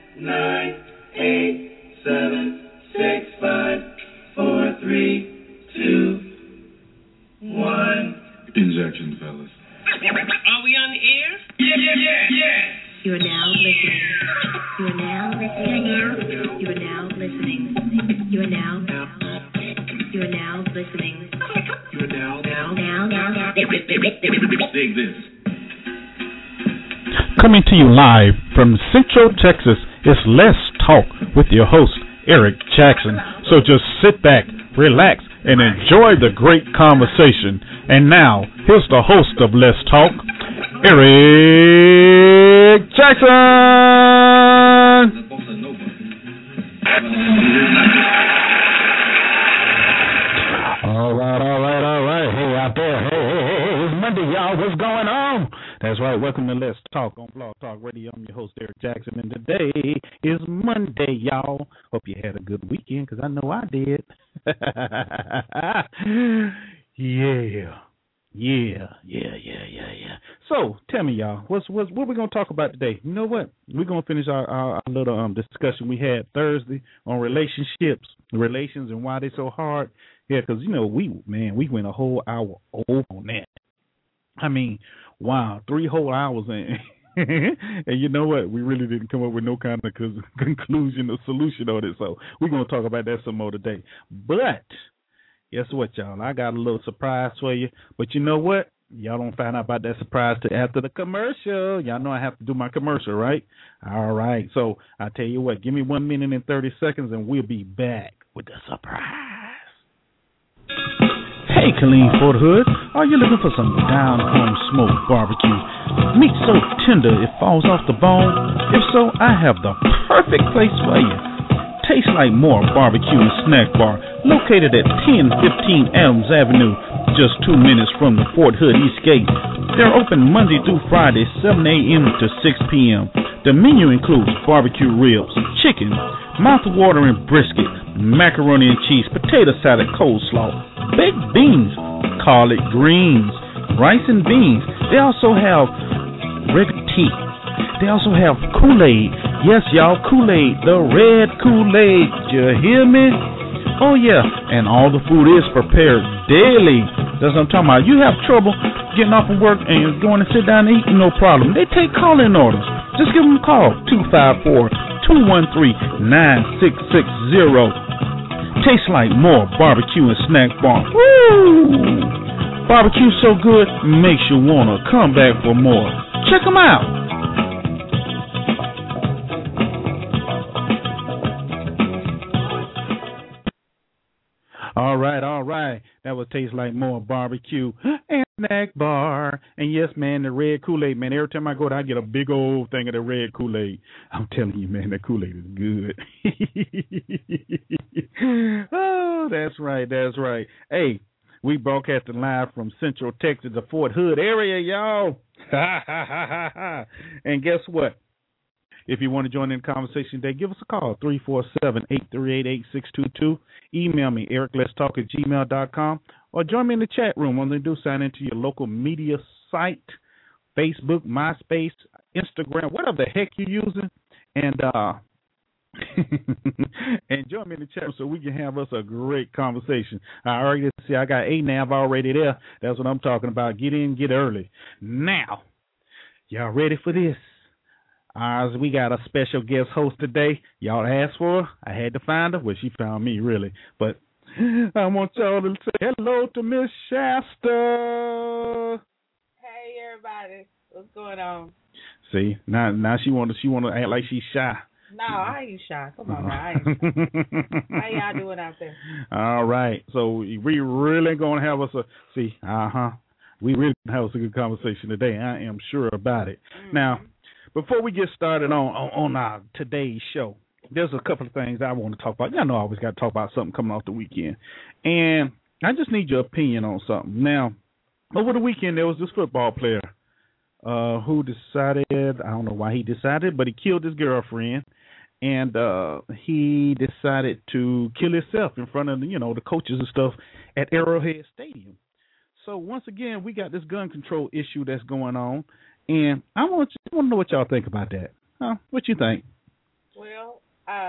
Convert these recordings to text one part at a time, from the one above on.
9, 8, 7, 6, 5, 4, 3, 2, 1. Injection, fellas. Are we on the air? Yeah. You are now listening. You are now listening. You are now listening. You are now. You are now listening. You are now. Dig this. Coming to you live from Central Texas, it's Let's Talk with your host, Eric Jackson. So just sit back, relax, and enjoy the great conversation. And now, here's the host of Let's Talk, Eric Jackson. All right. Hey, out there. Hey, it's Monday, y'all. What's going on? That's right. Welcome to Let's Talk on Blog Talk Radio. I'm your host, Eric Jackson, and today is Monday, y'all. Hope you had a good weekend, because I know I did. Yeah. So, tell me, y'all, what we going to talk about today? You know what? We're going to finish our little discussion we had Thursday on relationships, relations, and why they're so hard. Yeah, because, you know, we went a whole hour over on that. I mean, wow, 3 whole hours in. And you know what? We really didn't come up with no kind of conclusion or solution on it. So we're going to talk about that some more today. But guess what, y'all? I got a little surprise for you. But you know what? Y'all don't find out about that surprise till after the commercial. Y'all know I have to do my commercial, right? All right. So I tell you what, give me 1 minute and 30 seconds and we'll be back with the surprise. Hey, Colleen Fort Hood, are you looking for some down-home smoked barbecue? Meat so tender it falls off the bone? If so, I have the perfect place for you. Tastes Like More Barbecue and Snack Bar, located at 1015 Adams Avenue, just 2 minutes from the Fort Hood East Gate. They're open Monday through Friday, 7 a.m. to 6 p.m. The menu includes barbecue ribs, chicken, mouth-watering brisket, macaroni and cheese, potato salad, coleslaw, baked beans, collard greens, rice and beans. They also have regular tea. They also have Kool-Aid. Yes, y'all, Kool-Aid, the red Kool-Aid. You hear me? Oh, yeah, and all the food is prepared daily. That's what I'm talking about. You have trouble getting off of work and going to sit down and eat, no problem. They take call-in orders. Just give them a call, 254-213-9660. Tastes Like More Barbecue and Snack Bar. Woo! Barbecue so good, makes you want to come back for more. Check them out. All right. That was Taste Like More Barbecue and Snack Bar. And yes, man, the red Kool-Aid, man. Every time I go there, I get a big old thing of the red Kool-Aid. I'm telling you, man, that Kool-Aid is good. Oh, that's right. Hey, we broadcasting live from Central Texas, the Fort Hood area, y'all. And guess what? If you want to join in the conversation today, give us a call, 347-838-8622. Email me, ericletstalk@gmail.com, or join me in the chat room. All they do, sign into your local media site, Facebook, MySpace, Instagram, whatever the heck you're using, and and join me in the chat room so we can have us a great conversation. I already see I got ANAV already there. That's what I'm talking about. Get in, get early. Now, y'all ready for this? We got a special guest host today. Y'all asked for her. I had to find her. Well, she found me, really. But I want y'all to say hello to Miss Shasta. Hey, everybody. What's going on? See, now she want to act like she's shy. No, I ain't shy. Come on, now. I ain't shy. How y'all doing out there? All right. So we really going to have us we really going to have us a good conversation today. I am sure about it. Mm-hmm. Now, before we get started on our today's show, there's a couple of things I want to talk about. Y'all know I always got to talk about something coming off the weekend. And I just need your opinion on something. Now, over the weekend, there was this football player who decided, I don't know why he decided, but he killed his girlfriend. And he decided to kill himself in front of, the coaches and stuff at Arrowhead Stadium. So once again, we got this gun control issue that's going on. And I want to know what y'all think about that. Huh? What you think? Well,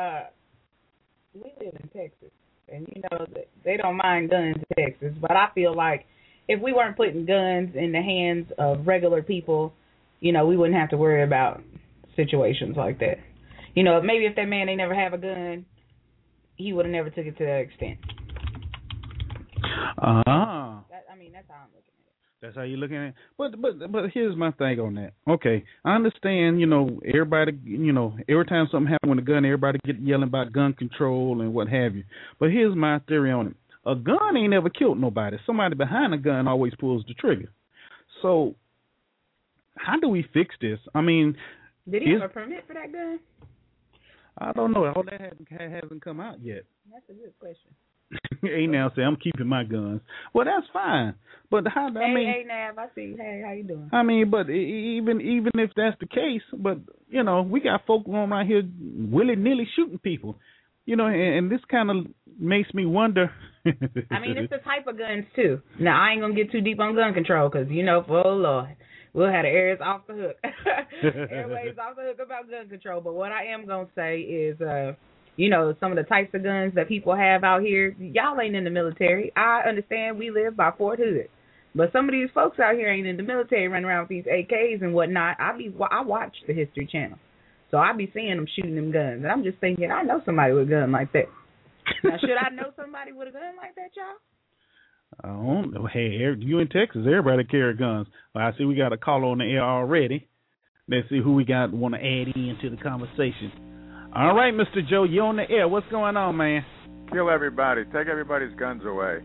we live in Texas, and they don't mind guns in Texas. But I feel like if we weren't putting guns in the hands of regular people, we wouldn't have to worry about situations like that. Maybe if that man ain't never have a gun, he would have never took it to that extent. That's how I'm looking at it. That's how you're looking at it. But here's my thing on that. Okay, I understand. Everybody. Every time something happens with a gun, everybody get yelling about gun control and what have you. But here's my theory on it. A gun ain't ever killed nobody. Somebody behind a gun always pulls the trigger. So how do we fix this? I mean, did he have a permit for that gun? I don't know. All that hasn't come out yet. That's a good question. Now say I'm keeping my guns. Well, that's fine. But how? Hey, Nav, I see you. Hey, how you doing? I mean, but even if that's the case, but we got folk going around here willy-nilly shooting people. And this kind of makes me wonder. I mean, it's the type of guns too. Now I ain't gonna get too deep on gun control because oh Lord. We'll have the airways off the hook. Airways off the hook about gun control. But what I am going to say is, some of the types of guns that people have out here, y'all ain't in the military. I understand we live by Fort Hood. But some of these folks out here ain't in the military running around with these AKs and whatnot. I watch the History Channel. So I be seeing them shooting them guns. And I'm just thinking, I know somebody with a gun like that. Now, should I know somebody with a gun like that, y'all? I don't know. Hey, you in Texas, everybody carry guns. Well, I see we got a caller on the air already. Let's see who we got want to add into the conversation. All right, Mr. Joe, you're on the air. What's going on, man? Kill everybody. Take everybody's guns away.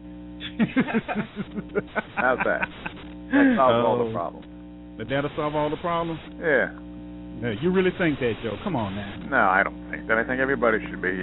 How's that? That solves all the problems. But that'll solve all the problems? Yeah. You really think that, Joe? Come on now. No, I don't think that. I think everybody should be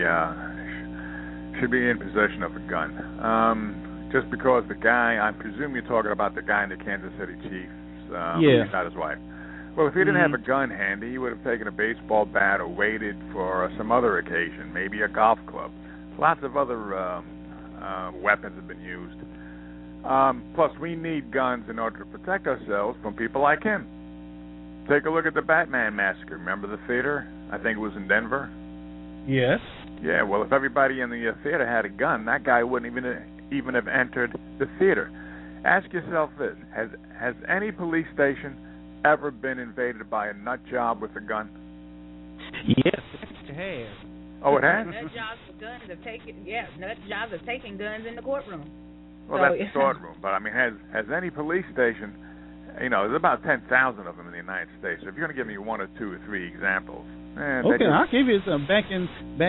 in possession of a gun. Just because the guy, I presume you're talking about the guy in the Kansas City Chiefs. Yeah. He's not his wife. Well, if he didn't have a gun handy, he would have taken a baseball bat or waited for some other occasion, maybe a golf club. Lots of other weapons have been used. Plus, we need guns in order to protect ourselves from people like him. Take a look at the Batman massacre. Remember the theater? I think it was in Denver. Yes. Yeah, well, if everybody in the theater had a gun, that guy wouldn't even have entered the theater. Ask yourself this: has any police station ever been invaded by a nut job with a gun? Yes, it has. Oh, it has? Nut jobs with guns have taken. Yeah, nut jobs have taken guns in the courtroom. Well, that's the courtroom, but I mean, has any police station? There's about 10,000 of them in the United States. So if you're going to give me one or two or three examples, okay, I'll give you some. Back in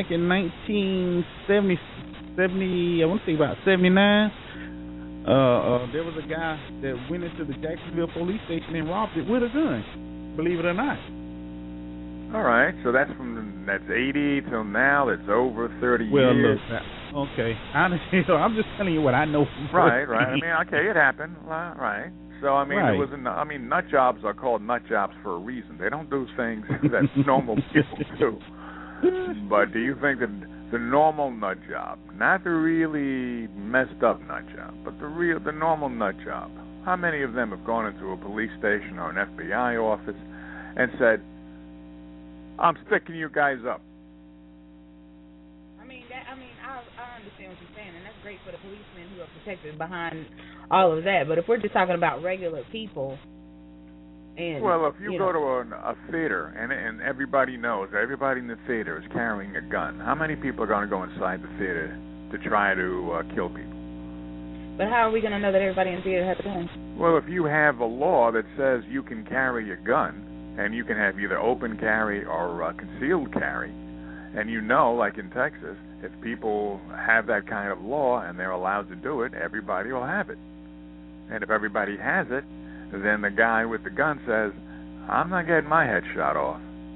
1970, I want to say about 79. There was a guy that went into the Jacksonville police station and robbed it with a gun. Believe it or not. All right, so that's 80 till now. That's over 30 years. Well, look, okay. I'm just telling you what I know. Right. I mean, okay, it happened. Right. So I mean, right. Nut jobs are called nut jobs for a reason. They don't do things that normal people do. But do you think that the normal nut job, not the really messed up nut job, but the normal nut job, how many of them have gone into a police station or an FBI office and said, "I'm sticking you guys up"? I understand what you're saying, and that's great for the policemen who are protected behind all of that. But if we're just talking about regular people, and well, if you go to a theater and everybody knows everybody in the theater is carrying a gun, how many people are going to go inside the theater to try to kill people? But how are we going to know that everybody in the theater has a gun? Well, if you have a law that says you can carry a gun, and you can have either open carry or concealed carry, and like in Texas, if people have that kind of law and they're allowed to do it, everybody will have it. And if everybody has it, then the guy with the gun says, "I'm not getting my head shot off."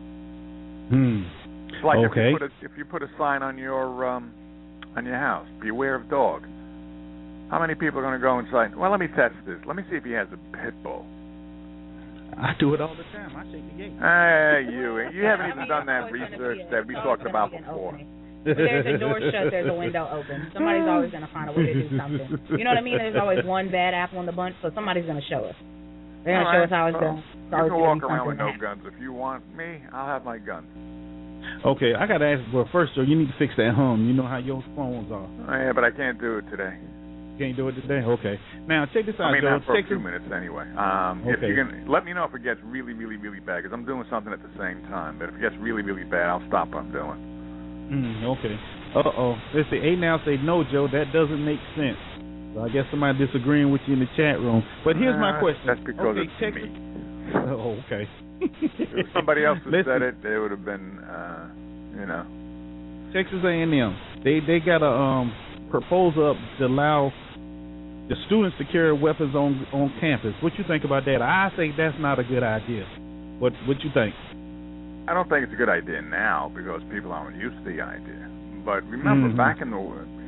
It's like okay. if you put a sign on your house, "Beware of dog." How many people are going to go inside? Well, let me test this. Let me see if he has a pit bull. I do it all the time. I shake the gate. Hey, you haven't even done that research that we talked about before. When there's a door shut, there's a window open. Somebody's always going to find a way to do something. You know what I mean? There's always one bad apple in the bunch, so somebody's going to show us. They're going to show us how it's done. You can walk around with no guns. If you want me, I'll have my guns. Okay, I got to ask, well, first, Joe, you need to fix that hum. You know how your phones are. Oh, yeah, but I can't do it today. Can't do it today? Okay. Now, check this out, Joe. Not for a few minutes anyway. If okay. you can, let me know if it gets really, really, really bad, because I'm doing something at the same time. But if it gets really, really bad, I'll stop what I'm doing. Okay. Uh-oh. Let's see. A now say, no, Joe, that doesn't make sense. So I guess somebody disagreeing with you in the chat room. But here's my question. That's because it's Texas. me. Oh, okay. If somebody else had said it, they would have been, Texas A&M, they got a proposal up to allow the students to carry weapons on campus. What you think about that? I think that's not a good idea. What you think? I don't think it's a good idea now because people aren't used to the idea. But remember, back in the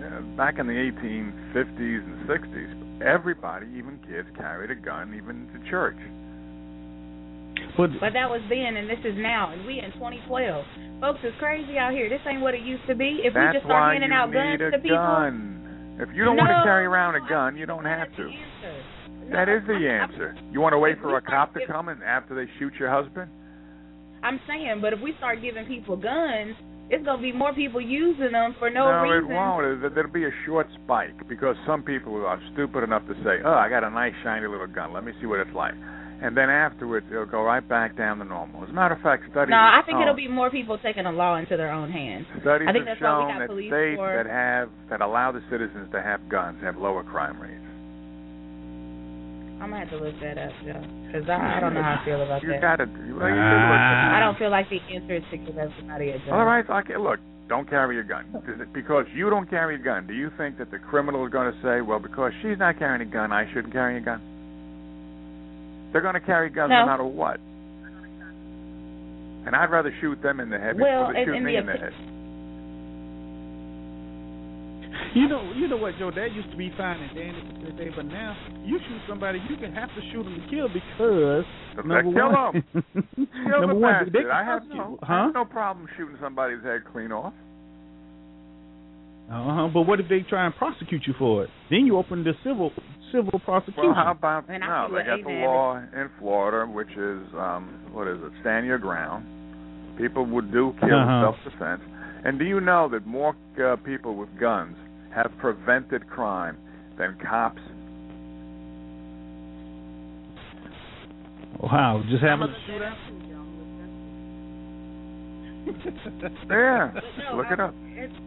1850s and 60s, everybody, even kids, carried a gun even to church. But that was then, and this is now, and we in 2012. Folks, it's crazy out here. This ain't what it used to be. If we just start handing out guns to people, if you don't want to carry around a gun, you don't have to. That is the answer. You want to wait for a cop to come and after they shoot your husband? I'm saying, but if we start giving people guns, it's going to be more people using them for no reason. No, it won't. There'll be a short spike because some people are stupid enough to say, oh, I got a nice shiny little gun. Let me see what it's like. And then afterwards, it'll go right back down to normal. As a matter of fact, studies I think it'll be more people taking the law into their own hands. Studies I think have that's why we shown got that police states for... that allow the citizens to have guns have lower crime rates. I'm going to have to look that up, Joe, because I don't know how I feel about that. I don't feel like the answer is to give everybody a gun. All right, okay, look, don't carry a gun. Because you don't carry a gun, do you think that the criminal is going to say, well, because she's not carrying a gun, I shouldn't carry a gun? They're going to carry guns no matter what. And I'd rather shoot them in the head before they shoot me in the head. You know what, Joe? That used to be fine and dandy today, but now you shoot somebody, you can have to shoot them to kill because number kill one, them. Kill number the one, bastard. I have no problem shooting somebody's head clean off. But what if they try and prosecute you for it? Then you open the civil prosecution. Well, how about they got the law in Florida, which is stand your ground. People would do kill self-defense. And do you know that more people with guns have prevented crime than cops? Wow, just having a shootout? Yeah, look it up.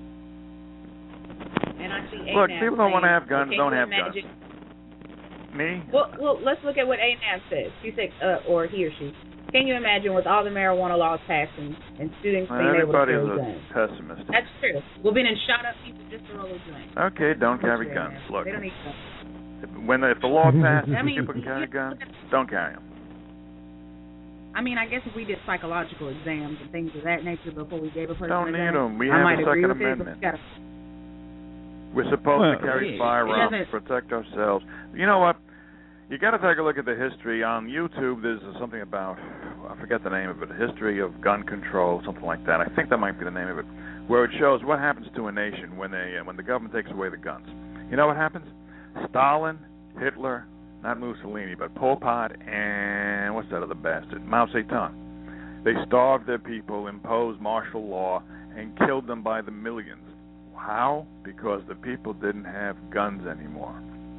And I see look, people don't want to have guns, don't have guns. Me? Well, let's look at what ANAB says. She said, or he or she. Can you imagine with all the marijuana laws passed and students being able to carry guns? Everybody's a pessimist. That's true. We'll be in shot up people just to roll a joint. Okay, don't carry guns. Look, they don't need guns. If the law passes and people can carry guns, don't carry them. I mean, I guess if we did psychological exams and things of that nature before we gave a person don't a gun, need them. We have a Second Amendment. We're supposed to carry firearms to protect ourselves. You know what? You got to take a look at the history. On YouTube, there's something about, I forget the name of it, History of Gun Control, something like that. I think that might be the name of it, where it shows what happens to a nation when the government takes away the guns. You know what happens? Stalin, Hitler, not Mussolini, but Pol Pot, and what's that other bastard? Mao Zedong. They starved their people, imposed martial law, and killed them by the millions. How? Because the people didn't have guns anymore.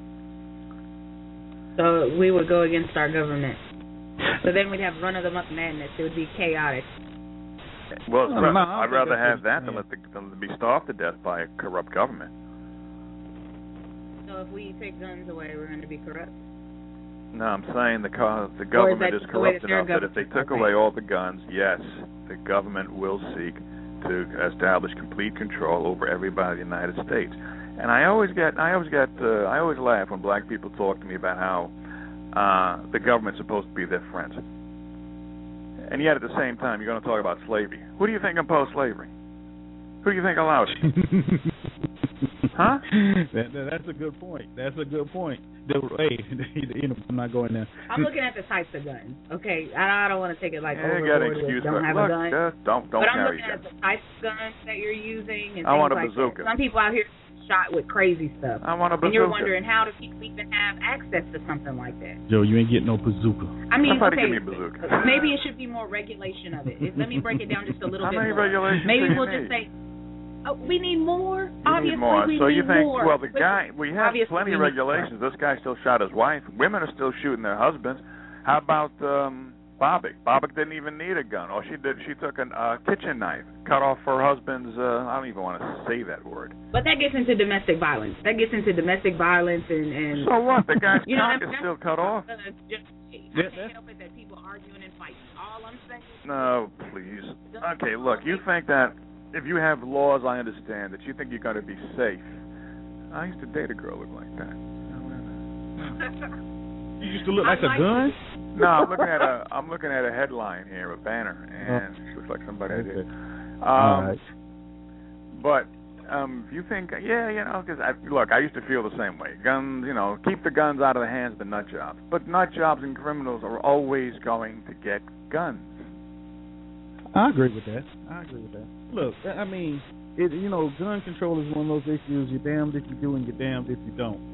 So we would go against our government. So then we'd have run-of-the-muck madness. It would be chaotic. Well, I'd rather have that than them be starved to death by a corrupt government. So if we take guns away, we're going to be corrupt? No, I'm saying the government is corrupt enough that if they took away all the guns, yes, the government will seek to establish complete control over everybody in the United States. And I always laugh when black people talk to me about how the government's supposed to be their friends. And yet at the same time, you're going to talk about slavery. Who do you think imposed slavery? Who do you think allowed it? Huh? That's a good point. Hey, I'm not going there. I'm looking at the types of guns. Okay, I don't want to take it like overboard. Don't have a gun. Don't but I'm carry looking at the types of guns that you're using. And I want a like bazooka. That. Some people out here shot with crazy stuff. I want a bazooka. And you're wondering, how do people even have access to something like that? Joe, you ain't getting no bazooka. I mean, Somebody okay, give me a bazooka. maybe it should be more regulation of it. Let me break it down just a little How bit many more. regulations Maybe do you we'll need? just say, oh, we need more. You Obviously, need more. we So need you think, more. well, the guy, we have Obviously, plenty we of need more. regulations. This guy still shot his wife. Women are still shooting their husbands. How about Bobbitt? Bobbitt didn't even need a gun. All she did, she took a kitchen knife, cut off her husband's, I don't even want to say that word. But that gets into domestic violence. And So what? The guy's you know, cock is still cut off. I can't help it that people arguing and fighting. All I'm saying. No, please. Okay, look, you think that if you have laws, I understand that you think you're going to be safe. I used to date a girl who looked like that. You used to look like a gun? No, I'm looking at a headline here, a banner, and she looks like somebody I did. All right. But you think, because I used to feel the same way. Guns, keep the guns out of the hands of the nut jobs. But nut jobs and criminals are always going to get guns. I agree with that. Look, I mean, gun control is one of those issues. You're damned if you do and you're damned if you don't.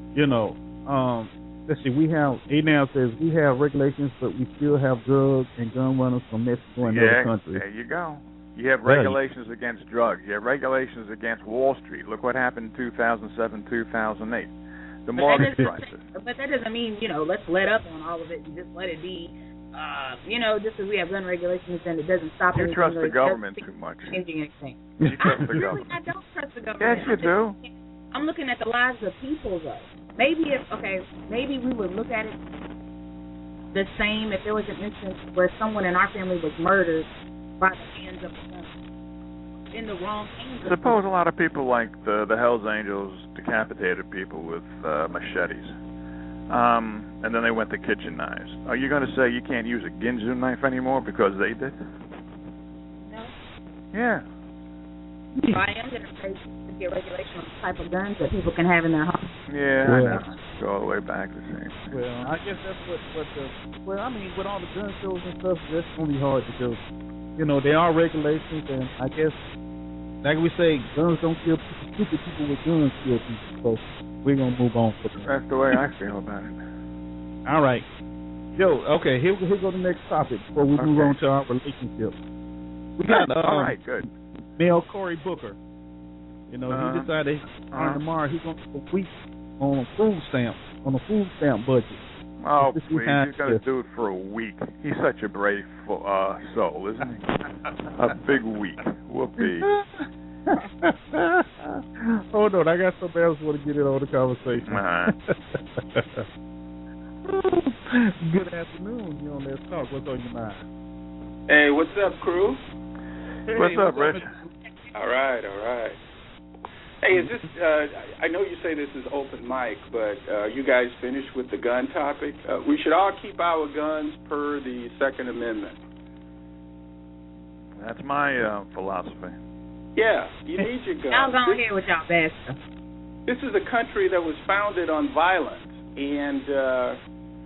Let's see, A-Now says we have regulations, but we still have drugs and gun runners from Mexico and other countries. There you go. You have regulations against drugs. You have regulations against Wall Street. Look what happened in 2007, 2008. The mortgage crisis. But that doesn't mean, let's let up on all of it and just let it be. Just as we have gun regulations, and it doesn't stop anything. You trust the government too much. Changing anything. You trust the government. I don't trust the government. Yes, you do. I'm looking at the lives of people, though. Maybe we would look at it the same if there was an instance where someone in our family was murdered by the hands of a gun. In the wrong hands. Suppose a lot of people like the Hells Angels decapitated people with machetes. And then they went to kitchen knives. Are you going to say you can't use a Ginsu knife anymore because they did? No. Yeah. I am going to say to get regulation on the type of guns that people can have in their home. Yeah, I know. Go all the way back the same. Well, I guess that's what with all the gun shows and stuff, that's going to be hard to do. There are regulations, and I guess, like we say, guns don't kill people. Stupid people with guns kill people. So we're going to move on. That's the way I feel about it. All right. Joe, okay, here go the next topic before we move on to our relationship. We got, all right, good. Male Cory Booker. He decided tomorrow he's going to take a week on a food stamp budget. Oh, please, he's going to do it for a week. He's such a brave soul, isn't he? A big week. Whoopee. Hold on, I got something else I want to get in on the conversation. Good afternoon. You're on Let's Talk. What's on your mind? Hey, what's up, crew? Hey, what's up, Rich? All right. Hey, is this, I know you say this is open mic, but you guys finished with the gun topic? We should all keep our guns per the Second Amendment. That's my philosophy. Yeah, you need your guns. Y'all go ahead with y'all best. This is a country that was founded on violence, and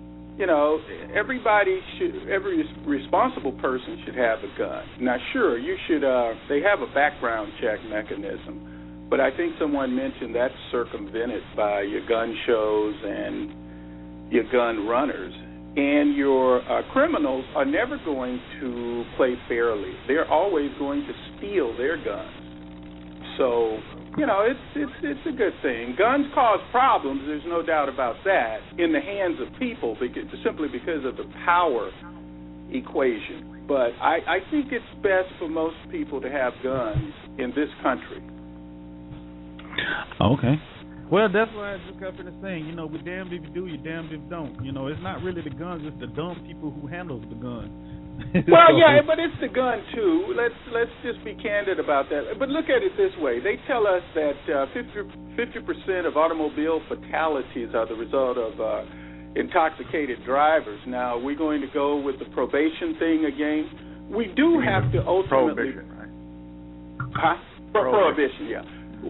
every responsible person should have a gun. Now, sure, you should. They have a background check mechanism, but I think someone mentioned that's circumvented by your gun shows and your gun runners. And your criminals are never going to play fairly. They're always going to steal their guns. So, it's a good thing. Guns cause problems, there's no doubt about that, in the hands of people simply because of the power equation. But I think it's best for most people to have guns in this country. Okay. Well, that's why I just got finished saying, we're damned if you do, you're damned if you don't. It's not really the guns, it's the dumb people who handles the gun. Well, yeah, but it's the gun, too. Let's just be candid about that. But look at it this way. They tell us that 50% of automobile fatalities are the result of intoxicated drivers. Now, are we going to go with the probation thing again? We do have to ultimately... Prohibition, right? Huh? Prohibition, yeah.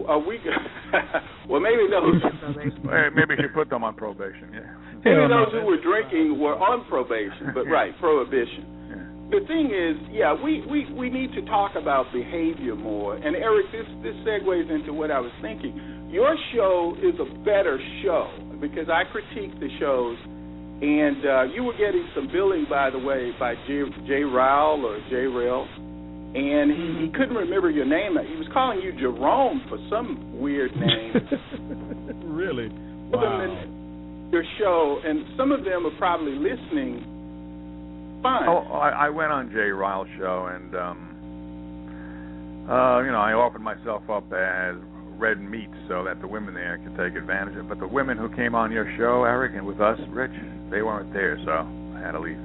Well, maybe those. Maybe you put them on probation. Yeah. Maybe those who were drinking were on probation, but right, prohibition. the thing is, yeah, we need to talk about behavior more. And Eric, this segues into what I was thinking. Your show is a better show because I critique the shows, and you were getting some billing, by the way, by Jay Ryle or Jay Rail, and he couldn't remember your name. He was calling you Jerome for some weird name. Really? Wow. Your show, and some of them are probably listening. Fine. Oh, I went on Jay Ryle's show, and I offered myself up as red meat so that the women there could take advantage of it. But the women who came on your show, Eric, and with us, Rich, they weren't there, so I had to leave.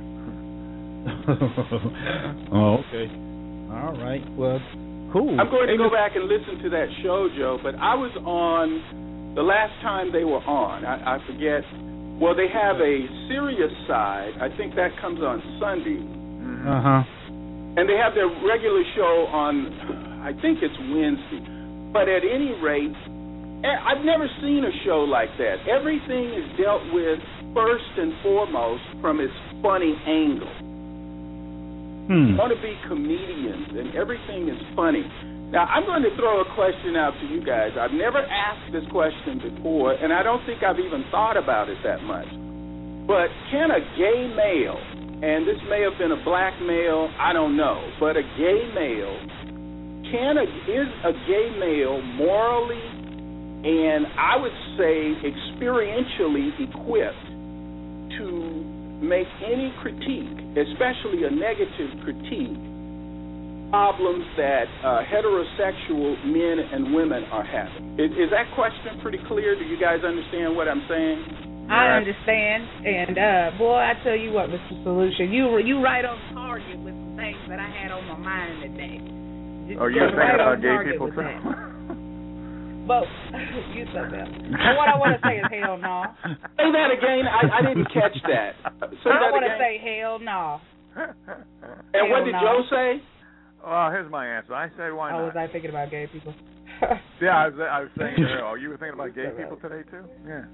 Oh, okay. All right. Well, cool. I'm going to go back and listen to that show, Joe, but I was on the last time they were on. I forget. Well, they have a serious side. I think that comes on Sunday. Uh-huh. And they have their regular show on, I think it's Wednesday. But at any rate, I've never seen a show like that. Everything is dealt with first and foremost from its funny angle. Want to be comedians, and everything is funny. Now, I'm going to throw a question out to you guys. I've never asked this question before, and I don't think I've even thought about it that much. But can a gay male, and this may have been a black male, I don't know, but a gay male, is a gay male morally and I would say experientially equipped to make any critique, especially a negative critique, problems that heterosexual men and women are having? Is that question pretty clear? Do you guys understand what I'm saying? I understand, and boy, I tell you what, Mr. Solution, you right on target with some things that I had on my mind today. Oh, you're thinking about gay people too? Both. You said that. And what I want to say is hell no. Say that again. I didn't catch that. I want to say hell no. And what did Joe say? Here's my answer. I say why not. Was I thinking about gay people? Yeah, I was saying, you were thinking about gay people today too? Yeah.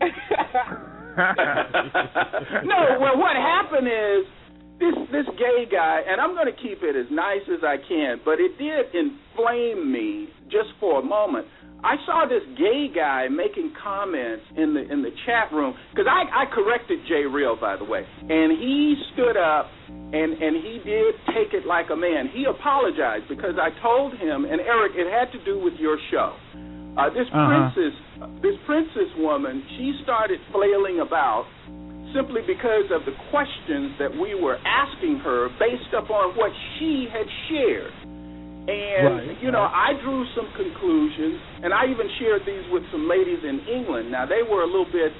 No, well, what happened is this gay guy, and I'm going to keep it as nice as I can, but it did inflame me just for a moment. I saw this gay guy making comments in the chat room, because I corrected Jay Real, by the way, and he stood up and he did take it like a man. He apologized because I told him, and Eric, it had to do with your show. This princess woman, she started flailing about simply because of the questions that we were asking her based upon what she had shared. And, I drew some conclusions, and I even shared these with some ladies in England. Now, they were a little bit,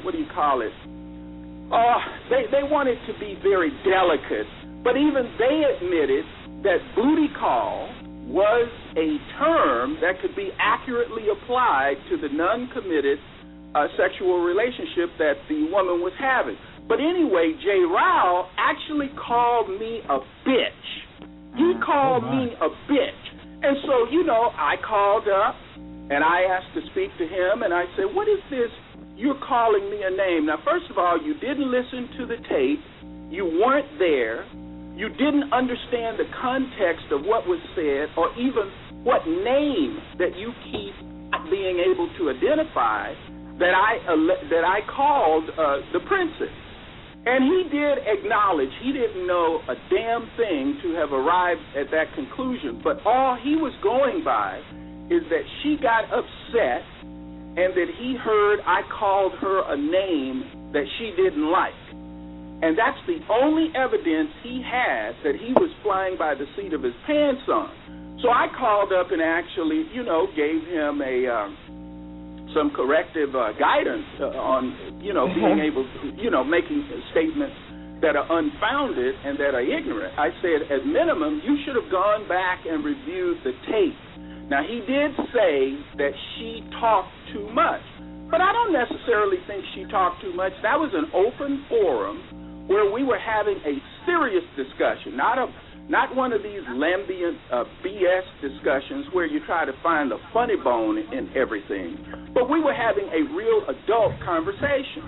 they wanted to be very delicate, but even they admitted that booty call was a term that could be accurately applied to the non-committed sexual relationship that the woman was having. But anyway, Jay Ryle actually called me a bitch. He called me a bitch. And so, I called up and I asked to speak to him, and I said, what is this? You're calling me a name. Now, first of all, you didn't listen to the tape. You weren't there. You didn't understand the context of what was said or even what name that you keep being able to identify that I called the princess. And he did acknowledge he didn't know a damn thing to have arrived at that conclusion, but all he was going by is that she got upset and that he heard I called her a name that she didn't like. And that's the only evidence he had that he was flying by the seat of his pants on. So I called up and actually, gave him some corrective guidance on, being able to, making statements that are unfounded and that are ignorant. I said, at minimum, you should have gone back and reviewed the tape. Now, he did say that she talked too much, but I don't necessarily think she talked too much. That was an open forum where we were having a serious discussion, not one of these lambient BS discussions where you try to find the funny bone in everything. But we were having a real adult conversation.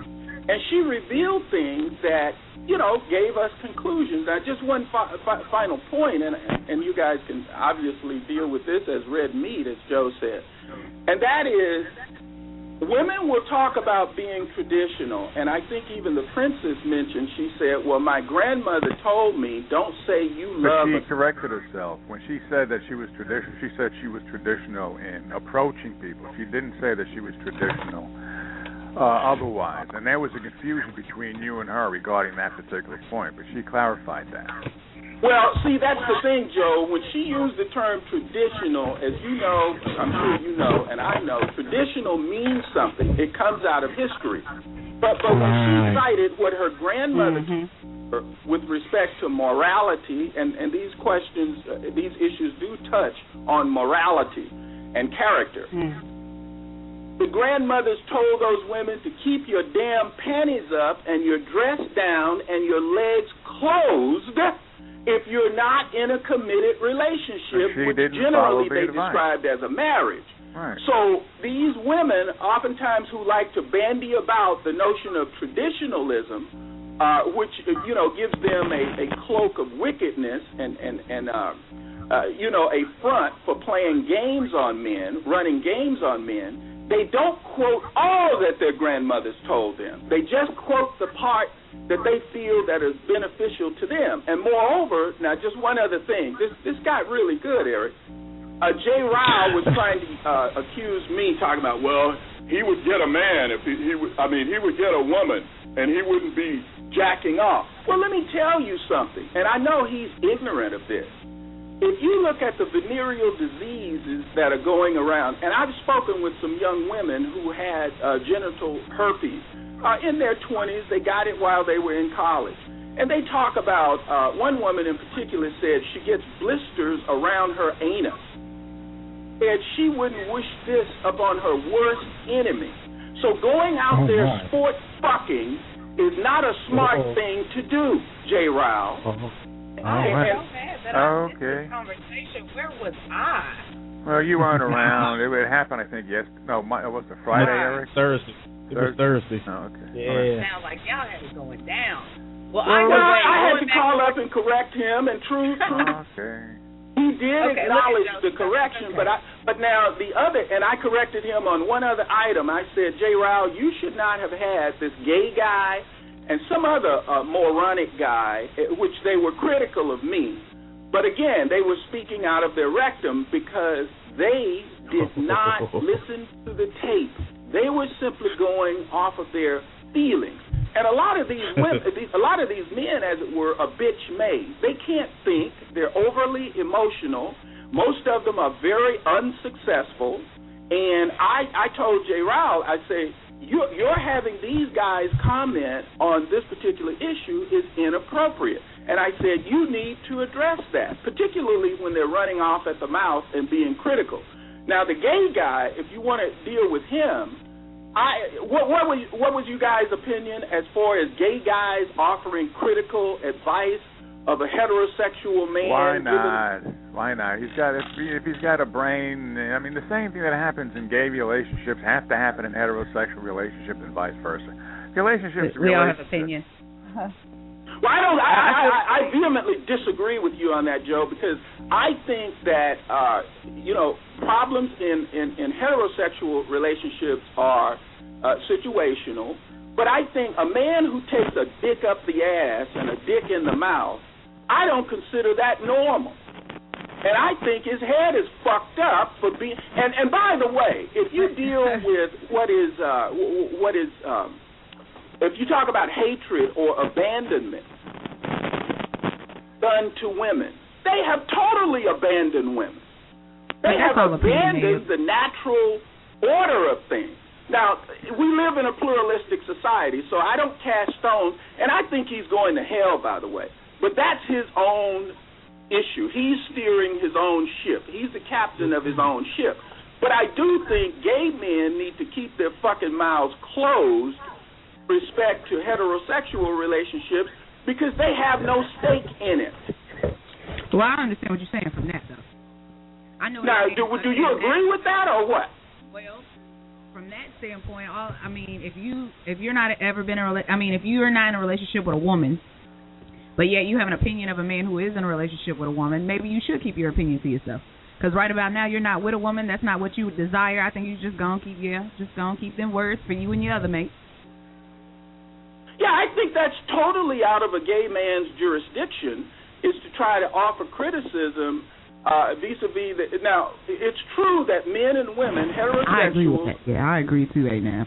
And she revealed things that, gave us conclusions. Now, just one final point, and you guys can obviously deal with this as red meat, as Joe said, and that is, women will talk about being traditional, and I think even the princess mentioned, she said, well, my grandmother told me, don't say you love But she corrected herself. When she said that she was traditional, she said she was traditional in approaching people. She didn't say that she was traditional otherwise. And there was a confusion between you and her regarding that particular point, but she clarified that. Well, see, that's the thing, Joe. When she used the term traditional, as you know, I'm sure you know, and I know, traditional means something. It comes out of history. But when she cited what her grandmother with respect to morality, and these questions, these issues do touch on morality and character. The grandmothers told those women to keep your damn panties up and your dress down and your legs closed if you're not in a committed relationship, which generally they described as a marriage. Right. So these women, oftentimes who like to bandy about the notion of traditionalism, which gives them a cloak of wickedness and a front for playing games on men, running games on men. They don't quote all that their grandmothers told them. They just quote the part that they feel that is beneficial to them. And moreover, now just one other thing. This got really good, Eric. Jay Ryle was trying to accuse me, talking about, well, he would get a man if he would get a woman and he wouldn't be jacking off. Well, let me tell you something, and I know he's ignorant of this. If you look at the venereal diseases that are going around, and I've spoken with some young women who had genital herpes in their 20s. They got it while they were in college. And they talk about, one woman in particular said she gets blisters around her anus. And she wouldn't wish this upon her worst enemy. So going out there sport fucking is not a smart thing to do, Jay Ryle. Okay. Conversation. Where was I? Well, you weren't around. It happened, I think, yesterday. No, it was Friday, Eric? Thursday. It was Thursday. Oh, okay. Yeah. Sounds like y'all had it going down. Well, I had to call up and correct him, and true. Okay. He did acknowledge the correction, but now the other, and I corrected him on one other item. I said, Jay Ryle, you should not have had this gay guy and some other moronic guy, which they were critical of me. But again, they were speaking out of their rectum because they did not listen to the tape. They were simply going off of their feelings. And a lot of these women, a lot of these men, as it were, are bitch made. They can't think. They're overly emotional. Most of them are very unsuccessful. And I told Jay Ryle, I say, you're having these guys comment on this particular issue is inappropriate. And I said, you need to address that, particularly when they're running off at the mouth and being critical. Now, the gay guy, if you want to deal with him, what was you guys' opinion as far as gay guys offering critical advice of a heterosexual man? Why not? Why not? If he's got a brain. I mean, the same thing that happens in gay relationships has to happen in heterosexual relationships and vice versa. Relationships. We all have opinions. Well, I vehemently disagree with you on that, Joe, because I think that problems in heterosexual relationships are situational. But I think a man who takes a dick up the ass and a dick in the mouth, I don't consider that normal. And I think his head is fucked up for being. And by the way, if you deal with what is if you talk about hatred or abandonment done to women, they have totally abandoned women. They have abandoned the natural order of things. Now, we live in a pluralistic society, so I don't cast stones, and I think he's going to hell, by the way. But that's his own issue. He's steering his own ship. He's the captain of his own ship. But I do think gay men need to keep their fucking mouths closed with respect to heterosexual relationships because they have no stake in it. Well, I understand what you're saying from that, though. I know. Now, do you agree with that or what? Well, from that standpoint, if you're not ever been if you're not in a relationship with a woman, but yet you have an opinion of a man who is in a relationship with a woman, maybe you should keep your opinion to yourself. Because right about now, you're not with a woman. That's not what you desire. I think you just gonna keep them words for you and your other mates. Yeah, I think that's totally out of a gay man's jurisdiction, is to try to offer criticism vis-a-vis the. Now, it's true that men and women, heterosexual. I agree with that. Yeah, I agree too, now.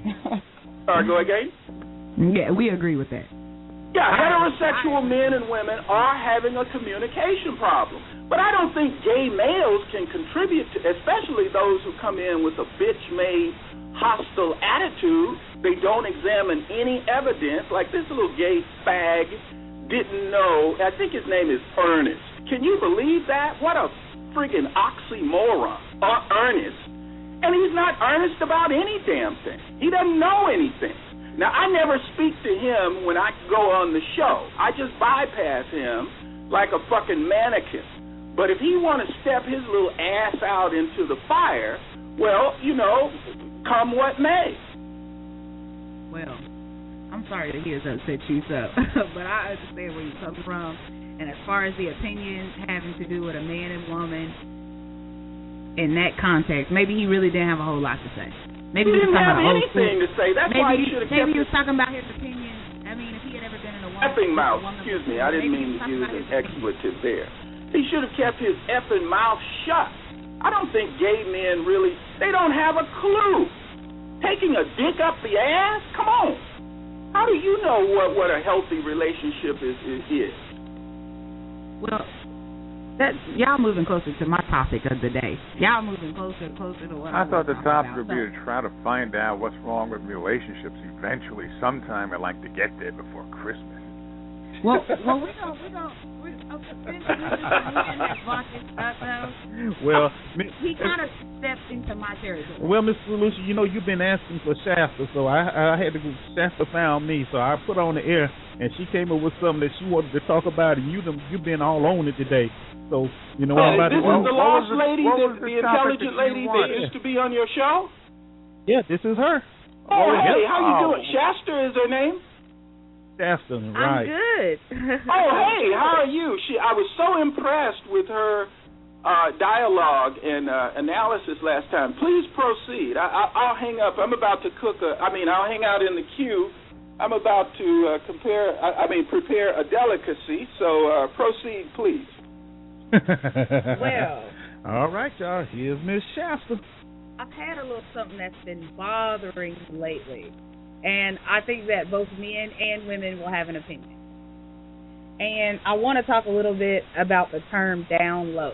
Go again? Yeah, we agree with that. Yeah, heterosexual men and women are having a communication problem. But I don't think gay males can contribute to, especially those who come in with a bitch-made, hostile attitude. They don't examine any evidence. Like this little gay fag didn't know. I think his name is Ernest. Can you believe that? What a friggin' oxymoron. Ernest. And he's not earnest about any damn thing. He doesn't know anything. Now, I never speak to him when I go on the show. I just bypass him like a fucking mannequin. But if he want to step his little ass out into the fire, well, come what may. Well, I'm sorry to hear that upset you, so, but I understand where you're coming from. And as far as the opinion having to do with a man and woman, in that context, maybe he really didn't have a whole lot to say. Maybe he didn't have anything to say. That's why he should have kept. Maybe he was talking about his opinion. I mean, if he had ever been in a woman. Effing mouth. Excuse me. I didn't mean to use an expletive there. He should have kept his effing mouth shut. I don't think gay men really. They don't have a clue. Taking a dick up the ass? Come on. How do you know what a healthy relationship is? Well, y'all moving closer to my topic of the day. Y'all moving closer to what I thought the topic would be to try to find out what's wrong with relationships eventually. Sometime I'd like to get there before Christmas. Well, we don't. Well, he kind of stepped into my territory. Well, Mr. Lucia, you've been asking for Shasta, so I had to go. Shasta found me, so I put her on the air, and she came up with something that she wanted to talk about, and you've been all on it today. So what I'm about to do. This is the lost lady, the intelligent lady that used to be on your show. Yeah, this is her. Oh, hey, how you doing? Shasta is her name. Shasta, right? I'm good. Hey, how are you? I was so impressed with her dialogue and analysis last time. Please proceed. I'll hang up. I'm about to I'll hang out in the queue. I'm about to prepare a delicacy. So proceed, please. Well. All right, y'all. Here's Miss Shasta. I've had a little something that's been bothering me lately. And I think that both men and women will have an opinion. And I want to talk a little bit about the term down low,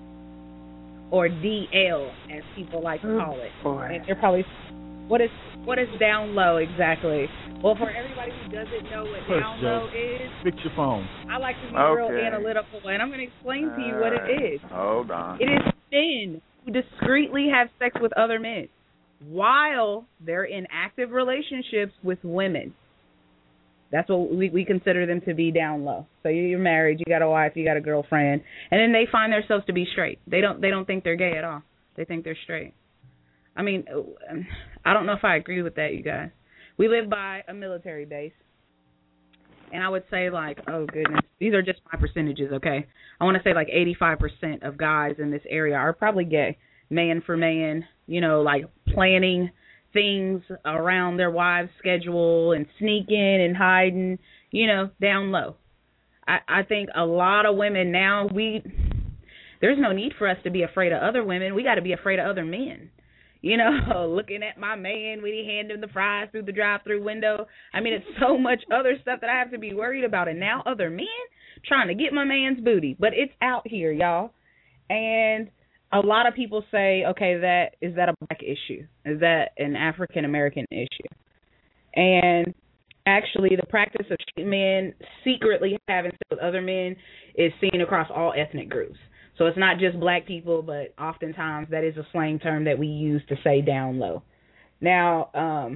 or DL, as people like to call it. And they're probably, what is down low exactly? Well, for everybody who doesn't know what down low is, fix your phone. I like to be real analytical, and I'm going to explain to you what it is. Hold on. It is men who discreetly have sex with other men while they're in active relationships with women. That's what we consider them to be down low. So you're married, you got a wife, you got a girlfriend, and then they find themselves to be straight. They don't think they're gay at all. They think they're straight. I mean, I don't know if I agree with that, you guys. We live by a military base, and I would say, like, oh goodness, these are just my percentages, okay? I want to say like 85% of guys in this area are probably gay, man for man, like planning things around their wives' schedule and sneaking and hiding, down low. I think a lot of women now, there's no need for us to be afraid of other women. We got to be afraid of other men. Looking at my man when he handed him the fries through the drive-through window. I mean, it's so much other stuff that I have to be worried about. And now other men trying to get my man's booty. But it's out here, y'all. And a lot of people say, okay, is that a black issue? Is that an African-American issue? And actually, the practice of men secretly having sex with other men is seen across all ethnic groups. So it's not just black people, but oftentimes that is a slang term that we use to say down low. Now,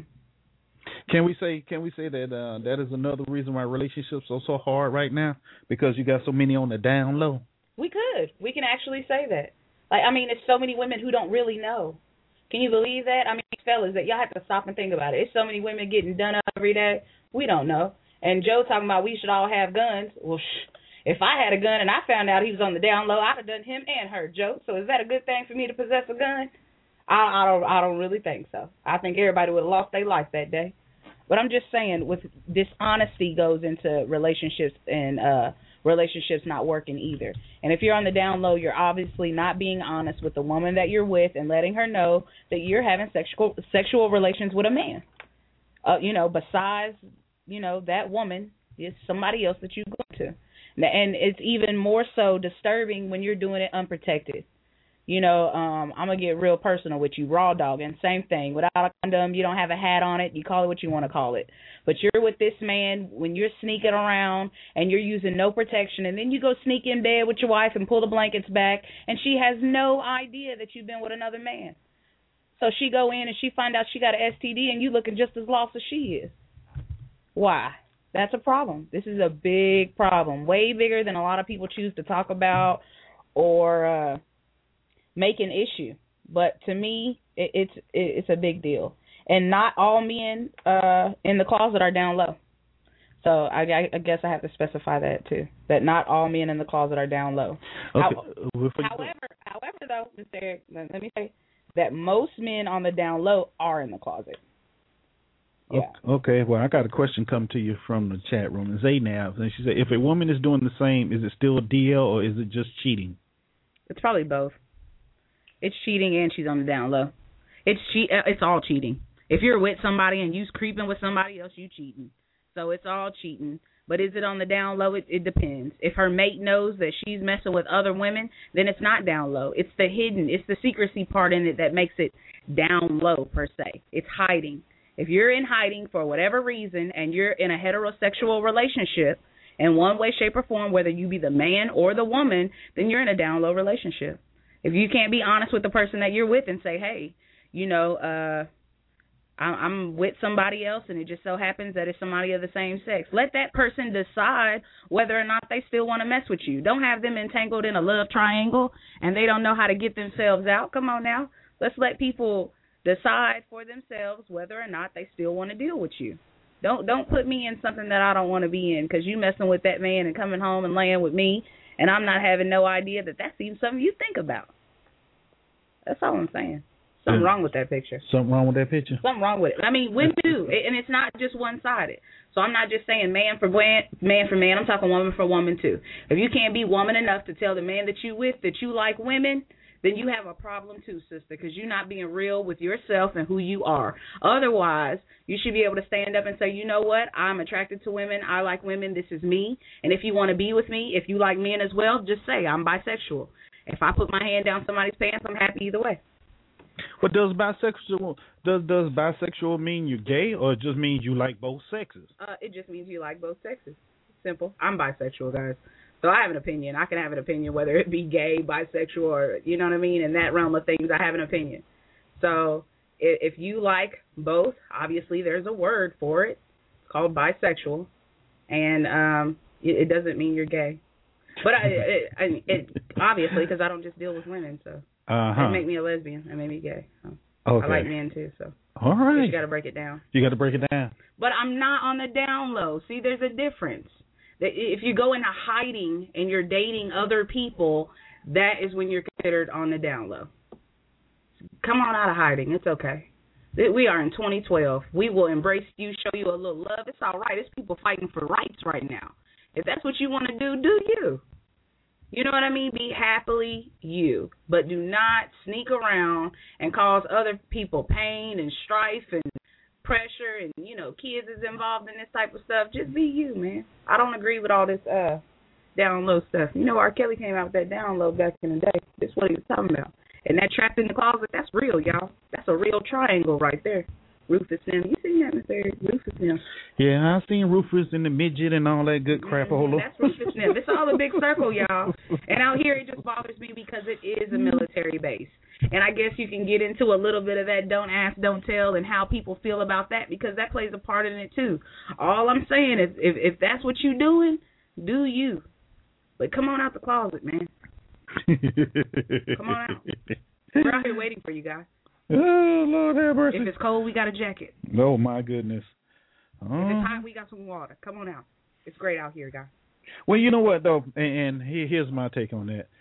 can we say that that is another reason why relationships are so hard right now? Because you got so many on the down low. We can actually say that. Like, I mean, it's so many women who don't really know. Can you believe that? I mean, fellas, that y'all have to stop and think about it. It's so many women getting done up every day. We don't know. And Joe talking about we should all have guns. Well, if I had a gun and I found out he was on the down low, I'd have done him and her, Joe. So is that a good thing for me to possess a gun? I don't really think so. I think everybody would have lost their life that day. But I'm just saying, with dishonesty goes into relationships, and relationships not working either. And if you're on the down low, you're obviously not being honest with the woman that you're with and letting her know that you're having sexual relations with a man. Besides, that woman is somebody else that you go to. And it's even more so disturbing when you're doing it unprotected. I'm going to get real personal with you, raw dog, and same thing. Without a condom, you don't have a hat on it, you call it what you want to call it. But you're with this man when you're sneaking around and you're using no protection, and then you go sneak in bed with your wife and pull the blankets back, and she has no idea that you've been with another man. So she go in and she find out she got an STD, and you looking just as lost as she is. Why? That's a problem. This is a big problem, way bigger than a lot of people choose to talk about or make an issue. But to me, it's a big deal. And not all men in the closet are down low. So I guess I have to specify that too, that not all men in the closet are down low. Okay. However, though, Mr. Eric, let me say that most men on the down low are in the closet. Yeah. Okay, well, I got a question come to you from the chat room. Zainab, and she said, if a woman is doing the same, is it still a DL or is it just cheating? It's probably both. It's cheating and she's on the down low. It's all cheating. If you're with somebody and you're creeping with somebody else, you cheating. So it's all cheating. But is it on the down low? It depends. If her mate knows that she's messing with other women, then it's not down low. It's the hidden, it's the secrecy part in it that makes it down low per se. It's hiding. If you're in hiding for whatever reason and you're in a heterosexual relationship in one way, shape, or form, whether you be the man or the woman, then you're in a down low relationship. If you can't be honest with the person that you're with and say, hey, I'm with somebody else and it just so happens that it's somebody of the same sex, let that person decide whether or not they still want to mess with you. Don't have them entangled in a love triangle and they don't know how to get themselves out. Come on now. Let's let people decide for themselves whether or not they still want to deal with you. Don't put me in something that I don't want to be in because you messing with that man and coming home and laying with me and I'm not having no idea that's even something you think about. That's all I'm saying. Something wrong with that picture. Something wrong with that picture? Something wrong with it. I mean, women do, and it's not just one-sided. So I'm not just saying man for man. I'm talking woman for woman, too. If you can't be woman enough to tell the man that you with that you like women, then you have a problem too, sister, because you're not being real with yourself and who you are. Otherwise, you should be able to stand up and say, you know what, I'm attracted to women, I like women, this is me, and if you want to be with me, if you like men as well, just say, I'm bisexual. If I put my hand down somebody's pants, I'm happy either way. But does bisexual mean you're gay, or it just means you like both sexes? It just means you like both sexes. Simple. I'm bisexual, guys. So I have an opinion. I can have an opinion whether it be gay, bisexual, or, you know what I mean, in that realm of things, I have an opinion. So if you like both, obviously there's a word for it. It's called bisexual, and it doesn't mean you're gay. But it obviously, because I don't just deal with women, so it make me a lesbian. It made me gay. So. Okay. I like men, too, so. All right. You got to break it down. You got to break it down. But I'm not on the down low. See, there's a difference. If you go into hiding and you're dating other people, that is when you're considered on the down low. Come on out of hiding. It's okay. We are in 2012. We will embrace you, show you a little love. It's all right. It's people fighting for rights right now. If that's what you want to do, do you. You know what I mean? Be happily you. But do not sneak around and cause other people pain and strife and pressure and, kids is involved in this type of stuff. Just be you, man. I don't agree with all this down low stuff. R. Kelly came out with that down low back in the day. That's what he was talking about. And that trapped in the closet, that's real, y'all. That's a real triangle right there. Rufus Sim. You seen that, Mr. Eric? Rufus Sim. Yeah, I've seen Rufus and the midget and all that good crap. That's Rufus Sim. It's all a big circle, y'all. And out here, it just bothers me because it is a military base. And I guess you can get into a little bit of that don't ask, don't tell, and how people feel about that, because that plays a part in it, too. All I'm saying is if that's what you're doing, do you. But come on out the closet, man. Come on out. We're out here waiting for you guys. Oh, Lord have mercy. If it's cold, we got a jacket. Oh, my goodness. If it's hot, we got some water. Come on out. It's great out here, guys. Well, you know what, though, and here's my take on that.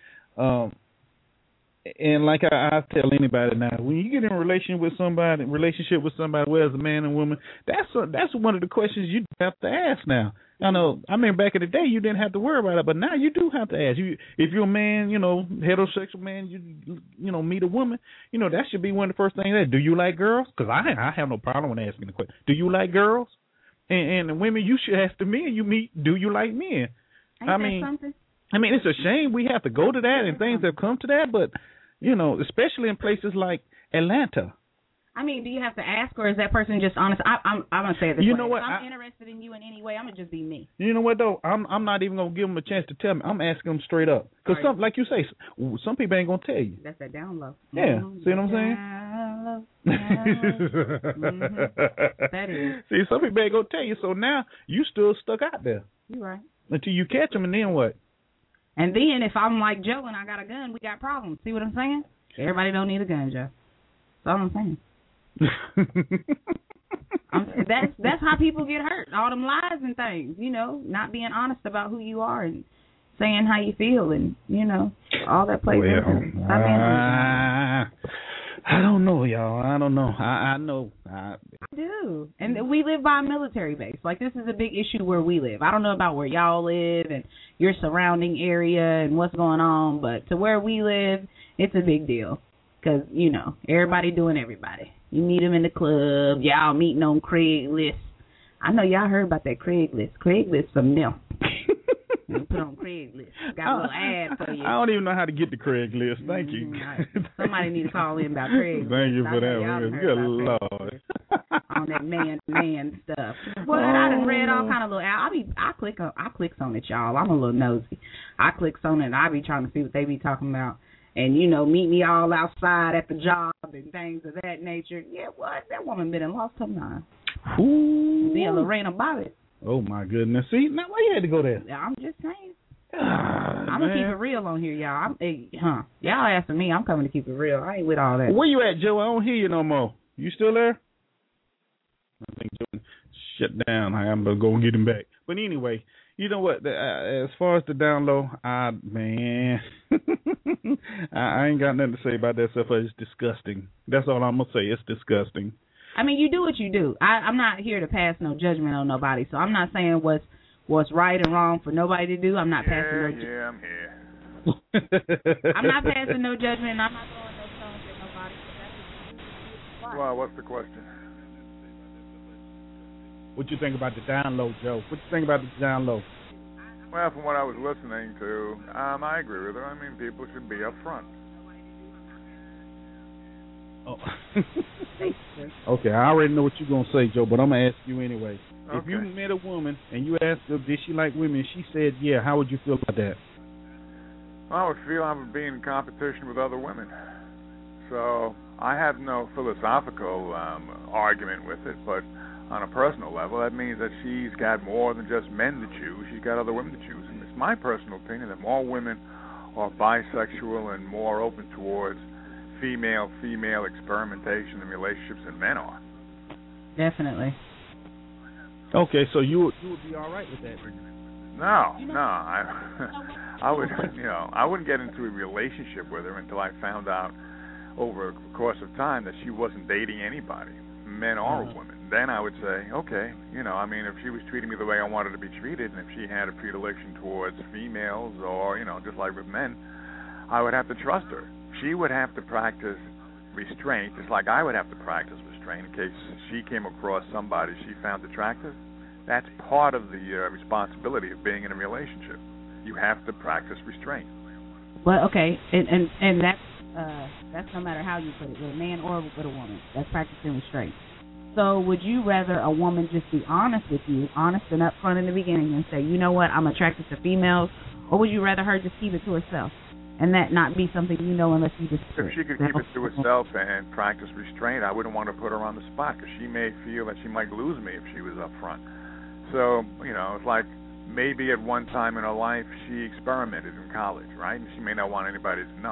And like I tell anybody now, when you get in a relationship with somebody, whether it's a man and woman, that's one of the questions you have to ask now. I know, I mean, back in the day, you didn't have to worry about it, but now you do have to ask. If you're a man, heterosexual man, you meet a woman, that should be one of the first things. Do you like girls? Because I have no problem with asking the question. Do you like girls? And the women, you should ask the men you meet, do you like men? Something? I mean, it's a shame we have to go to that and things have come to that, but, especially in places like Atlanta. I mean, do you have to ask, or is that person just honest? I'm going to say it this way. You know what? If I'm interested in you in any way, I'm going to just be me. You know what, though? I'm not even going to give them a chance to tell me. I'm asking them straight up. Because, like you say, some people ain't going to tell you. That's that down low. Yeah. See what I'm saying? Down low. That is. See, some people ain't going to tell you, so now you still stuck out there. You're right. Until you catch them, and then what? And then if I'm like Joe and I got a gun, we got problems. See what I'm saying? Everybody don't need a gun, Joe. That's all I'm saying. That's how people get hurt. All them lies and things, not being honest about who you are and saying how you feel, and all that plays into. Stop being honest. I don't know, y'all. I don't know. I know. I do. And we live by a military base. Like, this is a big issue where we live. I don't know about where y'all live and your surrounding area and what's going on, but to where we live, it's a big deal. Because, everybody doing everybody. You meet them in the club. Y'all meeting on Craigslist. I know y'all heard about that Craigslist. Craigslist some milk. You put on Craigslist. Got a little ad for you. I don't even know how to get the Craigslist. Thank you. Somebody need to call in about Craigslist. Thank you for that. Good Lord. On that man stuff. Well, I done read all kind of little ads. I clicks on it, y'all. I'm a little nosy. I clicks on it, and I be trying to see what they be talking about. And, meet me all outside at the job and things of that nature. Yeah, what? That woman been and lost her mind. Ooh. Then Lorena Bobbitt. Oh, my goodness. See, now why you had to go there? I'm just saying. I'm going to keep it real on here, y'all. Y'all asking me, I'm coming to keep it real. I ain't with all that. Where you at, Joe? I don't hear you no more. You still there? I think Joe shut down. I'm going to go and get him back. But anyway, you know what? As far as the down low, I ain't got nothing to say about that stuff. It's disgusting. That's all I'm going to say. It's disgusting. I mean, you do what you do. I'm not here to pass no judgment on nobody, so I'm not saying what's right and wrong for nobody to do. I'm not passing no judgment. Yeah, I'm here. I'm not passing no judgment, and I'm not throwing no stones at nobody. So that's well, what's the question? What you think about the down low, Joe? What you think about the down low? Well, from what I was listening to, I agree with her. I mean, people should be up front. Oh. Okay, I already know what you're going to say, Joe, but I'm going to ask you anyway. Okay. If you met a woman and you asked her, did she like women, and she said, yeah, how would you feel about that? Well, I would feel I would be in competition with other women. So I have no philosophical argument with it, but on a personal level, that means that she's got more than just men to choose. She's got other women to choose. And it's my personal opinion that more women are bisexual and more open towards female experimentation in relationships than men are. Definitely. Okay, so you would be all right with that? No. I would, I wouldn't get into a relationship with her until I found out over the course of time that she wasn't dating anybody, men or women. Then I would say, okay, if she was treating me the way I wanted to be treated, and if she had a predilection towards females or, just like with men, I would have to trust her. She would have to practice restraint, just like I would have to practice restraint in case she came across somebody she found attractive. That's part of the responsibility of being in a relationship. You have to practice restraint. Well, okay, and that's no matter how you put it, with a man or with a woman. That's practicing restraint. So would you rather a woman just be honest with you, honest and upfront in the beginning, and say, you know what, I'm attracted to females, or would you rather her just keep it to herself? And that not be something unless you just... If she could keep it to herself and practice restraint, I wouldn't want to put her on the spot because she may feel that she might lose me if she was up front. So, it's like maybe at one time in her life she experimented in college, right? And she may not want anybody to know.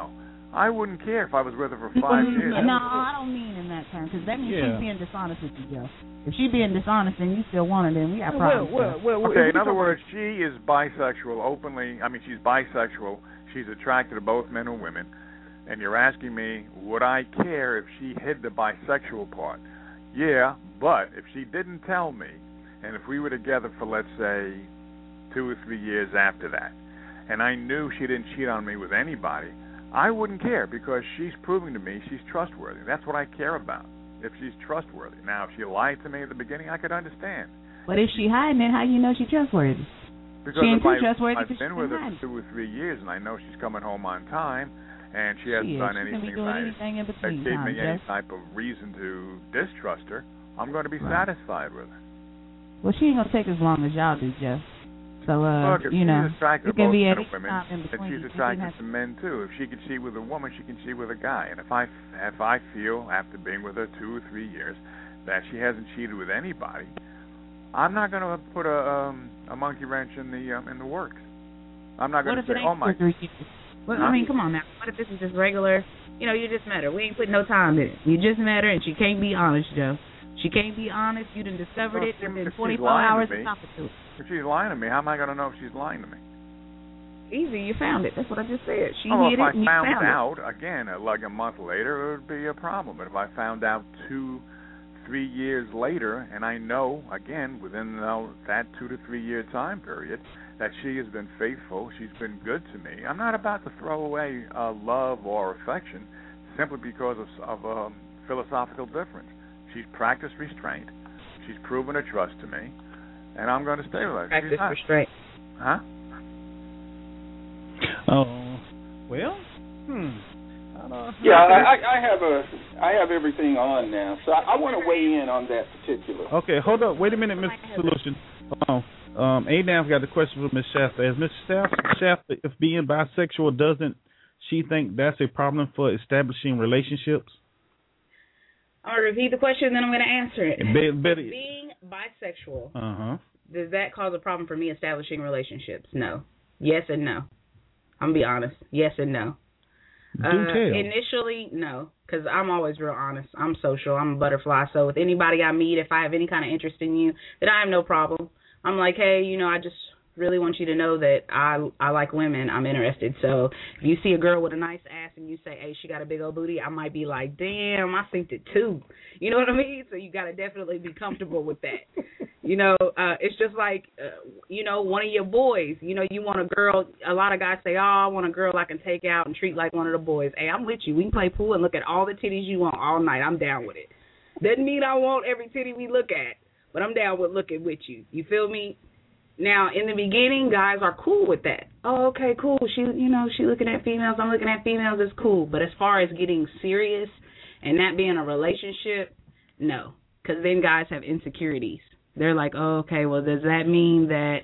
I wouldn't care if I was with her for 5 years. No, I don't mean in that term, because that means she's being dishonest with you, Joe. If she's being dishonest and you still want her, then we got problems. Okay, in other words, she is bisexual openly. I mean, she's bisexual. She's attracted to both men and women. And you're asking me, would I care if she hid the bisexual part? Yeah, but if she didn't tell me, and if we were together for, let's say, 2 or 3 years after that, and I knew she didn't cheat on me with anybody, I wouldn't care, because she's proving to me she's trustworthy. That's what I care about, if she's trustworthy. Now, if she lied to me at the beginning, I could understand. But if she hiding it, how do you know she's trustworthy? Because she ain't too trustworthy. I've been with her for 2 or 3 years, and I know she's coming home on time, and she hasn't done anything that gave me any type of reason to distrust her, I'm going to be satisfied with her. Well, she ain't going to take as long as y'all do, Jeff. So, look, if you know, she's attracted it to can both be men any and women, time in and between. she's attracted to men too. If she can cheat with a woman, she can cheat with a guy. And if I feel after being with her 2 or 3 years that she hasn't cheated with anybody, I'm not going to put a monkey wrench in the works. I'm not going to say, oh my. Well, I mean, come on now. What if this is just regular? You know, you just met her. We ain't putting no time in it. You just met her, and she can't be honest, Joe. She can't be honest. You done discovered it within 24 hours of talking to her. If she's lying to me, how am I going to know if she's lying to me? Easy, you found it. That's what I just said. She hid it, and you found it. If I found out, again, like a month later, it would be a problem. But if I found out 2, 3 years later, and I know, again, within that 2 to 3 year time period, that she has been faithful, she's been good to me, I'm not about to throw away love or affection simply because of a philosophical difference. She's practiced restraint. She's proven her trust to me, and I'm going to stay with her. Practice restraint. Huh? Oh, well, Yeah, I have everything on now, so I want to weigh in on that particular. Okay, hold up. Wait a minute, Mr. Solution. Hold on. Adam's got the question for Ms. Shasta. Is Ms. Shasta, if being bisexual, doesn't she think that's a problem for establishing relationships? I'll repeat the question, then I'm going to answer it. Being bisexual, does that cause a problem for me establishing relationships? No. Yes and no. I'm going to be honest. Yes and no. Initially, no, because I'm always real honest. I'm social. I'm a butterfly. So with anybody I meet, if I have any kind of interest in you, then I have no problem. I'm like, hey, you know, I just really want you to know that I like women. I'm interested. So if you see a girl with a nice ass and you say, hey, she got a big old booty, I might be like, damn, I think it too. You know what I mean? So you got to definitely be comfortable with that. You know, it's just like, you know, one of your boys, you know, you want a girl. A lot of guys say, oh, I want a girl I can take out and treat like one of the boys. Hey, I'm with you. We can play pool and look at all the titties you want all night. I'm down with it. Doesn't mean I want every titty we look at, but I'm down with looking with you. You feel me? Now, in the beginning, guys are cool with that. Oh, okay, cool. She looking at females. I'm looking at females. It's cool. But as far as getting serious and that being a relationship, no, because then guys have insecurities. They're like, oh, okay, well, does that mean that,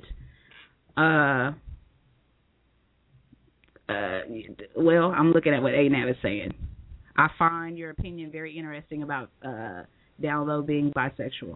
well, I'm looking at what ANAB is saying. I find your opinion very interesting about down low being bisexual.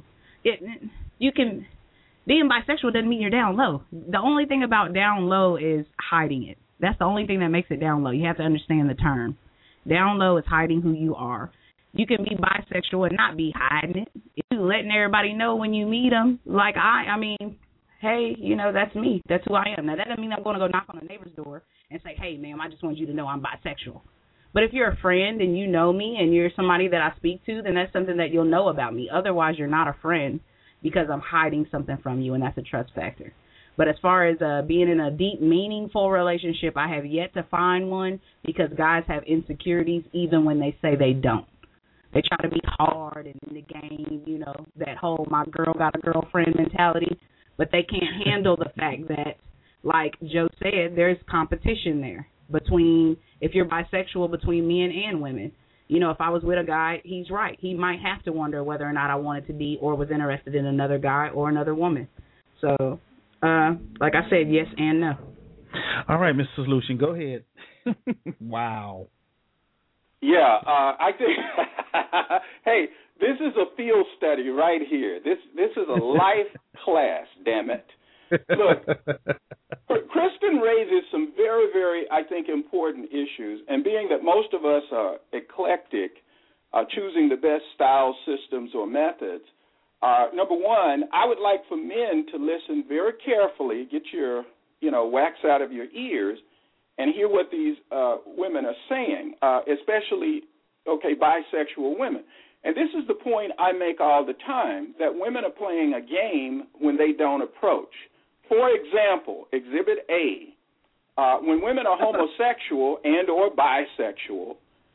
Being bisexual doesn't mean you're down low. The only thing about down low is hiding it. That's the only thing that makes it down low. You have to understand the term. Down low is hiding who you are. You can be bisexual and not be hiding it. You letting everybody know when you meet them. Like I mean, hey, you know, that's me. That's who I am. Now, that doesn't mean I'm going to go knock on a neighbor's door and say, hey, ma'am, I just want you to know I'm bisexual. But if you're a friend and you know me and you're somebody that I speak to, then that's something that you'll know about me. Otherwise, you're not a friend because I'm hiding something from you, and that's a trust factor. But as far as being in a deep, meaningful relationship, I have yet to find one because guys have insecurities even when they say they don't. They try to be hard and in the game, you know, that whole my girl got a girlfriend mentality, but they can't handle the fact that, like Joe said, there's competition there between, if you're bisexual, between men and women. You know, if I was with a guy, he's right. He might have to wonder whether or not I wanted to be or was interested in another guy or another woman. So, like I said, yes and no. All right, Mr. Solution, go ahead. Wow. Yeah, I think, hey, this is a field study right here. This is a life class, damn it. Look, Kristen raises some very, very, I think, important issues. And being that most of us are eclectic, choosing the best style systems or methods, number one, I would like for men to listen very carefully, get your, wax out of your ears, and hear what these women are saying, especially, bisexual women. And this is the point I make all the time, that women are playing a game when they don't approach. For example, Exhibit A, when women are homosexual and or bisexual,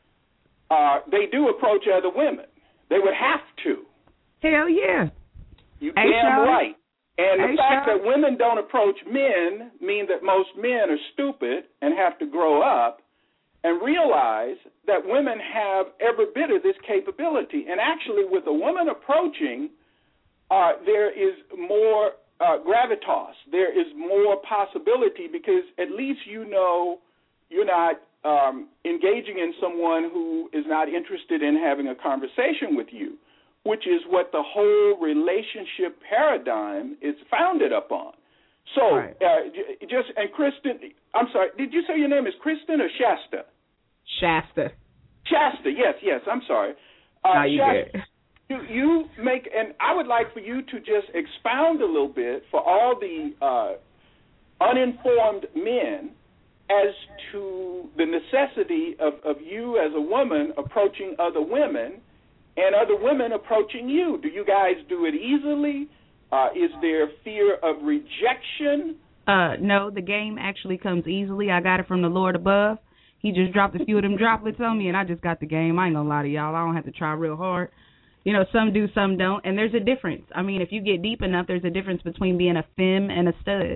they do approach other women. They would have to. Hell yeah. You damn right. And the fact that women don't approach men mean that most men are stupid and have to grow up and realize that women have every bit of this capability. And actually, with a woman approaching, there is more gravitas. There is more possibility because at least you're not engaging in someone who is not interested in having a conversation with you, which is what the whole relationship paradigm is founded upon. So, right. And Kristen, I'm sorry, did you say your name is Kristen or Shasta? Shasta. Shasta, yes, I'm sorry. Shasta, you make, and I would like for you to just expound a little bit for all the uninformed men as to the necessity of you as a woman approaching other women and other women approaching you. Do you guys do it easily? Is there fear of rejection? No, the game actually comes easily. I got it from the Lord above. He just dropped a few of them droplets on me, and I just got the game. I ain't going to lie to y'all. I don't have to try real hard. Some do, some don't, and there's a difference. I mean, if you get deep enough, there's a difference between being a femme and a stud.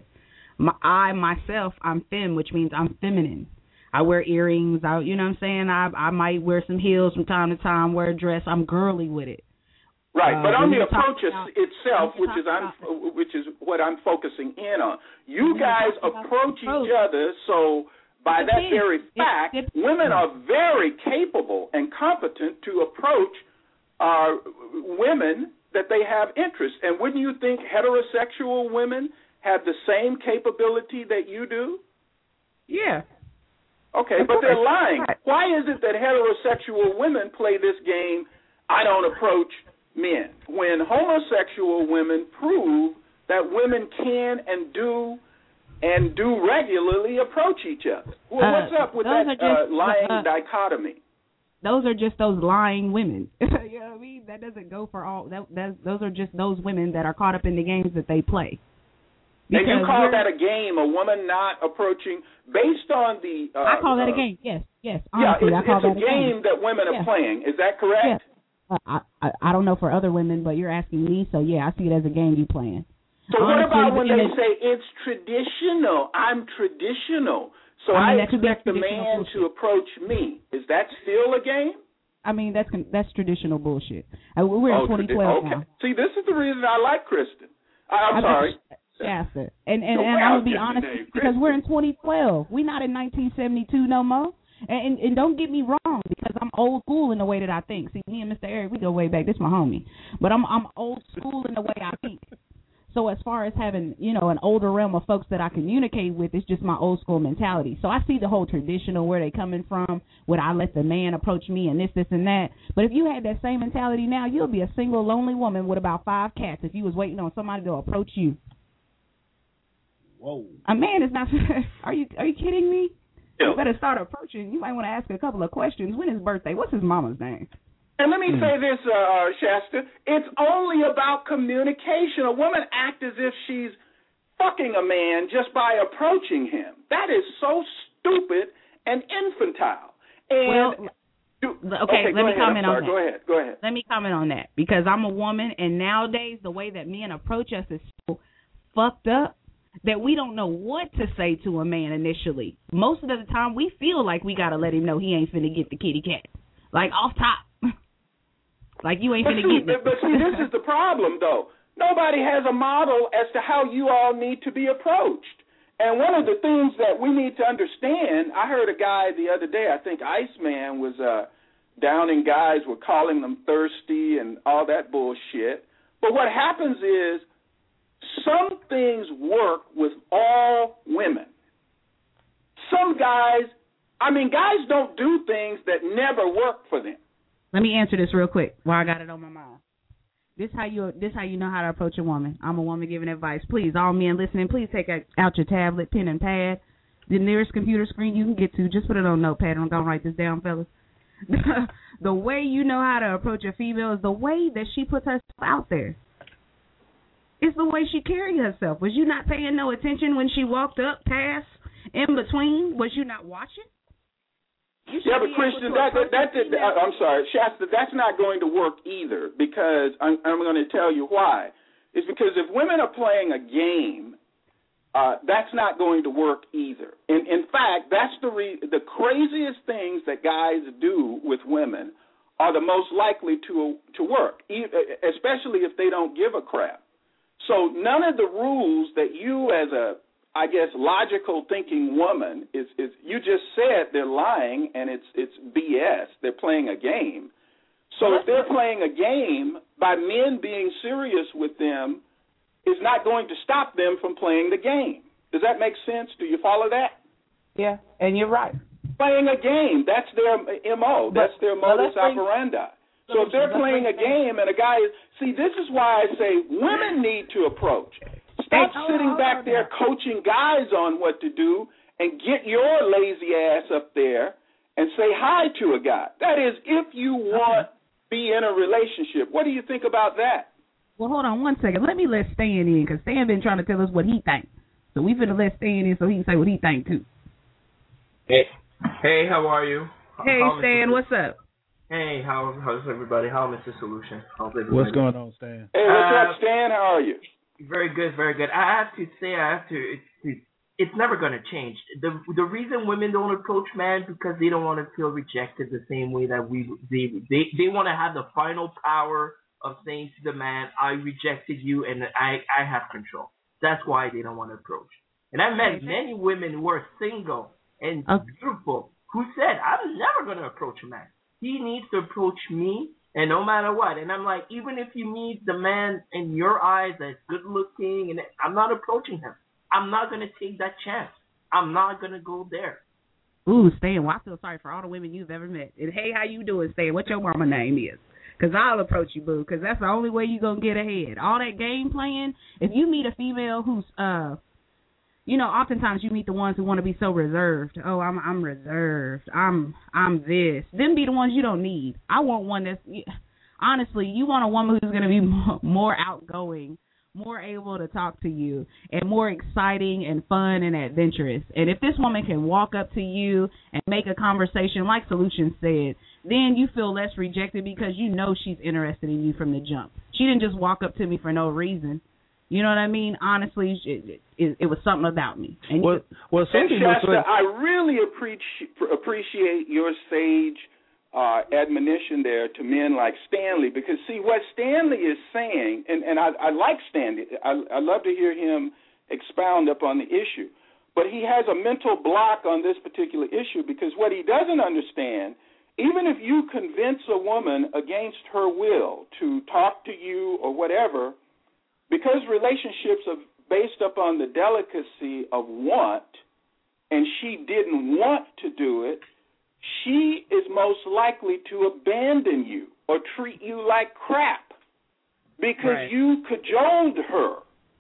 I'm femme, which means I'm feminine. I wear earrings. You know what I'm saying? I might wear some heels from time to time, wear a dress. I'm girly with it. Right, but on the approach itself, which is what I'm focusing in on, you guys approach each other, so by that very fact, women are very capable and competent to approach women that they have interest. And wouldn't you think heterosexual women have the same capability that you do? Yeah. Okay, but they're lying. Why is it that heterosexual women play this game, I don't approach men, when homosexual women prove that women can and do regularly approach each other? Well, what's up with that lying dichotomy? Those are just those lying women. You know what I mean? That doesn't go for all. Those are just those women that are caught up in the games that they play. And you call that a game, a woman not approaching, based on the... I call that a game, yes. Honestly, it's a game that women are playing. Is that correct? Yeah. I don't know for other women, but you're asking me, so yeah, I see it as a game you playing. So what about when they say it's traditional? I'm traditional, so I expect the man to approach me. Is that still a game? I mean, that's traditional bullshit. We're in 2012 now. See, this is the reason I like Kristen. I'm sorry. Shasta. And I'm going to be honest, because we're in 2012. We're not in 1972 no more. And don't get me wrong, because I'm old school in the way that I think. See, me and Mr. Eric, we go way back. This is my homie. But I'm old school in the way I think. So as far as having, an older realm of folks that I communicate with, it's just my old school mentality. So I see the whole traditional, where they coming from, would I let the man approach me and this, and that. But if you had that same mentality now, you'll be a single, lonely woman with about 5 cats if you was waiting on somebody to approach you. Whoa. A man is not. Are you kidding me? You better start approaching. You might want to ask a couple of questions. When his birthday? What's his mama's name? And let me say this, Shasta. It's only about communication. A woman acts as if she's fucking a man just by approaching him. That is so stupid and infantile. And let me comment on that. Go ahead. Let me comment on that, because I'm a woman, and nowadays the way that men approach us is so fucked up that we don't know what to say to a man initially. Most of the time, we feel like we got to let him know he ain't finna get the kitty cat. Like, off top. Like, you ain't finna get it. But see, this is the problem, though. Nobody has a model as to how you all need to be approached. And one of the things that we need to understand, I heard a guy the other day, I think Iceman was downing guys, were calling them thirsty and all that bullshit. But what happens is, some things work with all women. Some guys don't do things that never work for them. Let me answer this real quick while I got it on my mind. This how you know how to approach a woman. I'm a woman giving advice. Please, all men listening, please take out your tablet, pen, and pad. The nearest computer screen you can get to, just put it on notepad. I'm going to write this down, fellas. The way you know how to approach a female is the way that she puts herself out there. It's the way she carries herself. Was you not paying no attention when she walked up, past, in between? Was you not watching? Yeah, but Christian, I'm sorry, Shasta, that's not going to work either, because I'm going to tell you why. It's because if women are playing a game, that's not going to work either. In fact, that's the craziest things that guys do with women are the most likely to work, especially if they don't give a crap. So none of the rules that you as a, I guess, logical thinking woman is you just said they're lying and it's BS. They're playing a game. So if they're playing a game, by men being serious with them is not going to stop them from playing the game. Does that make sense? Do you follow that? Yeah, and you're right. Playing a game, that's their MO. That's their modus operandi. So if they're playing a game and a guy is, see, this is why I say women need to approach. Stop sitting back there coaching guys on what to do and get your lazy ass up there and say hi to a guy. That is, if you want to be in a relationship. What do you think about that? Well, hold on one second. Let me let Stan in, because Stan been trying to tell us what he thinks. So we finna let Stan in so he can say what he thinks, too. Hey, how are you? Hey, Stan, what's up? Hey, how's everybody? How's Mr. Solution? How's everybody? What's going on, Stan? Hey, what's up, Stan? How are you? Very good, very good. I have to say, it's never going to change. The reason women don't approach men because they don't want to feel rejected the same way that they want to have the final power of saying to the man, I rejected you and I have control. That's why they don't want to approach. And I met many women who are single and beautiful who said, I'm never going to approach a man. He needs to approach me, and no matter what. And I'm like, even if you meet the man in your eyes that's good looking, and I'm not approaching him. I'm not going to take that chance. I'm not going to go there. Ooh, Stan, well, I feel sorry for all the women you've ever met. And hey, how you doing, Stan? What your mama name is? Because I'll approach you, boo, because that's the only way you're going to get ahead. All that game playing, if you meet a female who's, oftentimes you meet the ones who want to be so reserved. Oh, I'm reserved. I'm this. Them be the ones you don't need. I want one that's, honestly, you want a woman who's going to be more outgoing, more able to talk to you, and more exciting and fun and adventurous. And if this woman can walk up to you and make a conversation, like Solution said, then you feel less rejected because you know she's interested in you from the jump. She didn't just walk up to me for no reason. You know what I mean? Honestly, it was something about me. And Shasta, I really appreciate your sage admonition there to men like Stanley, because, see, what Stanley is saying, and I like Stanley. I love to hear him expound upon the issue. But he has a mental block on this particular issue, because what he doesn't understand, even if you convince a woman against her will to talk to you or whatever, because relationships are based upon the delicacy of want, and she didn't want to do it, she is most likely to abandon you or treat you like crap because you cajoled her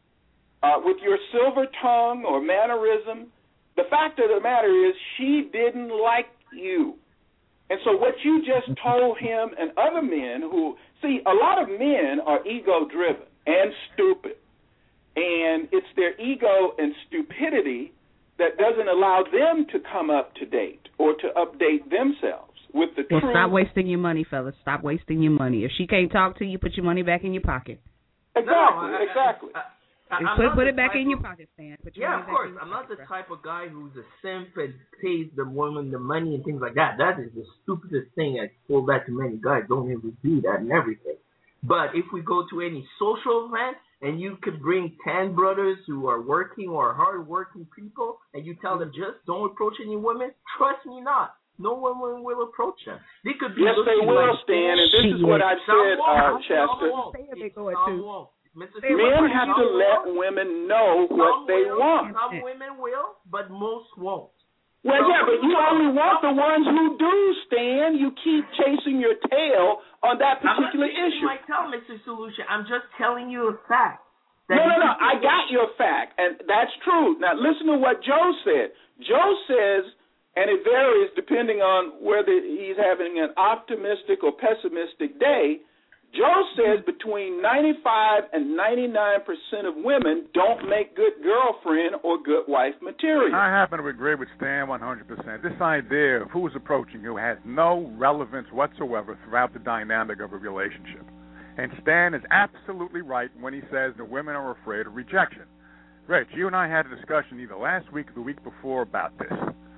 with your silver tongue or mannerism. The fact of the matter is she didn't like you. And so what you just told him and other men who, see, a lot of men are ego-driven and stupid, and it's their ego and stupidity that doesn't allow them to come up to date or to update themselves with the truth. Stop wasting your money, fellas. Stop wasting your money. If she can't talk to you, put your money back in your pocket. Exactly. Put it back in your pocket, Stan. Yeah, of course. I'm not the type of guy who's a simp and pays the woman the money and things like that. That is the stupidest thing. I go back to many guys don't ever do that and everything. But if we go to any social event and you could bring 10 brothers who are working or hard-working people and you tell them just don't approach any women, trust me not. No woman will approach them. They could be yes, they will, Stan, and this is what I've said, Chester. Men have to let women know what they want. Some women will, but most won't. Well, yeah, but you only want the ones who do, Stan. You keep chasing your tail on that particular issue. I'm not chasing my tail, Mr. Solution. I'm just telling you a fact. No, I got your fact, and that's true. Now, listen to what Joe said. Joe says, and it varies depending on whether he's having an optimistic or pessimistic day, Joe says between 95 and 99% of women don't make good girlfriend or good wife material. I happen to agree with Stan 100%. This idea of who is approaching who has no relevance whatsoever throughout the dynamic of a relationship. And Stan is absolutely right when he says that women are afraid of rejection. Rich, you and I had a discussion either last week or the week before about this.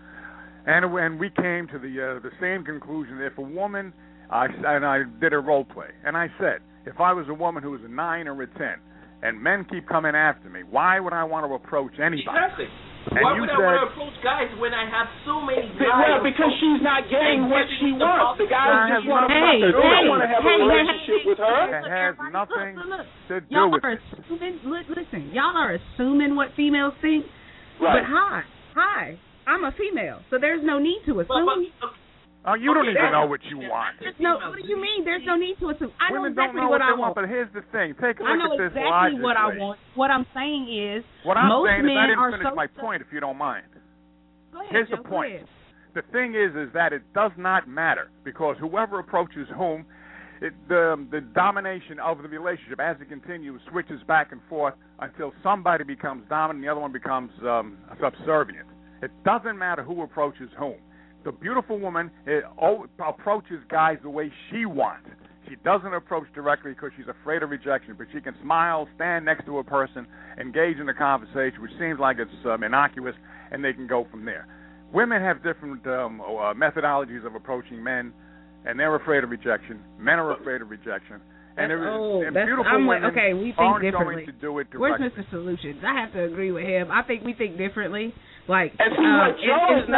And when we came to the same conclusion, if a woman... I did a role play, and I said, if I was a woman who was a 9 or a 10, and men keep coming after me, why would I want to approach anybody? Exactly. Why would I want to approach guys when I have so many guys? Well, because she's not getting what she wants. The guys just want to have a relationship with her. It has nothing to do y'all with are assuming, listen, y'all are assuming what females think. Right. But hi, I'm a female, so there's no need to assume. Oh, you don't even know what you want. What do you mean? There's no need to assume. I know Women exactly don't know what I they want. But here's the thing. Take a look I know at this exactly logically. what I want. What I'm saying is, what I'm most saying men is I didn't are finish so my point, if you don't mind. Go ahead, Here's Joe, the point. Go ahead. The thing is that it does not matter because whoever approaches whom, the domination of the relationship as it continues switches back and forth until somebody becomes dominant and the other one becomes subservient. It doesn't matter who approaches whom. The beautiful woman approaches guys the way she wants. She doesn't approach directly because she's afraid of rejection, but she can smile, stand next to a person, engage in a conversation, which seems like it's innocuous, and they can go from there. Women have different methodologies of approaching men, and they're afraid of rejection. Men are afraid of rejection. And beautiful women we think aren't differently. going to do it Where's directly. Mr. Solutions? I have to agree with him. I think we think differently. Like, and see what Joe is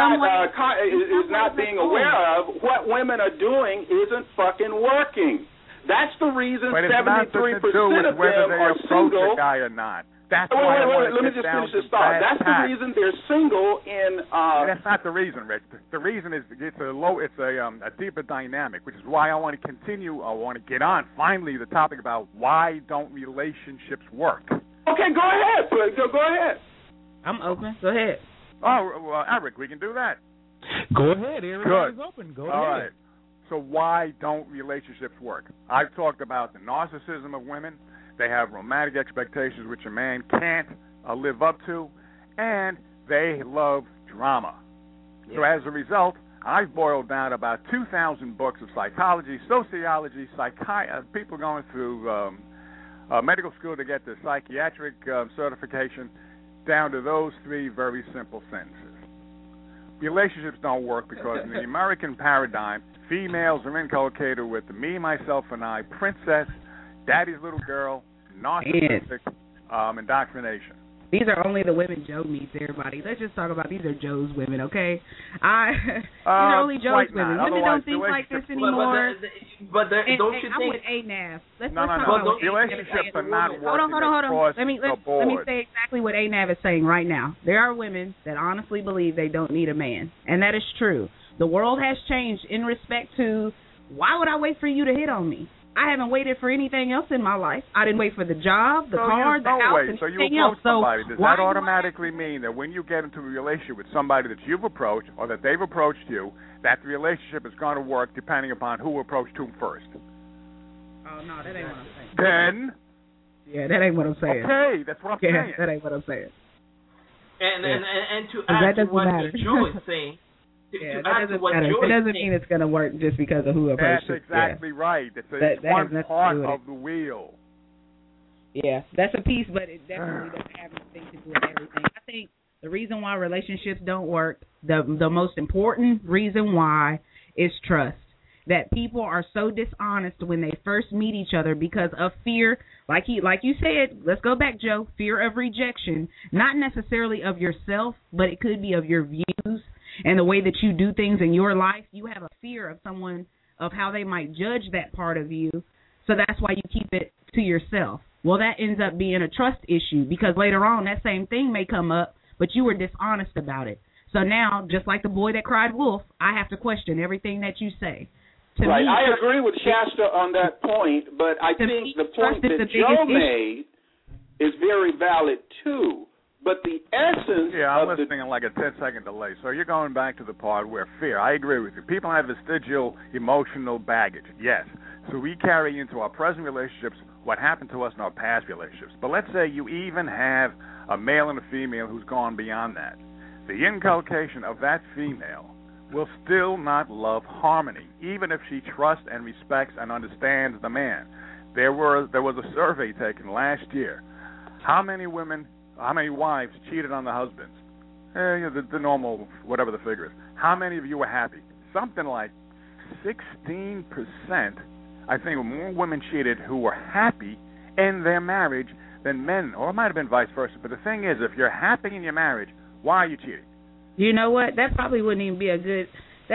not being aware of, what women are doing isn't fucking working. That's the reason 73% of them are single. A guy or not. That's wait, why let me just finish this thought. That's the reason they're single in. That's not the reason, Rich. The reason is it's a deeper dynamic, which is why I want to continue. I want to get on finally the topic about why don't relationships work. Okay, go ahead. Go ahead. I'm open. Go ahead. Oh, well, Eric, we can do that. Go ahead. Everybody's open. Go ahead. All right. So why don't relationships work? I've talked about the narcissism of women. They have romantic expectations which a man can't live up to, and they love drama. Yeah. So as a result, I've boiled down about 2,000 books of psychology, sociology, people going through medical school to get their psychiatric certification, down to those 3 very simple sentences. Relationships don't work because in the American paradigm, females are inculcated with the me, myself, and I, princess, daddy's little girl, narcissistic indoctrination. These are only the women Joe meets, everybody. Let's just talk about these are Joe's women, okay? These are only Joe's women. Women don't think like this anymore. But don't you think? I'm with ANAV. Let's no. Relationships are not working across Let me say exactly what ANAV is saying right now. There are women that honestly believe they don't need a man, and that is true. The world has changed in respect to why would I wait for you to hit on me? I haven't waited for anything else in my life. I didn't wait for the job, the car, the house, and anything else. So you approach somebody. Does that automatically mean that when you get into a relationship with somebody that you've approached or that they've approached you, that the relationship is going to work depending upon who approached whom first? Oh, no, that ain't what I'm saying. Then? Yeah, that ain't what I'm saying. Okay, that's what I'm saying. That ain't what I'm saying. And to add to what Joe is saying, it doesn't mean it's going to work just because of who approached it. That's exactly right. It's one part of the wheel. Yeah, that's a piece, but it definitely doesn't have anything to do with everything. I think the reason why relationships don't work, the most important reason why is trust. That people are so dishonest when they first meet each other because of fear, like you said, let's go back, Joe, fear of rejection, not necessarily of yourself, but it could be of your views and the way that you do things in your life. You have a fear of someone, of how they might judge that part of you, so that's why you keep it to yourself. Well, that ends up being a trust issue because later on that same thing may come up, but you were dishonest about it. So now, just like the boy that cried wolf, I have to question everything that you say. Right, I agree with Shasta on that point, but I think the point that Joe made is very valid too. But the essence I'm listening in like a 10-second delay. So you're going back to the part where fear. I agree with you. People have vestigial emotional baggage, yes. So we carry into our present relationships what happened to us in our past relationships. But let's say you even have a male and a female who's gone beyond that. The inculcation of that female will still not love harmony, even if she trusts and respects and understands the man. There was a survey taken last year. How many wives cheated on the husbands? The normal, whatever the figure is. How many of you were happy? Something like 16%, I think, more women cheated who were happy in their marriage than men, or it might have been vice versa. But the thing is, if you're happy in your marriage, why are you cheating? You know what? That probably wouldn't even be a good.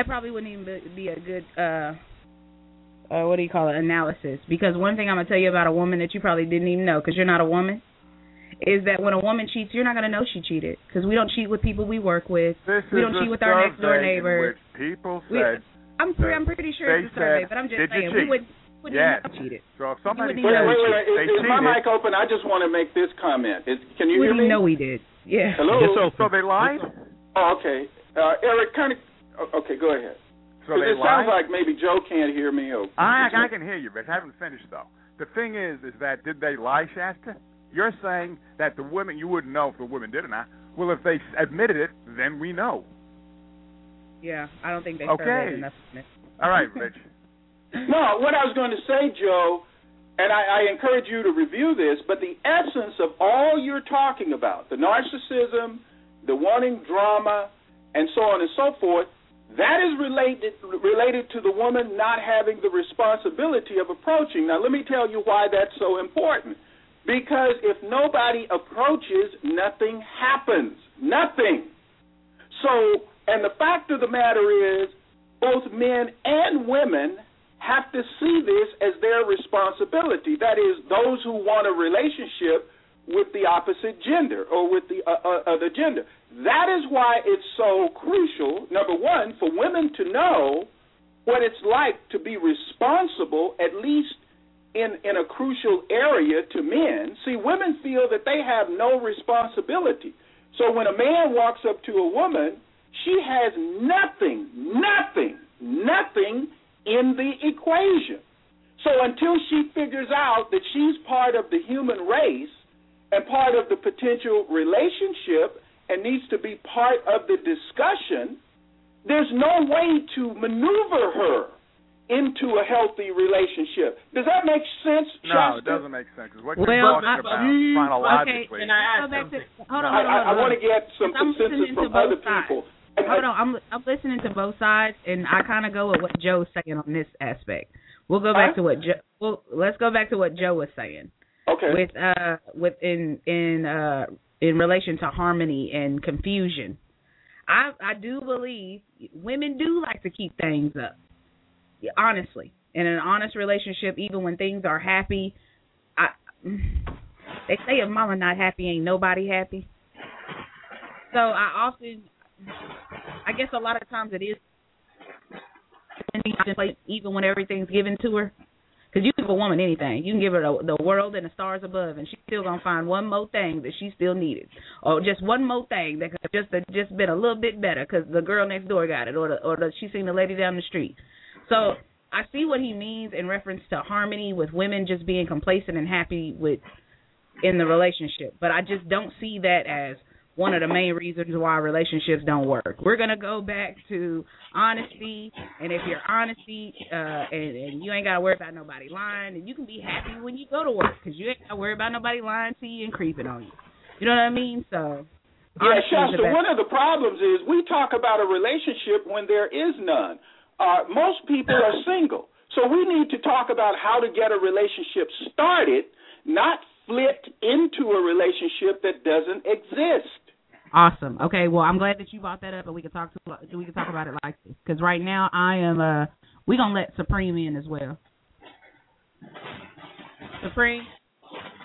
What do you call it? Analysis. Because one thing I'm gonna tell you about a woman that you probably didn't even know, because you're not a woman, is that when a woman cheats, you're not gonna know she cheated, because we don't cheat with people we work with. We don't cheat with our next door neighbor. People said. I'm pretty sure it's a survey, but I'm just saying we wouldn't know she cheated. So if somebody wait, is my mic open? I just want to make this comment. Can you hear me? We know we did. Yeah. Hello. So they lied? Oh, okay. Eric, okay, go ahead. So they it sounds like maybe Joe can't hear me. I can hear you, but I haven't finished, though. The thing is that did they lie, Shasta? You're saying that the women, you wouldn't know if the women did or not. Well, if they admitted it, then we know. Yeah, I don't think they surveyed enough. All right, Rich. No, what I was going to say, Joe, and I encourage you to review this, but the essence of all you're talking about, the narcissism, the wanting drama, and so on and so forth, that is related to the woman not having the responsibility of approaching. Now, let me tell you why that's so important. Because if nobody approaches, nothing happens. Nothing. So, and the fact of the matter is, both men and women have to see this as their responsibility. That is, those who want a relationship with the opposite gender or with the other gender. That is why it's so crucial, number one, for women to know what it's like to be responsible, at least in a crucial area to men. See, women feel that they have no responsibility. So when a man walks up to a woman, she has nothing in the equation. So until she figures out that she's part of the human race and part of the potential relationship and needs to be part of the discussion, there's no way to maneuver her into a healthy relationship. Does that make sense, No, it doesn't make sense. What you're talking about chronologically. Okay, can I add something? Hold on. I want to get some consensus from other people. Hold on, I'm listening to both sides, and I kind of go with what Joe's saying on this aspect. We'll go back to what let's go back to what Joe was saying. Okay. In relation to harmony and confusion, I do believe women do like to keep things up. Honestly, in an honest relationship, even when things are happy, they say if mama not happy, ain't nobody happy. So I guess a lot of times it is even when everything's given to her. Because you can give a woman anything. You can give her the world and the stars above, and she's still going to find one more thing that she still needed. Or just one more thing that could have just been a little bit better because the girl next door got it, or she seen the lady down the street. So I see what he means in reference to harmony with women just being complacent and happy in the relationship. But I just don't see that as one of the main reasons why relationships don't work. We're going to go back to honesty, and if you're honesty and you ain't got to worry about nobody lying, and you can be happy when you go to work because you ain't got to worry about nobody lying to you and creeping on you. You know what I mean? So, yeah, Shasta, one of the problems is we talk about a relationship when there is none. Most people are single, so we need to talk about how to get a relationship started, not flipped into a relationship that doesn't exist. Awesome. Okay, well, I'm glad that you brought that up, and we can talk about it like this. Because right now, we're going to let Supreme in as well. Supreme?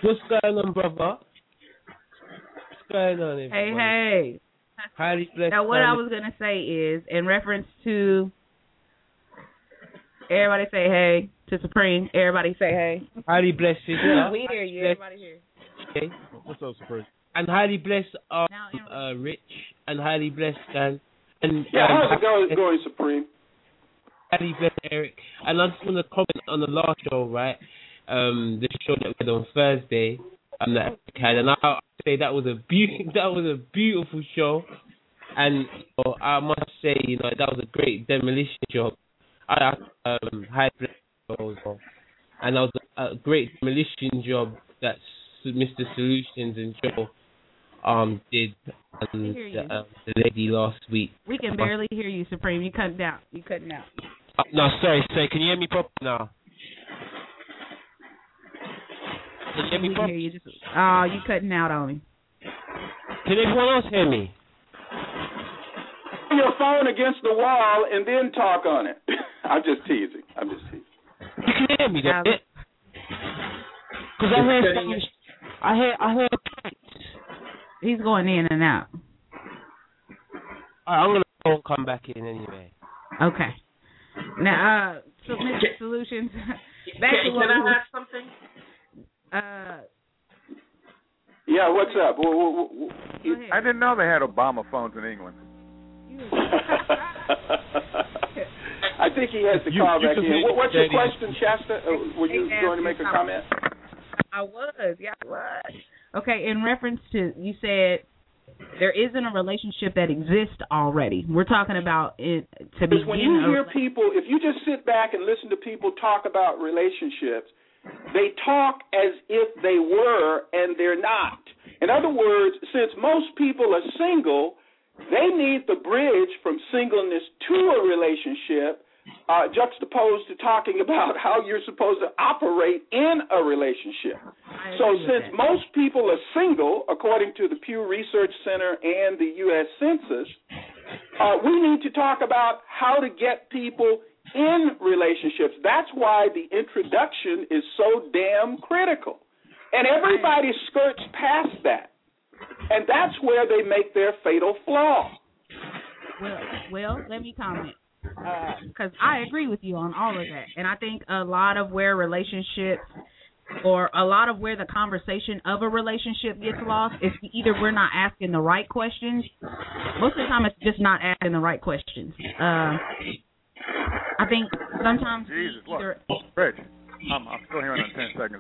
What's going on, brother? What's going on, everybody? Hey. Highly blessed. Now, what I was going to say is, in reference to, everybody say hey to Supreme. Everybody say hey. Highly blessed, sister. We hear you. Everybody here. Okay. What's up, Supreme? And highly blessed Rich. And highly blessed Dan. And, how's it going, Supreme? Highly blessed Eric. And I just want to comment on the last show, right? The show that we had on Thursday. And I say that was a beautiful show, and I must say, that was a great demolition job. I high show as well, and that was a great demolition job that Mr. Solutions and Joe did the lady last week. We can barely hear you, Supreme. You cutting out. No, sorry. Can you hear me properly now? Can you hear me? You cutting out on me. Can everyone else hear me? Your phone against the wall and then talk on it. I'm just teasing. You can hear me, don't it? Because I heard. He's going in and out. All right, I'm gonna go and come back in anyway. Okay. Now, Solutions. Back to what can I ask something? Yeah, what's up? I didn't know they had Obama phones in England. I think he has to call back in. What's your question, Shasta? Were you going to make a comment? I was. Okay, in reference to, you said there isn't a relationship that exists already. We're talking about it to begin. When you hear people, if you just sit back and listen to people talk about relationships, they talk as if they were, and they're not. In other words, since most people are single, they need the bridge from singleness to a relationship, juxtaposed to talking about how you're supposed to operate in a relationship. So since most people are single, according to the Pew Research Center and the U.S. Census, we need to talk about how to get people in relationships. That's why the introduction is so damn critical. And everybody skirts past that. And that's where they make their fatal flaw. Well, let me comment. Because I agree with you on all of that. And I think a lot of where relationships, or a lot of where the conversation of a relationship gets lost is either we're not asking the right questions. Most of the time it's just not asking the right questions. I think sometimes Rich, I'm still hearing in 10 seconds.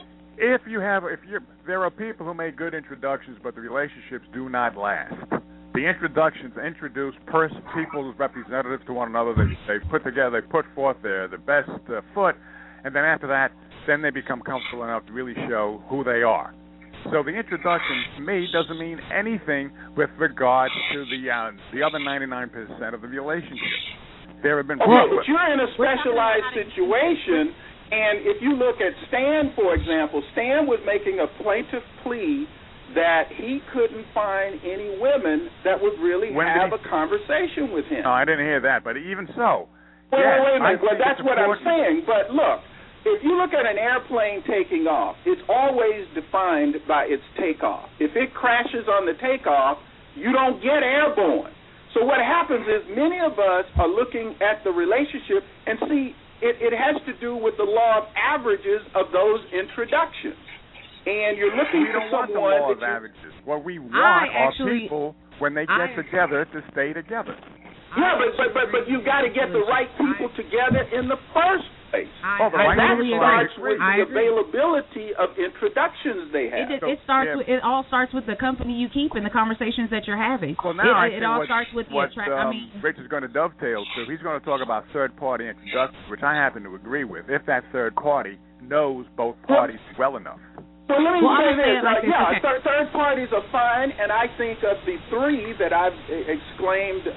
There are people who make good introductions, but the relationships do not last. The introductions introduce people's representatives to one another. They put forth their best foot, and then after that, then they become comfortable enough to really show who they are. So the introduction, to me, doesn't mean anything with regard to the other 99% of the relationship. There have been but you're in a specialized situation, and if you look at Stan, for example, Stan was making a plaintiff plea that he couldn't find any women that would really have a conversation with him. No, I didn't hear that, but even so. Wait a minute. Well, that's what I'm saying. But look, if you look at an airplane taking off, it's always defined by its takeoff. If it crashes on the takeoff, you don't get airborne. So what happens is many of us are looking at the relationship and see it has to do with the law of averages of those introductions. And you're looking for someone. We don't want the law of averages. What we want are people, when they get together, to stay together. Yeah, but you've got to get the right people together in the first place. And that starts with the availability of introductions they have. It all starts with the company you keep and the conversations that you're having. Well, now it all starts with the Rich is going to dovetail to. He's going to talk about third-party introductions, which I happen to agree with, if that third party knows both parties well enough. So let me say this. Third parties are fine, and I think of the three that I've exclaimed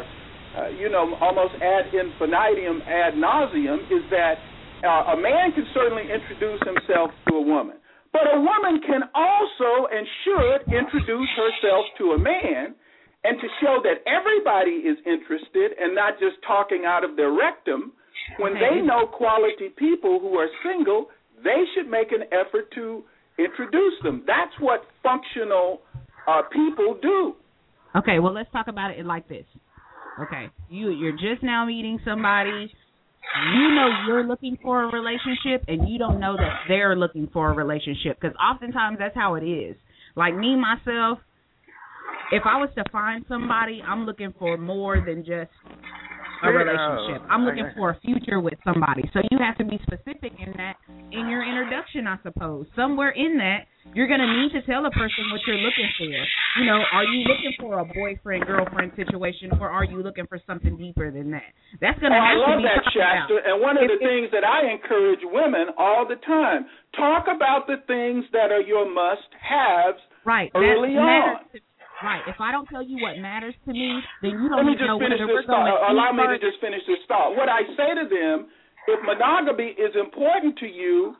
almost ad infinitum, ad nauseum, is that a man can certainly introduce himself to a woman. But a woman can also and should introduce herself to a man, and to show that everybody is interested and not just talking out of their rectum. When they know quality people who are single, they should make an effort to introduce them. That's what functional people do. Okay, well, let's talk about it like this. Okay, you're just now meeting somebody. You know you're looking for a relationship, and you don't know that they're looking for a relationship, because oftentimes that's how it is. Like me, myself, if I was to find somebody, I'm looking for more than just a relationship. I'm looking for a future with somebody. So you have to be specific in that, in your introduction, I suppose. Somewhere in that, you're going to need to tell a person what you're looking for. You know, are you looking for a boyfriend-girlfriend situation, or are you looking for something deeper than that? That's going to have to be talked about. I love that, Shasta. And one of the things that I encourage women all the time, talk about the things that are your must-haves early on. Right. If I don't tell you what matters to me, then you don't Let me just finish this thought. Allow me to just finish this thought. What I say to them, if monogamy is important to you,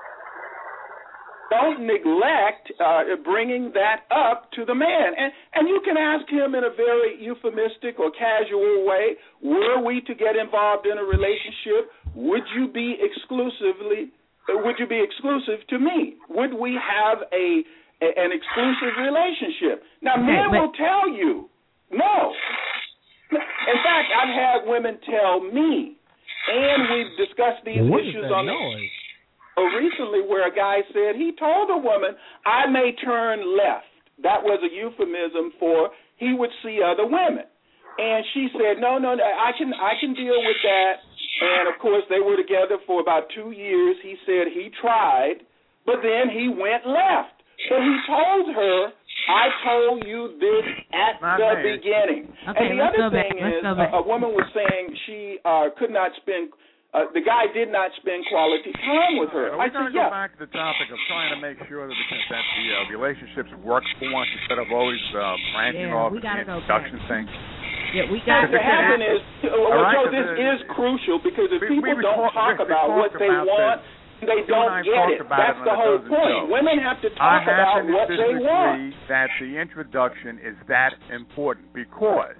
don't neglect bringing that up to the man. And you can ask him in a very euphemistic or casual way, were we to get involved in a relationship, would you be exclusive to me? Would we have an exclusive relationship? Now, men will tell you, no. In fact, I've had women tell me, and we've discussed these issues on recently, where a guy said he told a woman, I may turn left. That was a euphemism for he would see other women. And she said, no, I can deal with that. And, of course, they were together for about 2 years. He said he tried, but then he went left. But he told her, I told you this at the beginning. Okay, and the other thing is, a woman was saying she could not spend, the guy did not spend quality time with her. I said, go back to the topic of trying to make sure that the relationships work for once instead of always branching off the introduction thing. Yeah, we got to happen is, Joe, this is crucial, because if people don't talk about what they want, they don't get it. That's the whole point. Women have to talk about what they want. That the introduction is that important, because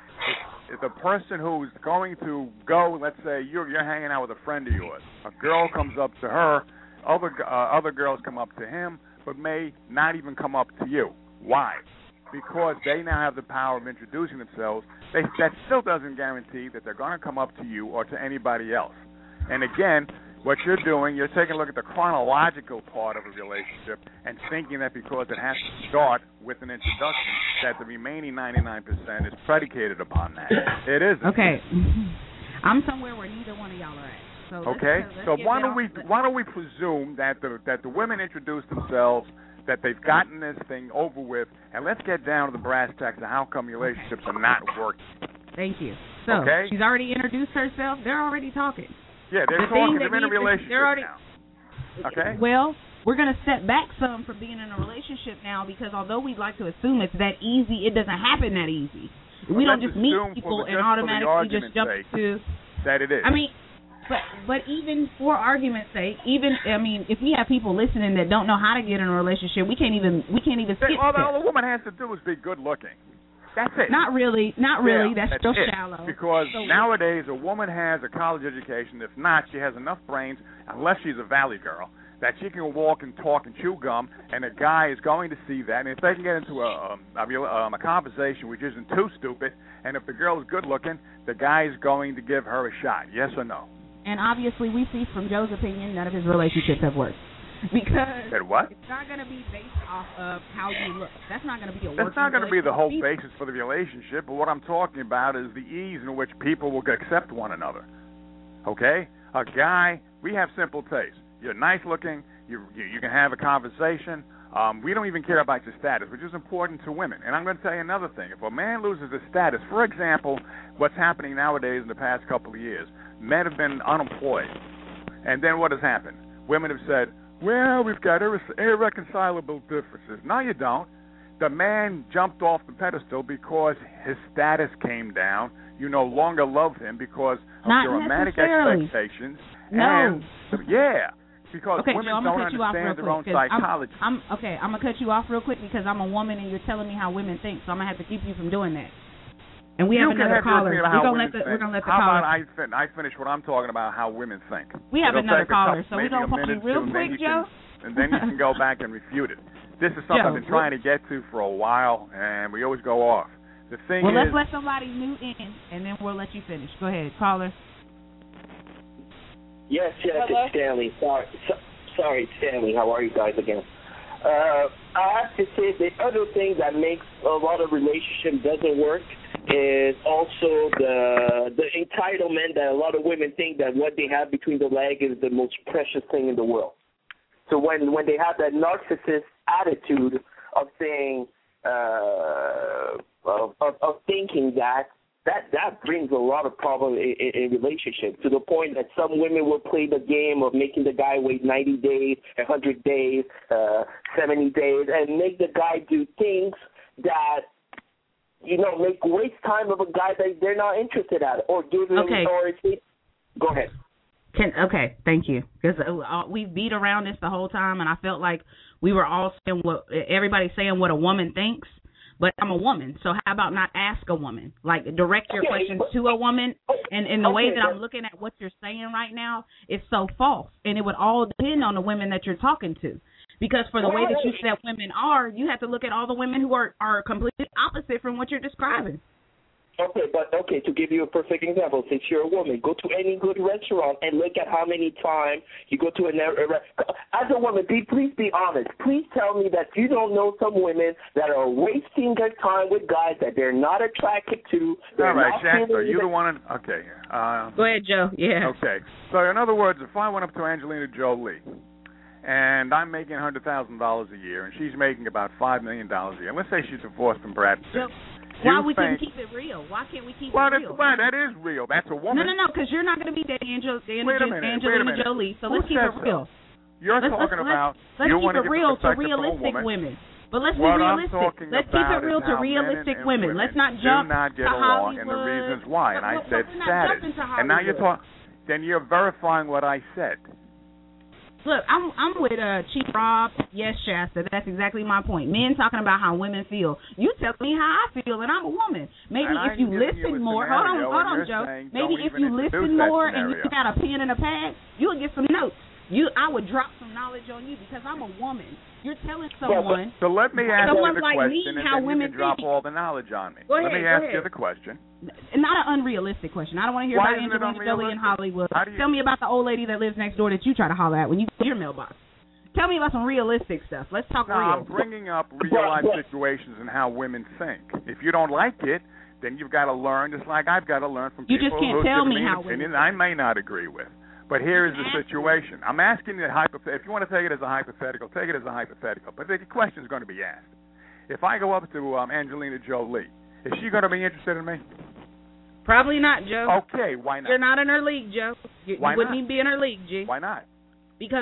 if the person who's going to go, let's say you're hanging out with a friend of yours, a girl comes up to her, other girls come up to him, but may not even come up to you. Why? Because they now have the power of introducing themselves. That still doesn't guarantee that they're going to come up to you or to anybody else. And again, what you're doing, you're taking a look at the chronological part of a relationship and thinking that because it has to start with an introduction, that the remaining 99% is predicated upon that. It isn't. Okay. I'm somewhere where neither one of y'all are at. So so why don't we presume that the women introduce themselves, that they've gotten this thing over with, and let's get down to the brass tacks of how come relationships are not working. Thank you. So she's already introduced herself. They're already talking. Yeah, they're talking. They're in a relationship now. Okay. Well, we're going to step back some from being in a relationship now, because although we'd like to assume it's that easy, it doesn't happen that easy. We don't just meet people and automatically just jump to that it is. I mean, but even for argument's sake, if we have people listening that don't know how to get in a relationship, we can't even skip. All the woman has to do is be good looking. That's it. Not really. Yeah, that's still shallow. Because nowadays a woman has a college education. If not, she has enough brains, unless she's a valley girl, that she can walk and talk and chew gum, and a guy is going to see that. And if they can get into a conversation which isn't too stupid, and if the girl is good looking, the guy is going to give her a shot. Yes or no? And obviously, we see from Joe's opinion, none of his relationships have worked. Because it's not going to be based off of how you look. That's not going to be a working relationship. That's not going to be the whole basis for the relationship, but what I'm talking about is the ease in which people will accept one another. Okay? A guy, we have simple tastes. You're nice looking, you can have a conversation. We don't even care about your status, which is important to women. And I'm going to tell you another thing. If a man loses his status, for example, what's happening nowadays in the past couple of years, men have been unemployed. And then what has happened? Women have said, well, we've got irreconcilable differences. No, you don't. The man jumped off the pedestal because his status came down. You no longer love him because of your romantic expectations. No. Because women don't understand their own psychology. I'm going to cut you off real quick because I'm a woman and you're telling me how women think, so I'm going to have to keep you from doing that. And we have another caller. We're going to let the caller. How about I finish what I'm talking about, how women think. We have another caller, so we're going to pump you real quick, Joe. and then you can go back and refute it. This is something I've been trying to get to for a while, and we always go off. The thing is... let's let somebody new in, and then we'll let you finish. Go ahead, caller. Yes, it's Stanley. Sorry, Stanley. How are you guys again? I have to say the other thing that makes a lot of relationship doesn't work is also the entitlement that a lot of women think that what they have between the legs is the most precious thing in the world. So when they have that narcissist attitude of saying of thinking that brings a lot of problems in relationships, to the point that some women will play the game of making the guy wait 90 days, 100 days, 70 days, and make the guy do things that, waste time of a guy that they're not interested at, or give him, go ahead. Okay, thank you. Because we beat around this the whole time, and I felt like we were all saying everybody's saying what a woman thinks. But I'm a woman, so how about not ask a woman? Like, direct your questions to a woman. And the way that I'm looking at what you're saying right now is so false. And it would all depend on the women that you're talking to. Because for the way that you said women are, you have to look at all the women who are completely opposite from what you're describing. Okay, to give you a perfect example, since you're a woman, go to any good restaurant and look at how many times you go to as a woman, please be honest. Please tell me that you don't know some women that are wasting their time with guys that they're not attracted to. All right, Shaq, are you the one? Okay. Go ahead, Joe. Yeah. Okay. So, in other words, if I went up to Angelina Jolie, and I'm making $100,000 a year, and she's making about $5 million a year, let's say she's divorced from Brad Pitt. Why we couldn't keep it real? Why can't we keep it real? Well, that is real. That's a woman. No, because you're not going to be dating Angelina Jolie, so let's keep it real. You're talking about... Let's keep it real to realistic women. But let's be realistic. Let's keep it real to realistic women. Let's not jump to Hollywood. Do not get along, and the reasons why. And I said status. And now you're talking... Then you're verifying what I said. Look, I'm with Chief Rob. Yes, Shasta. That's exactly my point. Men talking about how women feel. You tell me how I feel, and I'm a woman. Maybe if you listen more. Hold on, Joe. Maybe if you listen more and you got a pen and a pad, you'll get some notes. I would drop some knowledge on you because I'm a woman. You're telling someone. So let me ask you the like question, me, and how then women you can drop think. all the knowledge on me. Let me ask you the question. Not an unrealistic question. I don't want to hear about Angelina Jolie in Hollywood. Tell me about the old lady that lives next door that you try to holler at when you get your mailbox. Tell me about some realistic stuff. Let's talk real. I'm bringing up real-life situations and how women think. If you don't like it, then you've got to learn, just like I've got to learn from people who give me an opinion I may not agree with. But here is the situation. I'm asking you if you want to take it as a hypothetical, take it as a hypothetical. But the question is going to be asked. If I go up to Angelina Jolie, is she going to be interested in me? Probably not, Joe. Okay, why not? You're not in her league, Joe. You wouldn't even be in her league, G. Why not? Because,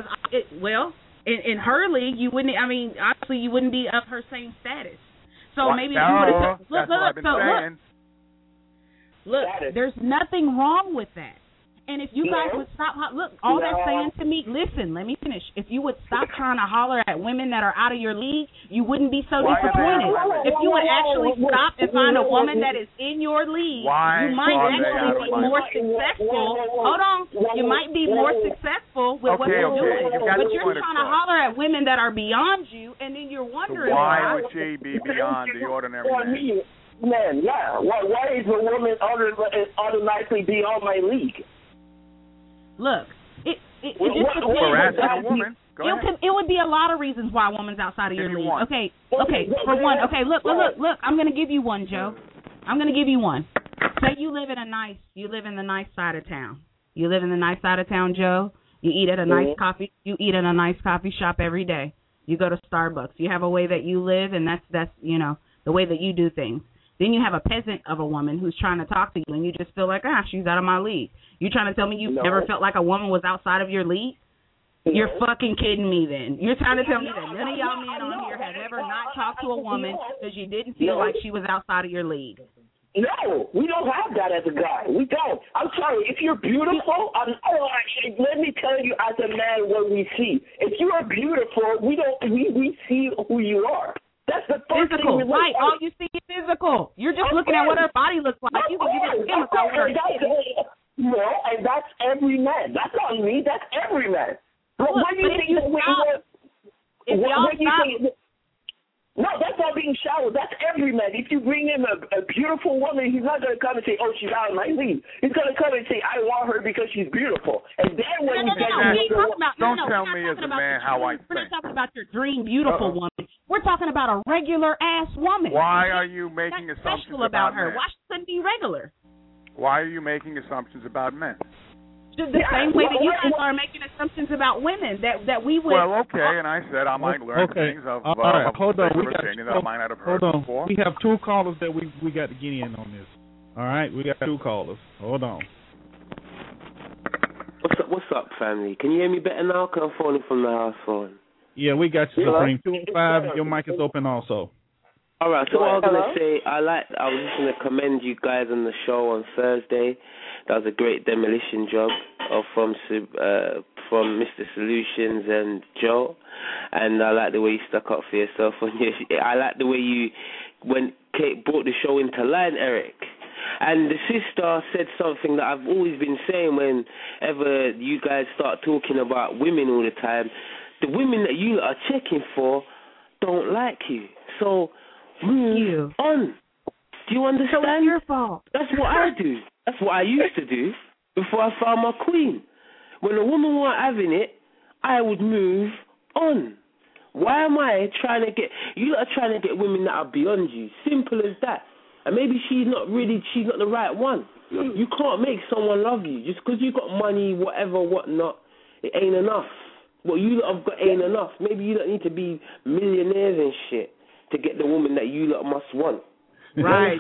in her league, you wouldn't. I mean, obviously, you wouldn't be of her same status. So maybe if you would have look, there's nothing wrong with that. And if you guys would stop, all they're saying to me, listen, let me finish. If you would stop trying to holler at women that are out of your league, you wouldn't be so disappointed. If you would actually stop and find a woman that is in your league, you might actually be more successful. Hold on. You might be more successful with what you're doing. But you're trying to holler at women that are beyond you, and then you're wondering why would she be beyond the ordinary man? Why is a woman automatically beyond my league? Look, it just depends. It would be a lot of reasons why a woman's outside of your league. Okay, for one, look, I'm going to give you one, Joe. I'm going to give you one. Say you live in the nice side of town. You live in the nice side of town, Joe. You eat at a nice coffee. You eat at a nice coffee shop every day. You go to Starbucks. You have a way that you live, and that's the way that you do things. Then you have a peasant of a woman who's trying to talk to you, and you just feel like, she's out of my league. You trying to tell me you've never felt like a woman was outside of your league? You're fucking kidding me then. You're trying to tell me that none of y'all men on here have ever not talked to a woman because you didn't feel like she was outside of your league. No, we don't have that as a guy. We don't. I'm sorry. If you're beautiful, let me tell you as a man what we see. If you are beautiful, we see who you are. That's the first physical, thing right? All you see is physical. You're just looking at what her body looks like. You can give a damn about her. No, and that's every man. That's not me. That's every man. But what do you think? If y'all no, that's not being shallow. That's every man. If you bring him a beautiful woman, he's not going to come and say, oh, she's out of my league. He's going to come and say, I want her because she's beautiful. And then when don't tell me as a man how I think. We're not talking about your dream beautiful woman. We're talking about a regular ass woman. Why are you making assumptions about her? men? Why shouldn't be regular? Why are you making assumptions about men? The same way that you guys are making assumptions about women that we would. Well, okay, and I said I might learn things of all right, hold on. that I might not have heard before. We have two callers that we got to get in on this. All right, we got two callers. Hold on. What's up, family? Can you hear me better now? Because I'm phoning from the house phone. Yeah, we got you, Supreme. 205, your mic is open also. All right, so what I was going to say, I was just going to commend you guys on the show on Thursday. That was a great demolition job from Mr. Solutions and Joe. And I like the way you stuck up for yourself. I like the way you brought the show into line, Eric. And the sister said something that I've always been saying whenever you guys start talking about women all the time. The women that you are checking for don't like you. So move on. Do you understand? So it's your fault. That's what I do. That's what I used to do before I found my queen. When a woman wasn't having it, I would move on. Why am I trying to get... You lot are trying to get women that are beyond you. Simple as that. And maybe she's not the right one. You can't make someone love you. Just because you got money, whatever, whatnot, it ain't enough. What you lot have got ain't enough. Maybe you don't need to be millionaires and shit to get the woman that you lot must want. Right.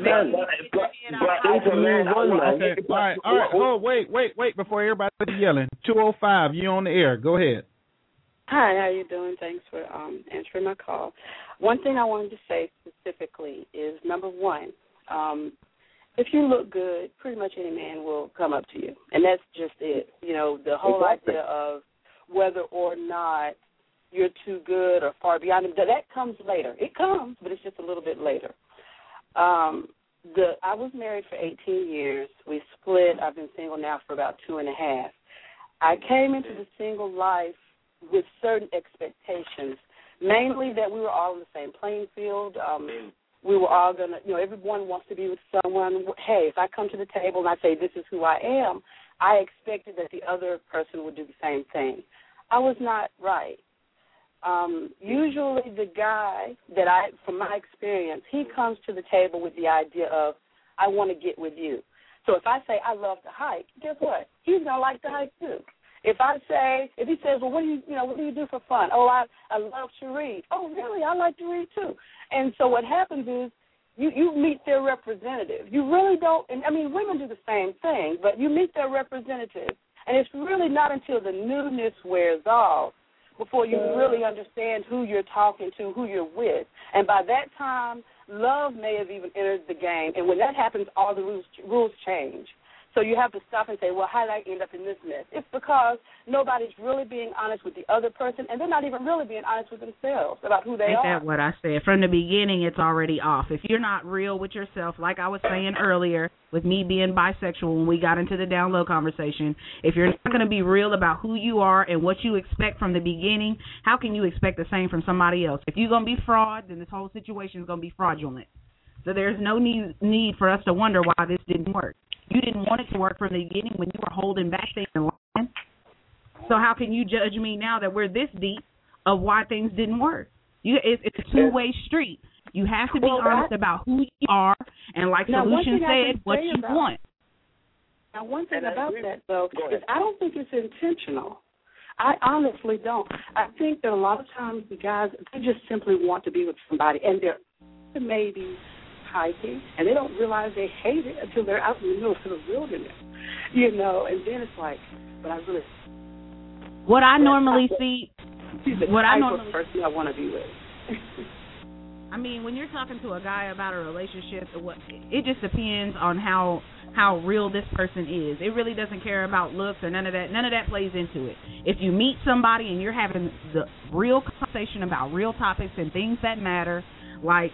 All right. Oh, wait. Before everybody's yelling. 205, you on the air. Go ahead. Hi, how you doing? Thanks for answering my call. One thing I wanted to say specifically is, number one, if you look good, pretty much any man will come up to you. And that's just it. You know, the whole idea of whether or not you're too good or far beyond him, that comes later. It comes, but it's just a little bit later. I was married for 18 years. We split. I've been single now for about 2.5. I came into the single life with certain expectations, mainly that we were all in the same playing field. We were all going to, everyone wants to be with someone. Hey, if I come to the table and I say this is who I am, I expected that the other person would do the same thing. I was not right. Usually the guy from my experience, he comes to the table with the idea of, I want to get with you. So if I say I love to hike, guess what? He's going to like to hike too. If he says, well, what do you do for fun? Oh, I love to read. Oh, really? I like to read too. And so what happens is you meet their representative. You really don't, and I mean, women do the same thing, but you meet their representative, and it's really not until the newness wears off before you really understand who you're talking to, who you're with. And by that time, love may have even entered the game. And when that happens, all the rules change. So you have to stop and say, well, how did I end up in this mess? It's because nobody's really being honest with the other person, and they're not even really being honest with themselves about who they are. Ain't that what I said? From the beginning, it's already off. If you're not real with yourself, like I was saying earlier with me being bisexual when we got into the down low conversation, if you're not going to be real about who you are and what you expect from the beginning, how can you expect the same from somebody else? If you're going to be fraud, then this whole situation is going to be fraudulent. So there's no need for us to wonder why this didn't work. You didn't want it to work from the beginning when you were holding back things in line. So how can you judge me now that we're this deep of why things didn't work? It's a two-way street. You have to be honest about who you are, and like Solution said, what you want. Now, one thing about that, though, is I don't think it's intentional. I honestly don't. I think that a lot of times the guys, they just simply want to be with somebody, and they're maybe hiking, and they don't realize they hate it until they're out in the middle of the wilderness, and then it's like, but I really... What I normally see... What I normally... person I want to be with. I mean, when you're talking to a guy about a relationship, it just depends on how real this person is. It really doesn't care about looks or none of that. None of that plays into it. If you meet somebody and you're having the real conversation about real topics and things that matter, like,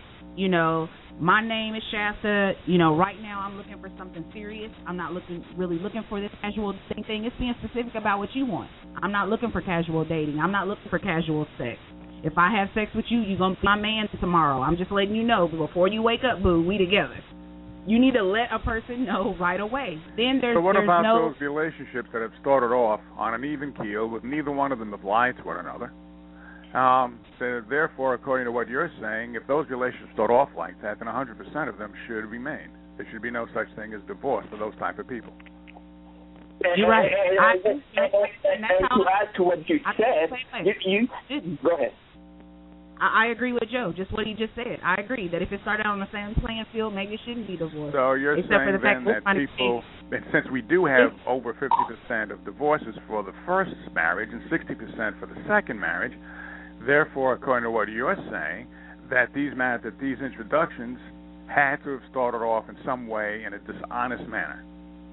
my name is Shasta. Right now I'm looking for something serious. I'm not really looking for this casual thing. It's being specific about what you want. I'm not looking for casual dating. I'm not looking for casual sex. If I have sex with you, you're going to be my man tomorrow. I'm just letting you know. Before you wake up, boo, we together. You need to let a person know right away. Then there's So what there's about no... those relationships that have started off on an even keel with neither one of them have lied to one another? So therefore, according to what you're saying, if those relationships start off like that, then 100% of them should remain. There should be no such thing as divorce for those type of people. You're right. And to add to what you said, you go ahead. I agree with Joe, just what he just said. I agree that if it started on the same playing field, maybe it shouldn't be divorced. So you're Except saying for the fact then that people, and since we do have over 50% of divorces for the first marriage and 60% for the second marriage, therefore, according to what you're saying, that these introductions had to have started off in some way in a dishonest manner.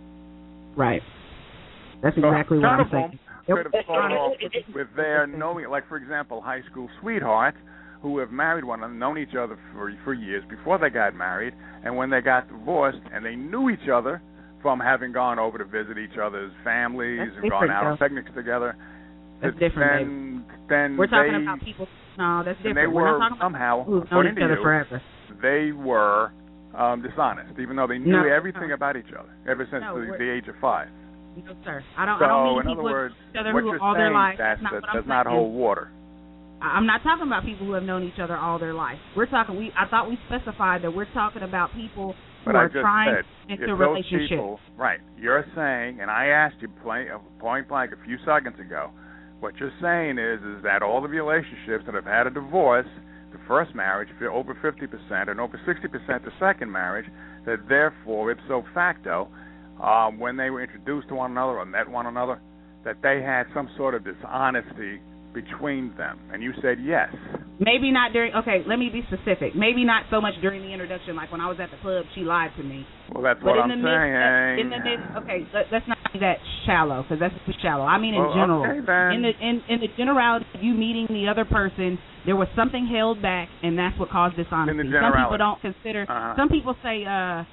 Right. That's exactly what I'm saying. Could have started off with their knowing, like for example, high school sweethearts who have married one another, known each other for years before they got married, and when they got divorced, and they knew each other from having gone over to visit each other's families and gone out on picnics together. That's different. Then we're talking about people. No, that's different. They we're were not talking somehow, about who've known according each to other you, forever. They were dishonest, even though they knew everything about each other ever since the age of 5. No, sir. I don't in mean people other words, each other what who you're all their life. saying does not hold water. I'm not talking about people who have known each other all their life. We're talking. I thought we specified that we're talking about people who are trying into relationships. People, right. You're saying, and I asked you point blank a few seconds ago, what you're saying is that all the relationships that have had a divorce, the first marriage, over 50%, and over 60% the second marriage, that therefore, ipso facto, when they were introduced to one another or met one another, that they had some sort of dishonesty between them. And you said yes. Maybe not during, okay, let me be specific. Maybe not so much during the introduction, like when I was at the club, she lied to me. Well, that's what I'm saying. Okay, let's not be that shallow, because that's too shallow. I mean in general. Okay, then. In the generality of you meeting the other person, there was something held back, and that's what caused dishonesty. Some people don't consider, some people say,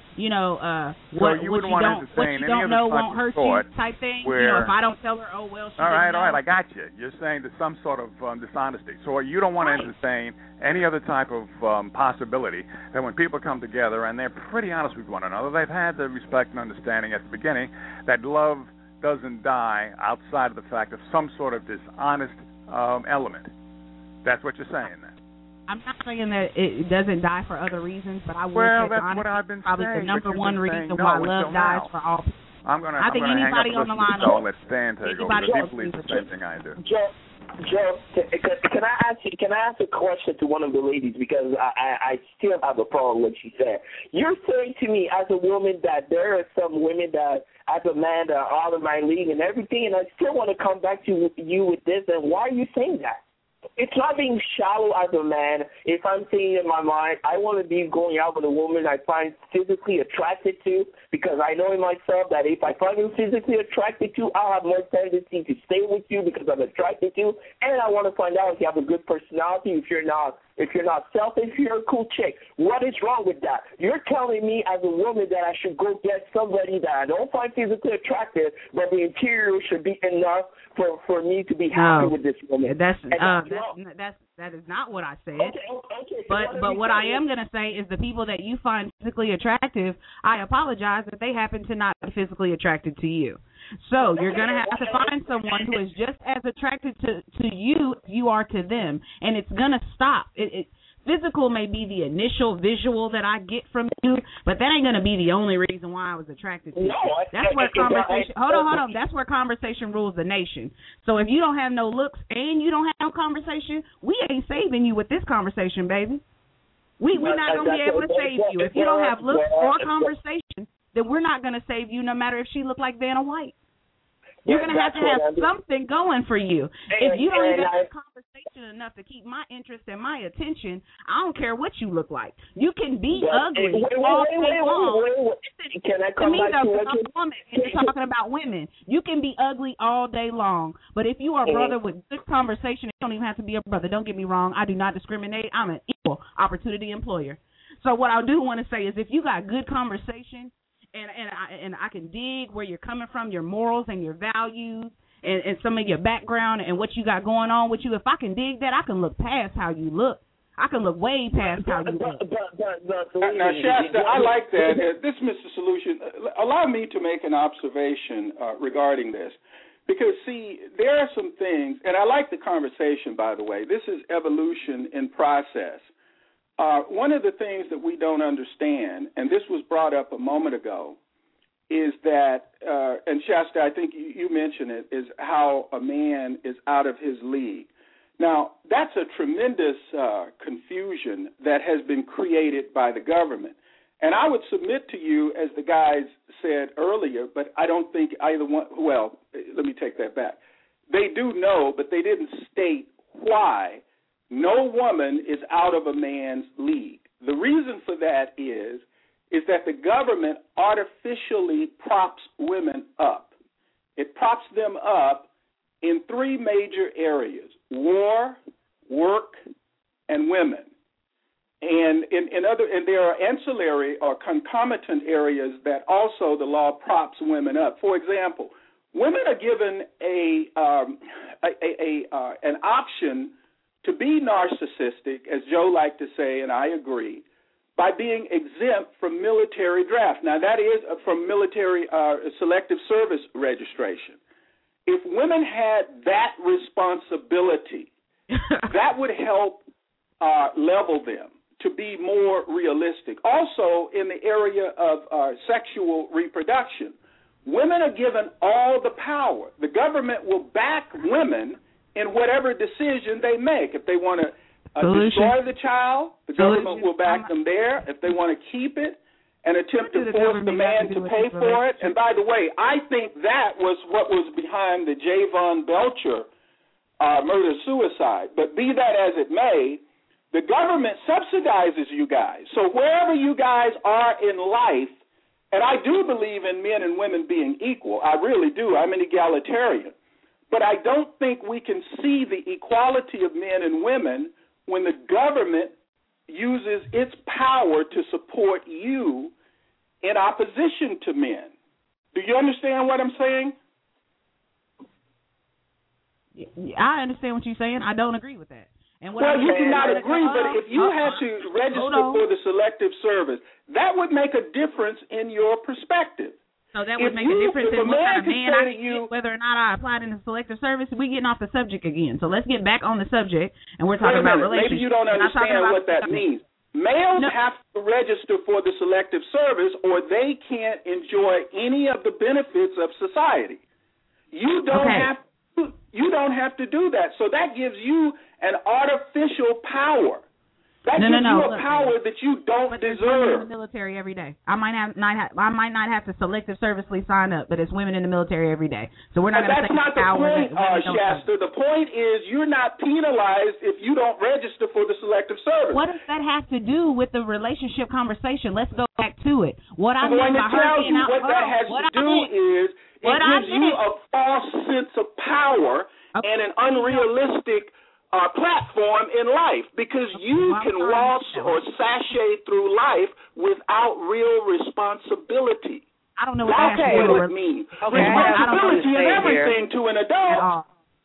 what you don't know won't hurt you type thing. If I don't tell her, oh, well, she all right, I got you. You're saying there's some sort of dishonesty. So you don't want to entertain any other type of possibility that when people come together and they're pretty honest with one another, they've had the respect and understanding at the beginning that love doesn't die outside of the fact of some sort of dishonest element. That's what you're saying then. I'm not saying that it doesn't die for other reasons, but I would say that's what I've been probably saying, the number one reason why love dies for all people. I think anybody on the line will let Stan take over. He believes the same thing I do. Joe, can I ask a question to one of the ladies, because I still have a problem with what she said. You're saying to me as a woman that there are some women that as a man that are out of my league and everything, and I still want to come back to you with this, and why are you saying that? It's not being shallow as a man. If I'm saying in my mind, I want to be going out with a woman I find physically attracted to, because I know in myself that if I find you physically attracted to, I'll have more tendency to stay with you because I'm attracted to, and I want to find out if you have a good personality, if you're not selfish, if you're a cool chick. What is wrong with that? You're telling me as a woman that I should go get somebody that I don't find physically attractive, but the interior should be enough for me to be happy with this woman. That is not what I said. Okay. But what I am going to say is the people that you find physically attractive, I apologize that they happen to not be physically attracted to you. So you're going to have to find someone who is just as attracted to you as you are to them, and it's going to stop. Physical may be the initial visual that I get from you, but that ain't going to be the only reason why I was attracted to you. That's where conversation. Hold on. That's where conversation rules the nation. So if you don't have no looks and you don't have no conversation, we ain't saving you with this conversation, baby. We're not going to be able to save you if you don't have looks or conversation. Then we're not going to save you, no matter if she looked like Vanna White. You're going to have something going for you. If you don't even have conversation enough to keep my interest and my attention, I don't care what you look like. You can be ugly all day long. Can I come back to what I'm a woman, and you're talking about women. You can be ugly all day long, but if you are a brother with good conversation, you don't even have to be a brother. Don't get me wrong. I do not discriminate. I'm an equal opportunity employer. So what I do want to say is if you got good conversation, and I can dig where you're coming from, your morals and your values, and some of your background and what you got going on with you, if I can dig that, I can look past how you look. I can look way past how you look. Now, Shasta, I like that. This, Mr. Solution, allow me to make an observation regarding this. Because, see, there are some things, and I like the conversation, by the way. This is evolution in process. One of the things that we don't understand, and this was brought up a moment ago, is that, and Shasta, I think you mentioned it, is how a man is out of his league. Now, that's a tremendous confusion that has been created by the government. And I would submit to you, as the guys said earlier, but I don't think either one, well, let me take that back. They do know, but they didn't state why no woman is out of a man's league. The reason for that is that the government artificially props women up. It props them up in three major areas: war, work, and women. And there are ancillary or concomitant areas that also the law props women up. For example, women are given an option to be narcissistic, as Joe liked to say, and I agree, by being exempt from military draft. Now, that is from military selective service registration. If women had that responsibility, that would help level them to be more realistic. Also, in the area of sexual reproduction, women are given all the power. The government will back women in whatever decision they make. If they want to destroy the child, the government will back them there. If they want to keep it and attempt to force the man to pay for it. And by the way, I think that was what was behind the Javon Belcher murder-suicide. But be that as it may, the government subsidizes you guys. So wherever you guys are in life, and I do believe in men and women being equal. I really do. I'm an egalitarian. But I don't think we can see the equality of men and women when the government uses its power to support you in opposition to men. Do you understand what I'm saying? I understand what you're saying. I don't agree with that. And what you do not agree, but if you had to register for the selective service, that would make a difference in your perspective. So that would make a difference in what kind of man I get, whether or not I applied in the selective service. We're getting off the subject again. So let's get back on the subject, and we're talking about relationships. Maybe you don't understand what that means. Males have to register for the selective service, or they can't enjoy any of the benefits of society. You don't have to do that. So that gives you an artificial power. That gives you a power that you don't deserve. In the military every day. I might not have to selective servicely sign up, but it's women in the military every day. So we're not going to say that's not the point, Shasta. The point is you're not penalized if you don't register for the selective service. What does that have to do with the relationship conversation? Let's go back to it. I'm going to tell you what that has to do is it gives you a false sense of power and an unrealistic platform in life, because you can waltz or sashay through life without real responsibility. I don't know what that means. Responsibility is everything to an adult.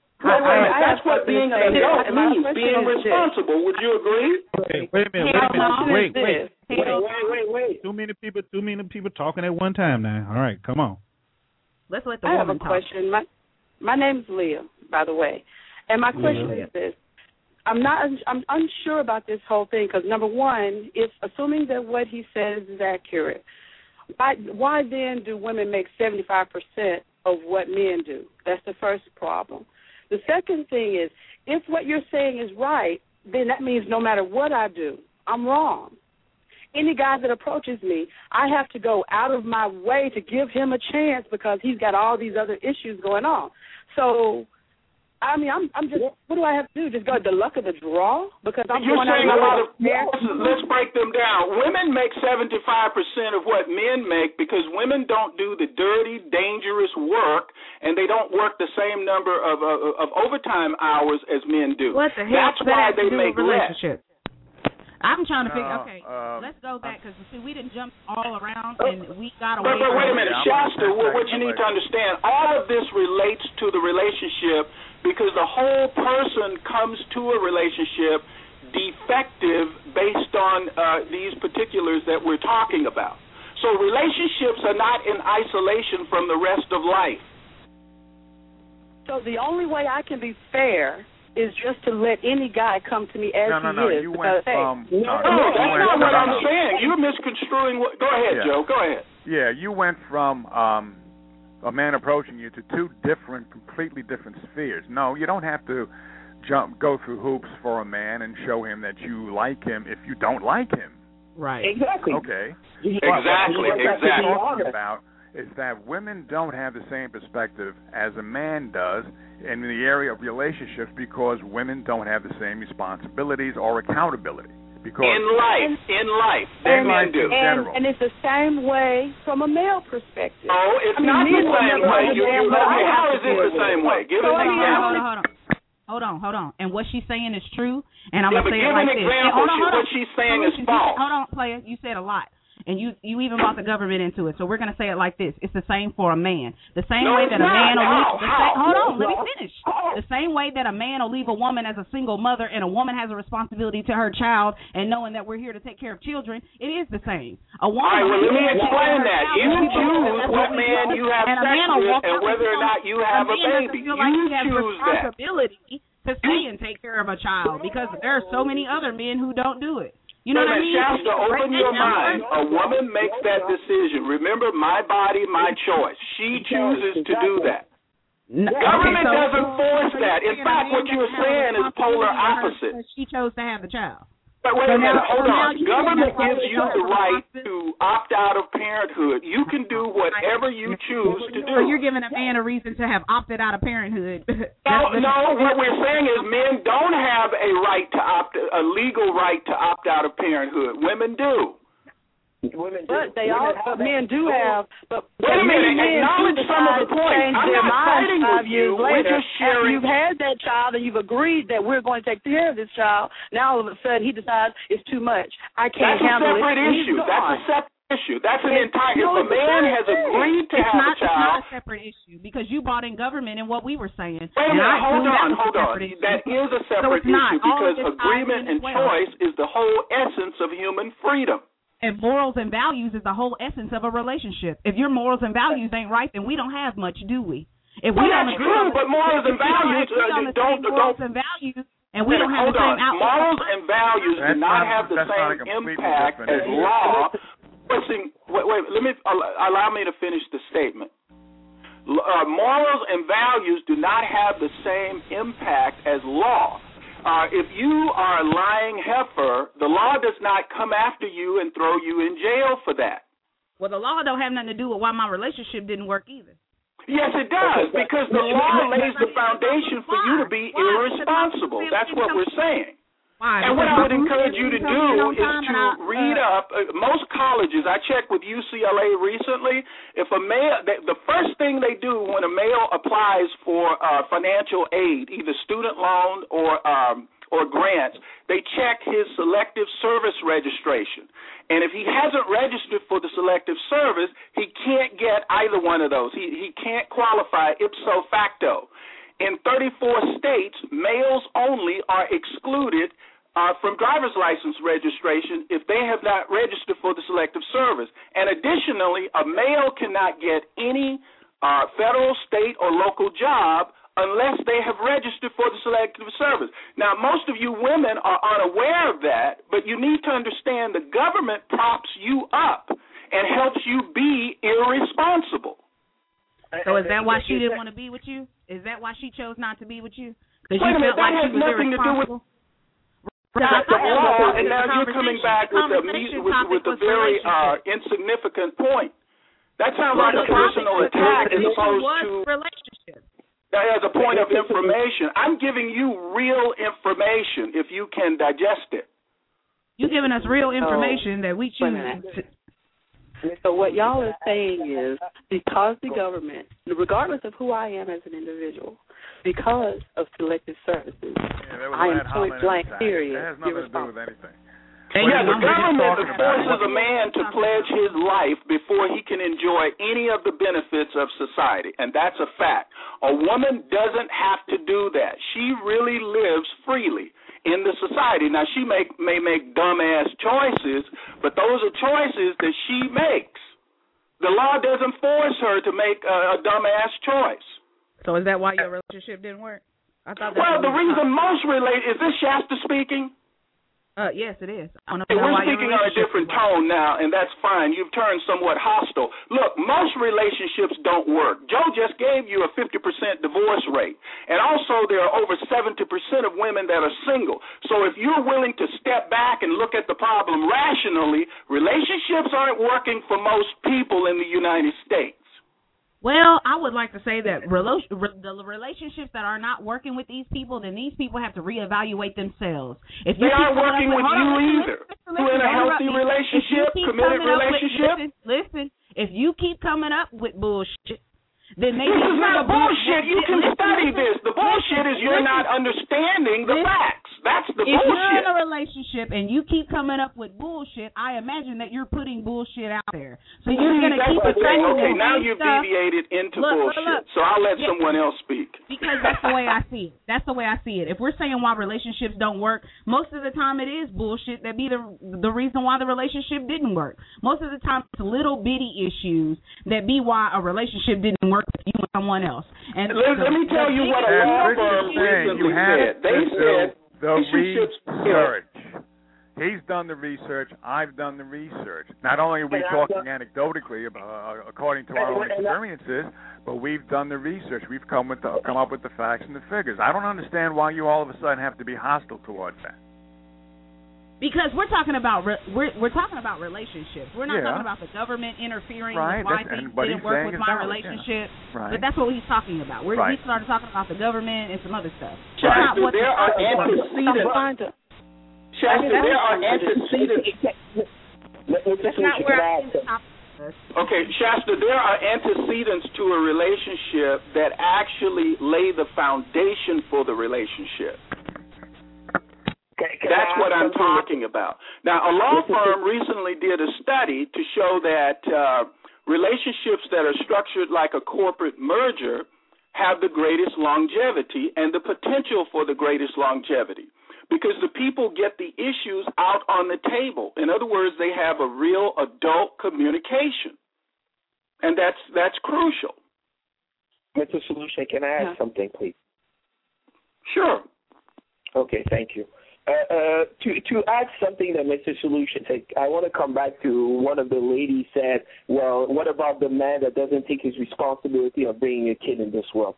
That's what being an adult means, being responsible. Would you agree? Wait a minute. Wait. Too many people talking at one time now. All right, come on. Let's let the woman talk. I have a question. My name is Leah, by the way. And my question is this. I'm unsure about this whole thing because, number one, if assuming that what he says is accurate, why then do women make 75% of what men do? That's the first problem. The second thing is, if what you're saying is right, then that means no matter what I do, I'm wrong. Any guy that approaches me, I have to go out of my way to give him a chance because he's got all these other issues going on. So, I mean, I'm just, what do I have to do? Just go the luck of the draw? Because I'm You're saying a lot of, let's break them down. Women make 75% of what men make because women don't do the dirty, dangerous work, and they don't work the same number of overtime hours as men do. What the hell? That's why they make less. I'm trying to figure. Okay, let's go back because see, we didn't jump all around and we got away. But wait a minute, Shasta. What you need to understand, all of this relates to the relationship because the whole person comes to a relationship defective based on these particulars that we're talking about. So relationships are not in isolation from the rest of life. So the only way I can be fair is just to let any guy come to me as he is. You went from... that's not what I'm saying. You're misconstruing what... Go ahead, Joe. Go ahead. Yeah, you went from a man approaching you to two completely different spheres. No, you don't have to go through hoops for a man and show him that you like him if you don't like him. Right. Exactly. Okay. Exactly. What we're talking about is that women don't have the same perspective as a man does in the area of relationships because women don't have the same responsibilities or accountability. Because in life, men do. And it's the same way from a male perspective. Oh, it's not the same way. How is it the same way? Give an example. Hold on. And what she's saying is true, and I'm going to say it like this. Give an example. What she's saying is false. Hold on, player. You said a lot. And you even brought the government into it. So we're going to say it like this. It's the same for a man. The same way that a man will leave... Hold on, let me finish. The same way that a man will leave a woman as a single mother and a woman has a responsibility to her child and knowing that we're here to take care of children, it is the same. A woman... All right, well, let me explain that. You choose what man you have sex with and whether or not you have a baby. You choose that. To stay and take care of a child because there are so many other men who don't do it. You know what I mean? Shasta, open your mind. A woman makes that decision. Remember, my body, my choice. She chooses to do that. Government doesn't force that. In fact, what you're saying is polar opposite. She chose to have the child. But wait a minute, hold on. Government gives you the right to opt out of parenthood. You can do whatever you choose to do. So you're giving a man a reason to have opted out of parenthood. No, what we're saying is men don't have a legal right to opt out of parenthood. Women do. But men do have. But wait a minute, acknowledge some of the points. I'm not fighting with you. We're just sharing. You've had that child and you've agreed that we're going to take care of this child. Now all of a sudden he decides it's too much. I can't handle it. That's a separate issue. That's a separate issue. That's an entire. If a man has agreed to have a child, it's not a separate issue because you brought in government and what we were saying. Wait a minute, hold on. That is a separate issue because agreement and choice is the whole essence of human freedom. And morals and values is the whole essence of a relationship. If your morals and values ain't right, then we don't have much, do we? If we that's true, but morals and values don't. Morals and values, and we don't have the same outlook. Morals and values do not have the same impact as law. Wait. Allow me to finish the statement. Morals and values do not have the same impact as law. If you are a lying heifer, the law does not come after you and throw you in jail for that. Well, the law don't have nothing to do with why my relationship didn't work either. Yes, it does, because the law lays the foundation for you to be irresponsible. That's what we're saying. Why? And what I would encourage you to do is to read up. Most colleges, I checked with UCLA recently, if a male, the first thing they do when a male applies for financial aid, either student loan or grants, they check his selective service registration. And if he hasn't registered for the selective service, he can't get either one of those. He can't qualify ipso facto. In 34 states, males only are excluded from driver's license registration if they have not registered for the selective service. And additionally, a male cannot get any federal, state, or local job unless they have registered for the selective service. Now, most of you women are unaware of that, but you need to understand the government props you up and helps you be irresponsible. So is that why she didn't want to be with you? Is that why she chose not to be with you? Wait a minute, that has nothing to do with... That's the law, and now you're coming back with a very insignificant point. That sounds like a personal attack as opposed to as a point of information. I'm giving you real information if you can digest it. You're giving us real information that we choose. So what y'all are saying is because the government, regardless of who I am as an individual, because of selective services, I am point blank serious. It has nothing to do with anything. Yeah, the government forces a man to pledge his life before he can enjoy any of the benefits of society, and that's a fact. A woman doesn't have to do that. She really lives freely in the society. Now, she may make dumbass choices, but those are choices that she makes. The law doesn't force her to make a dumbass choice. So is that why your relationship didn't work? I thought. Well, the reason most is this Shasta speaking? Yes, it is. We're speaking on a different tone now, and that's fine. You've turned somewhat hostile. Look, most relationships don't work. Joe just gave you a 50% divorce rate, and also there are over 70% of women that are single. So if you're willing to step back and look at the problem rationally, relationships aren't working for most people in the United States. Well, I would like to say that the relationships that are not working with these people, then these people have to reevaluate themselves. If they aren't working with you either. You're in a healthy relationship, committed relationship. Listen, if you keep coming up with bullshit, then maybe this is not bullshit. You can study this. The bullshit is you're not understanding the facts. That's the bullshit. If you're in a relationship and you keep coming up with bullshit, I imagine that you're putting bullshit out there. So you're going to keep saying okay, now you've deviated into bullshit. So I'll let someone else speak. Because that's the way I see it. That's the way I see it. If we're saying why relationships don't work, most of the time it is bullshit that be the reason why the relationship didn't work. Most of the time it's little bitty issues that be why a relationship didn't work with you and someone else. And let me tell you what a law firm recently said. They said the research. He's done the research. I've done the research. Not only are we talking anecdotally about, according to our own experiences, but we've done the research. We've come up with the facts and the figures. I don't understand why you all of a sudden have to be hostile towards that. Because we're talking about we're talking about relationships. We're not talking about the government interfering with why things didn't work with my relationship. Yeah. Right. But that's what he's talking about. We started talking about the government and some other stuff. Shasta, there are antecedents. Shasta, there are antecedents. That's not where I Okay, Shasta, there are antecedents to a relationship that actually lay the foundation for the relationship. That's what I'm talking about. Now, a law firm recently did a study to show that relationships that are structured like a corporate merger have the greatest longevity and the potential for the greatest longevity because the people get the issues out on the table. In other words, they have a real adult communication, and that's crucial. Mr. Solution, can I ask something, please? Sure. Okay, thank you. To add something that Mr. Solution said, I want to come back to one of the ladies said, well, what about the man that doesn't take his responsibility of bringing a kid in this world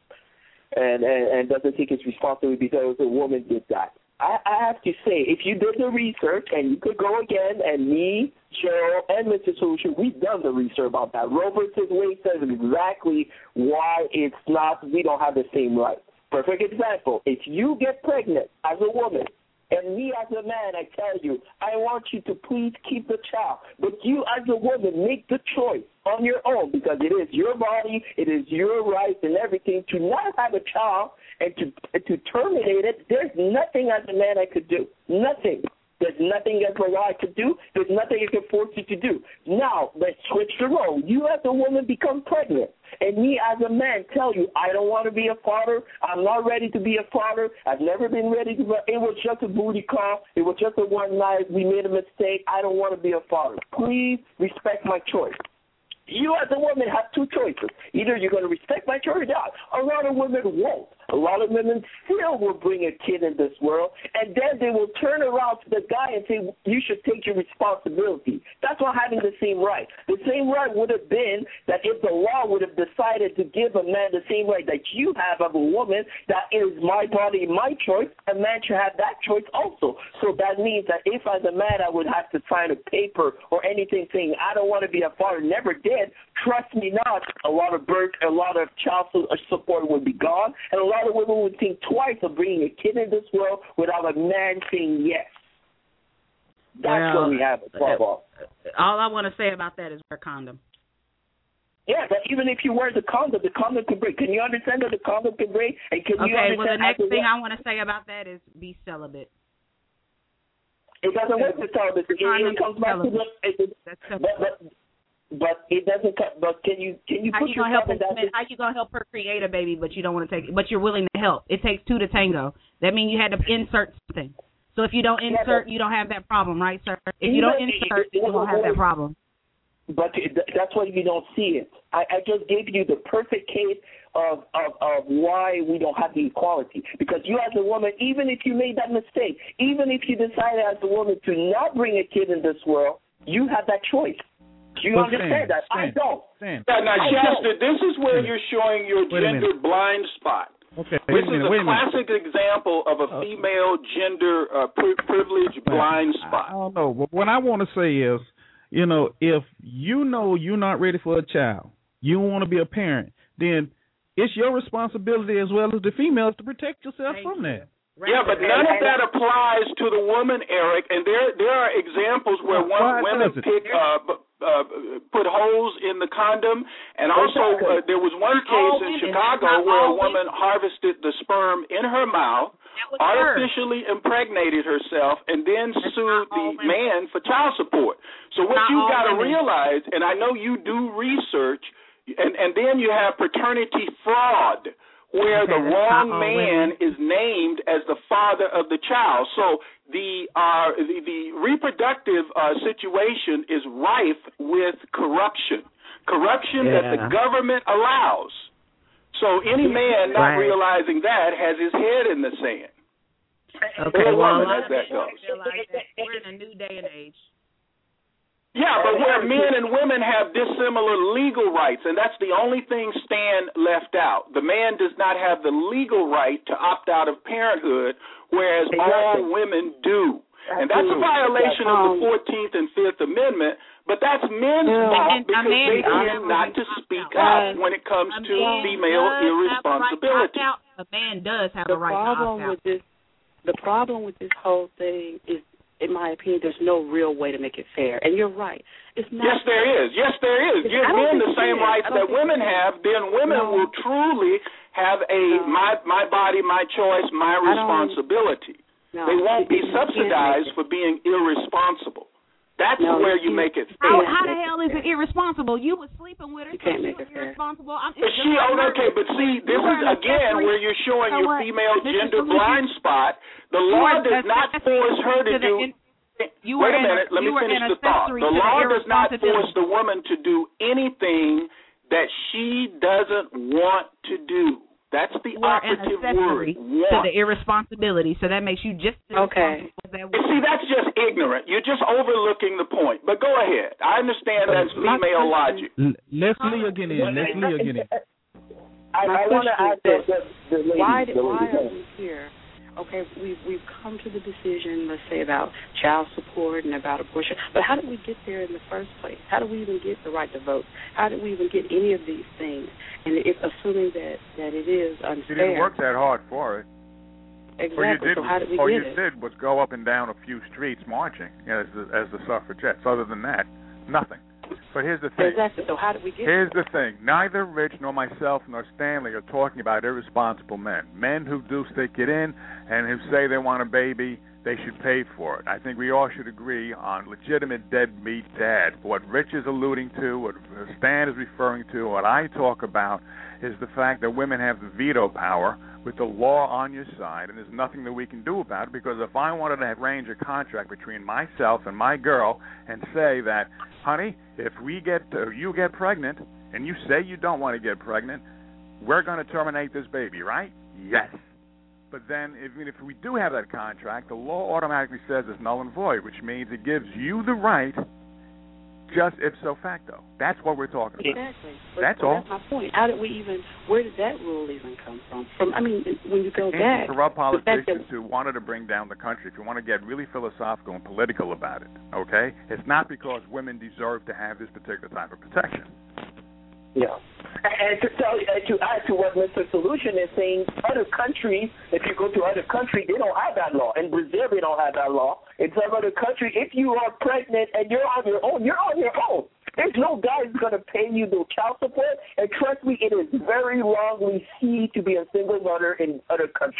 and doesn't take his responsibility because a woman did that? I have to say, if you did the research, and you could go again, and me, Cheryl, and Mr. Solution, we've done the research about that. Roe versus Wade says exactly why we don't have the same rights. Perfect example, if you get pregnant as a woman, and me as a man, I tell you, I want you to please keep the child. But you as a woman, make the choice on your own because it is your body, it is your right and everything to not have a child and to terminate it. There's nothing as a man I could do. Nothing. There's nothing as a law I could do. There's nothing I can force you to do. Now, let's switch the role. You as a woman become pregnant. And me as a man tell you, I don't want to be a father. I'm not ready to be a father. I've never been ready to be. It was just a booty call. It was just a one night. We made a mistake. I don't want to be a father. Please respect my choice. You as a woman have two choices. Either you're going to respect my choice or not. A lot of women won't. A lot of women still will bring a kid in this world, and then they will turn around to the guy and say, you should take your responsibility. That's not having the same right. The same right would have been that if the law would have decided to give a man the same right that you have of a woman, that is my body, my choice, a man should have that choice also. So that means that if as a man I would have to sign a paper or anything saying I don't want to be a father, never did, trust me not, a lot of child support would be gone, and a lot of women would think twice of bringing a kid in this world without a man saying yes. That's what we have a problem. All I want to say about that is wear a condom. Yeah, but even if you wear the condom can break. Can you understand that the condom can break? And can you understand well, the next thing I want to say about that is be celibate. It doesn't work to tell this. It comes back to but it doesn't. But can you put yourself in that? How you gonna help her create a baby, but you don't want to take it? But you're willing to help. It takes two to tango. That means you had to insert something. So if you don't insert, you don't have that problem, right, sir? If you don't insert, you won't have that problem. But that's why you don't see it. I just gave you the perfect case of why we don't have the equality. Because you as a woman, even if you made that mistake, even if you decided as a woman to not bring a kid in this world, you have that choice. Do you understand that? I don't. Now, Shasta, this is where you're showing your gender blind spot. Okay, this is a classic example of a female gender privilege blind spot. I don't know. But what I want to say is, if you know you're not ready for a child, you want to be a parent, then it's your responsibility as well as the females to protect yourself from that. Yeah, but none of that applies to the woman, Eric. And there are examples where women put holes in the condom, and also there was one case in Chicago where a woman harvested the sperm in her mouth, artificially impregnated herself, and then sued the man for child support. So what you got to realize, and I know you do research, and then you have paternity fraud, where the wrong man is named as the father of the child. So the reproductive situation is rife with corruption that the government allows. So any man not realizing that has his head in the sand. Okay, well, as that goes. We're in a new day and age. Yeah, but where men and women have dissimilar legal rights, and that's the only thing Stan left out. The man does not have the legal right to opt out of parenthood, whereas all women do. And that's a violation of the 14th and 5th Amendment, but that's men's fault because they tend not to speak up when it comes to female irresponsibility. A man does have a right to opt out. The problem with this whole thing is, in my opinion, there's no real way to make it fair. And you're right. It's not. Yes, there is. Yes, there is. Give men the same rights that women have, then women will truly have a my body, my choice, my responsibility. They won't be subsidized for being irresponsible. That's where you make it fair. How the hell is it irresponsible? You were sleeping with her, so she was irresponsible. But see, this is again where you're showing your female gender blind spot. The law does not force her to do. Wait a minute, let me finish the thought. The law does not force the woman to do anything that she doesn't want to do. That's the operative word. To the irresponsibility, so that makes you just okay. See, that's just ignorant. You're just overlooking the point. But go ahead. I understand that's female logic. Let's Leah get in. I want to ask the lady. Why are we here? Okay, we've come to the decision, let's say, about child support and about abortion, but how did we get there in the first place? How did we even get the right to vote? How did we even get any of these things? And if assuming that it is unfair. You didn't work that hard for it. Exactly. So how did we all get you did was go up and down a few streets marching as the suffragettes. Other than that, nothing. But here's the thing. Exactly. So how did we get Here's there? the thing. Neither Rich nor myself nor Stanley are talking about irresponsible men. Men who do stick it in and who say they want a baby, they should pay for it. I think we all should agree on legitimate deadbeat dad. What Rich is alluding to, what Stan is referring to, what I talk about is the fact that women have the veto power with the law on your side, and there's nothing that we can do about it, because if I wanted to arrange a contract between myself and my girl and say that, honey, if you get pregnant and you say you don't want to get pregnant, we're going to terminate this baby, right? Yes. But then even if we do have that contract, the law automatically says it's null and void, which means it gives you the right just ipso facto. That's what we're talking about. Exactly. That's all. That's my point. How did where did that rule even come from? When you go back. Corrupt politicians who wanted to bring down the country, if you want to get really philosophical and political about it, okay? It's not because women deserve to have this particular type of protection. Yeah. And to add to what Mr. Solution is saying, other countries, if you go to other countries, they don't have that law. In Brazil, they don't have that law. In some other countries, if you are pregnant and you're on your own, you're on your own. There's no guy who's going to pay you no child support. And trust me, it is very wrongly seen to be a single mother in other countries.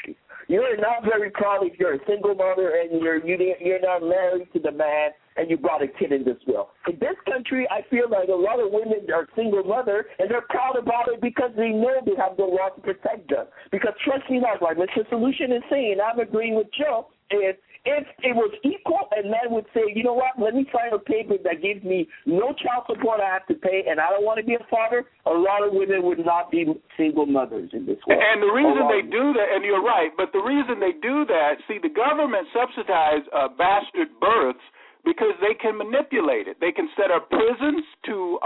You're not very proud if you're a single mother and you're not married to the man and you brought a kid in this world. In this country, I feel like a lot of women are single mother and they're proud about it because they know they have the law to protect them. Because trust me not, like Mr. Solution is saying, I'm agreeing with Joe, if it was equal and men would say, you know what, let me sign a paper that gives me no child support I have to pay and I don't want to be a father, a lot of women would not be single mothers in this world. And the reason they do that, and you're right, but the reason they do that, see, the government subsidizes bastard births because they can manipulate it. They can set up prisons to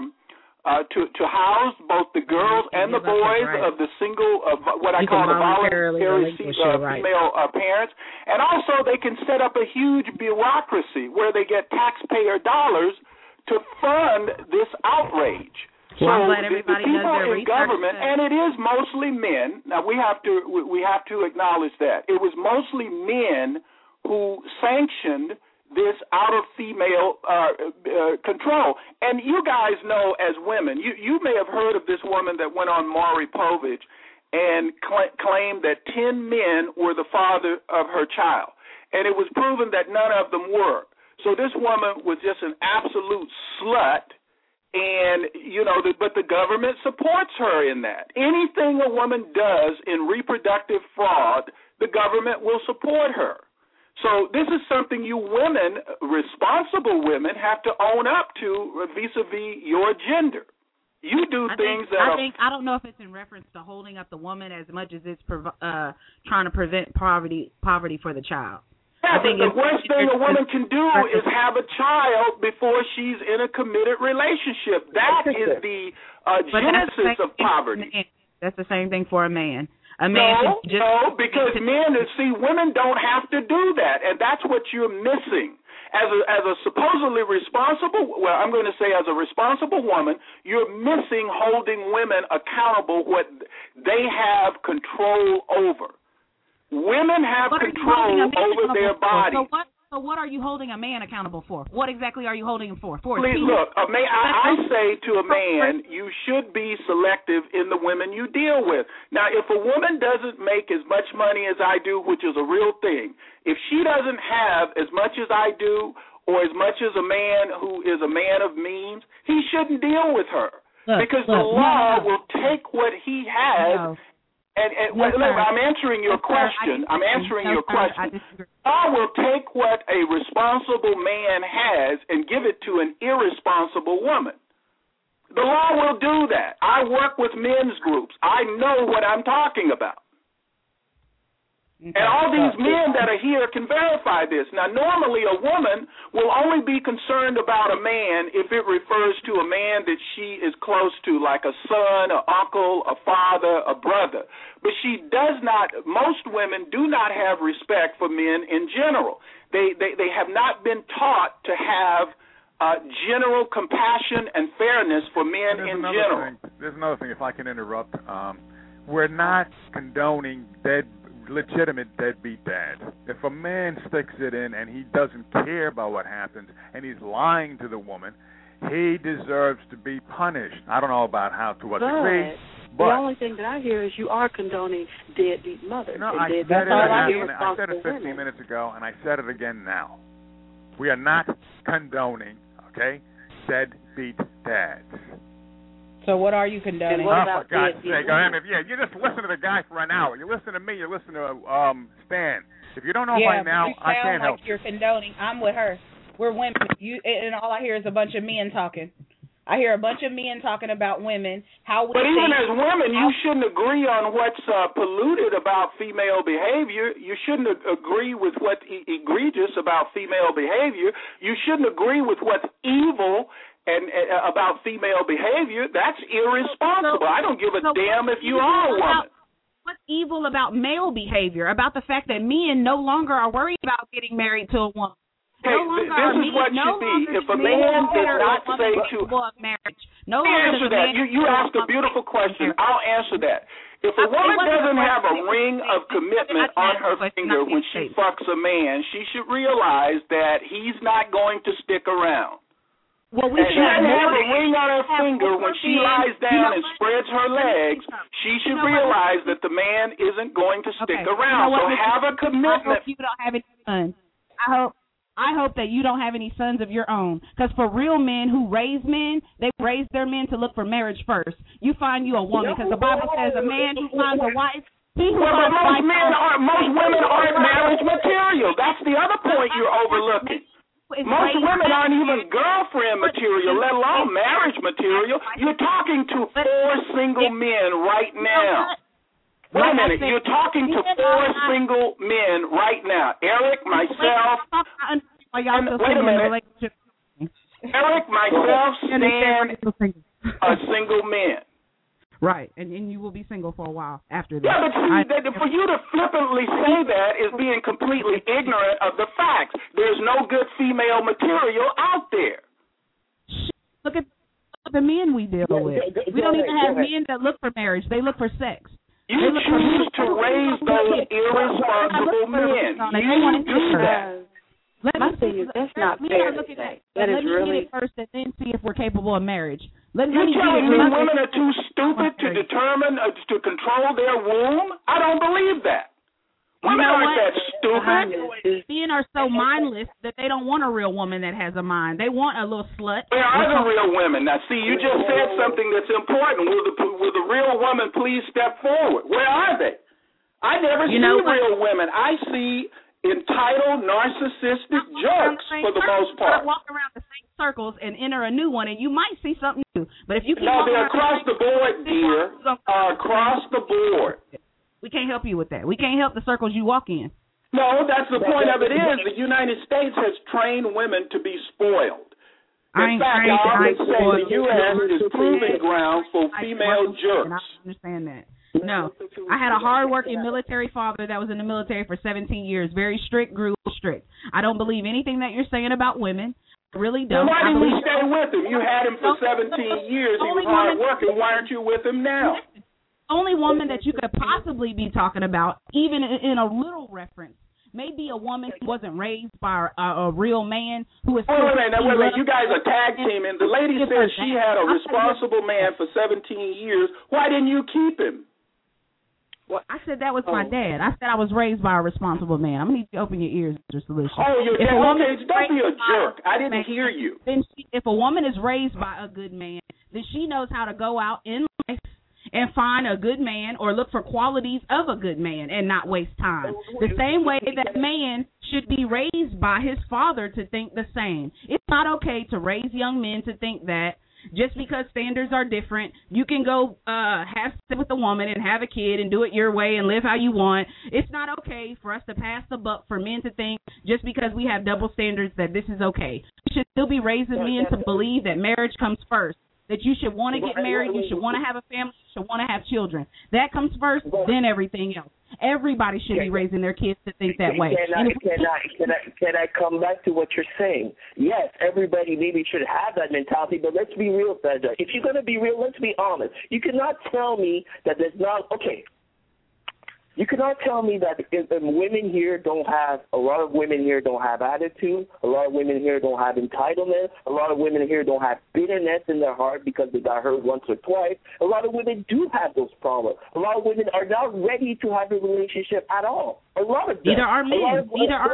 house both the girls and the boys of the single, what I call the voluntary female parents. And also they can set up a huge bureaucracy where they get taxpayer dollars to fund this outrage. So the people in government, and it is mostly men. Now we have to acknowledge that it was mostly men who sanctioned this out of female control. And you guys know as women, you may have heard of this woman that went on Maury Povich and claimed that 10 men were the father of her child. And it was proven that none of them were. So this woman was just an absolute slut. And, but the government supports her in that. Anything a woman does in reproductive fraud, the government will support her. So this is something you women, responsible women, have to own up to vis-a-vis your gender. You do things I don't know if it's in reference to holding up the woman as much as it's trying to prevent poverty for the child. Yeah, but the worst thing a woman can do is have a child before she's in a committed relationship. That is the genesis of poverty. That's the same thing for a man. No, because women don't have to do that, and that's what you're missing. As a supposedly responsible, I'm going to say as a responsible woman, you're missing holding women accountable what they have control over. Women have control over their bodies. So what are you holding a man accountable for? What exactly are you holding him for? Please look, I say to a man, you should be selective in the women you deal with. Now, if a woman doesn't make as much money as I do, which is a real thing, if she doesn't have as much as I do or as much as a man who is a man of means, he shouldn't deal with her. Because the law will take what he has. I'm answering your question. I will take what a responsible man has and give it to an irresponsible woman. The law will do that. I work with men's groups. I know what I'm talking about. And all these men that are here can verify this. Now, normally a woman will only be concerned about a man if it refers to a man that she is close to, like a son, an uncle, a father, a brother. But she does not, most women do not have respect for men in general. They have not been taught to have general compassion and fairness for men in general. There's another thing, if I can interrupt. We're not condoning legitimate deadbeat dads. If a man sticks it in and he doesn't care about what happens and he's lying to the woman, he deserves to be punished. I don't know about to what degree. But the only thing that I hear is you are condoning deadbeat mothers. No, I said it 15 minutes ago, and I said it again now. We are not condoning, deadbeat dads. So what are you condoning? For God's sake. You just listen to the guy for an hour. You listen to me. You listen to Stan. If you don't know by now, I can't help you. You're condoning. I'm with her. We're women. And all I hear is a bunch of men talking. I hear a bunch of men talking about women. But even as women, you shouldn't agree on what's polluted about female behavior. You shouldn't agree with what's egregious about female behavior. You shouldn't agree with what's evil and about female behavior. That's irresponsible. I don't give a damn if you are a woman. What's evil about male behavior? About the fact that men no longer are worried about getting married to a woman. This is what should be. If a man does not say to marriage, answer that. You asked a beautiful question. I'll answer that. If a woman doesn't have a ring of commitment on her finger when she fucks a man, she should realize that he's not going to stick around. Well, we she doesn't have a ring on her finger when she lies down and spreads her legs. She should realize that the man isn't going to stick around. So have a commitment. I hope you don't have any sons. I hope that you don't have any sons of your own. Because for real men who raise men, they raise their men to look for marriage first. You find you a woman, because the Bible says a man who finds a wife. Most women aren't marriage material. That's the other point you're overlooking. Most women aren't even girlfriend material, let alone marriage material. You're talking to 4 single men right now. Wait a minute. You're talking to 4 single men right now. Eric, myself. Wait a minute. Eric, myself, Stan are single men. Right, and you will be single for a while after that. Yeah, but see, for you to flippantly say that is being completely ignorant of the facts. There's no good female material out there. Look at the men we deal with. We don't even have men that look for marriage. They look for sex. You choose to raise those irresponsible men. You do that. My thing is, that's not fair. That is really. Get it first and then see if we're capable of marriage. You're telling me women are too stupid to determine, to control their womb? I don't believe that. Women aren't that stupid. Men are so mindless that they don't want a real woman that has a mind. They want a little slut. Where are the real women? Now, see, you just said something that's important. Will the real woman please step forward? Where are they? I never see real women. I see entitled, narcissistic jerks for the most part. Walk around the same circles and enter a new one, and you might see something new. But if you keep they're across the board, dear. Across the board. We can't help you with that. We can't help the circles you walk in. No, that's the point of it is the United States has trained women to be spoiled. In fact, I would say the U.S. is proving ground for female jerks. I understand that. No. I had a hard-working military father that was in the military for 17 years. Very strict, grew strict. I don't believe anything that you're saying about women. I really don't. Well, why didn't you stay with him? You had him for 17 years. He was hard working. Why aren't you with him now? The only woman that you could possibly be talking about, even in a little reference, maybe a woman who wasn't raised by a real man who is. Wait a minute. You guys are tag teaming. The lady says she had a responsible man for 17 years. Why didn't you keep him? Well, I said that was my dad. I said I was raised by a responsible man. I'm going to need you to open your ears, Mr. Solution. Oh, your dad? Okay, don't be a jerk. I didn't hear you. Then if a woman is raised by a good man, then she knows how to go out in life and find a good man or look for qualities of a good man and not waste time. The same way that man should be raised by his father to think the same. It's not okay to raise young men to think that just because standards are different, you can go have sex with a woman and have a kid and do it your way and live how you want. It's not okay for us to pass the buck for men to think just because we have double standards that this is okay. We should still be raising men to believe that marriage comes first, that you should want to get married, you should want to have a family, you should want to have children. That comes first, then everything else. Everybody should be raising their kids to think that way. Can I come back to what you're saying? Yes, everybody maybe should have that mentality, but let's be real, Fedra. If you're going to be real, let's be honest. You cannot tell me that there's not, okay, you cannot tell me that if women here don't have, a lot of women here don't have attitude, a lot of women here don't have entitlement, a lot of women here don't have bitterness in their heart because they got hurt once or twice. A lot of women do have those problems. A lot of women are not ready to have a relationship at all. A lot of them. Neither are men.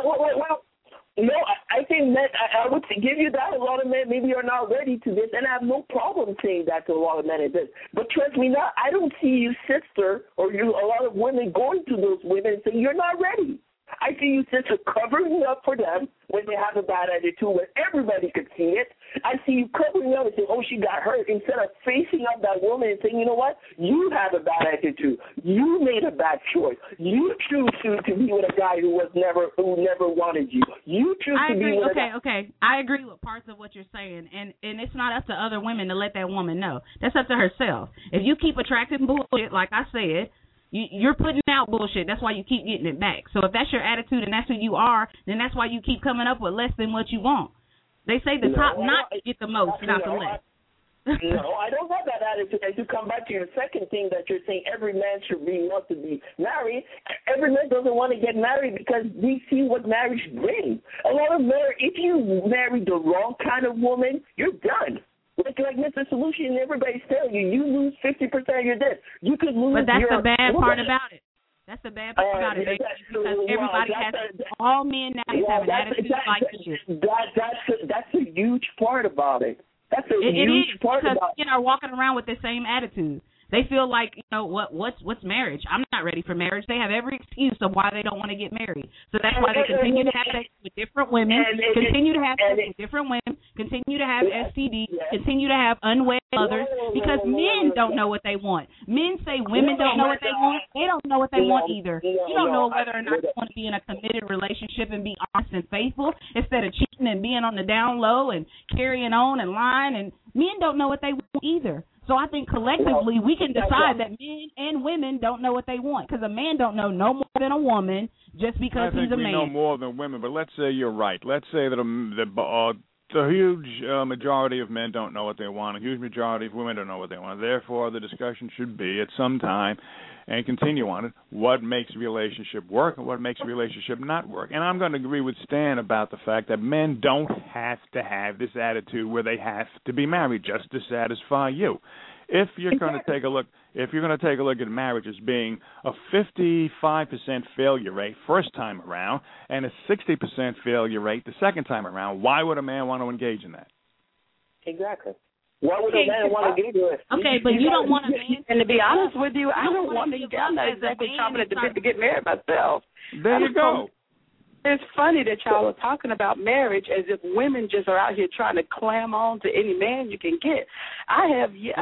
No, I think men, I would give you that. A lot of men maybe are not ready to this, and I have no problem saying that to a lot of men. But trust me, I don't see you, sister, or you, a lot of women going to those women and saying, you're not ready. I see you, sister, covering up for them when they have a bad attitude, when everybody could see it. I see you covering up and saying, oh, she got hurt, instead of facing up that woman and saying, you know what, you have a bad attitude. You made a bad choice. You choose to be with a guy who never wanted you. You choose to be with a guy. Okay. I agree with parts of what you're saying, and it's not up to other women to let that woman know. That's up to herself. If you keep attracting bullshit, like I said, you're putting out bullshit. That's why you keep getting it back. So if that's your attitude and that's who you are, then that's why you keep coming up with less than what you want. They say the top notch get the most, not the less. No, I don't have that attitude. And to come back to your second thing that you're saying, every man should want to be married. Every man doesn't want to get married because they see what marriage brings. A lot of men, if you marry the wrong kind of woman, you're done. Like Mr. Solution, everybody's telling you, you lose 50% of your debt. You could lose. But that's the bad part about it. That's the bad part about it, baby, because everybody all men now have an attitude like this. That's a huge part about it. That's a huge part about it. Men are walking around with the same attitude. They feel like, what's marriage? I'm not ready for marriage. They have every excuse of why they don't want to get married. So that's why they continue to have sex with different women, continue to have sex with different women, continue to have STDs, continue to have unwed mothers, because men don't know what they want. Men say women don't know what they want. They don't know what they want either. You don't know whether or not you want to be in a committed relationship and be honest and faithful instead of cheating and being on the down low and carrying on and lying. And men don't know what they want either. So I think collectively we can decide that men and women don't know what they want, because a man don't know no more than a woman just because he's a man. I think we know more than women, but let's say you're right. Let's say that the huge majority of men don't know what they want. A huge majority of women don't know what they want. Therefore, the discussion should be at some time, and continue on it, what makes a relationship work and what makes a relationship not work. And I'm going to agree with Stan about the fact that men don't have to have this attitude where they have to be married just to satisfy you. If you're going to take a look, at marriage as being a 55% failure rate first time around and a 60% failure rate the second time around, why would a man want to engage in that? Exactly. Why would a man want to get into it? Okay, but you don't want a man. And to be honest with you, I don't want to. I'm not exactly chomping at the bit to get married myself. There you go. It's funny that y'all are talking about marriage as if women just are out here trying to clam on to any man you can get. I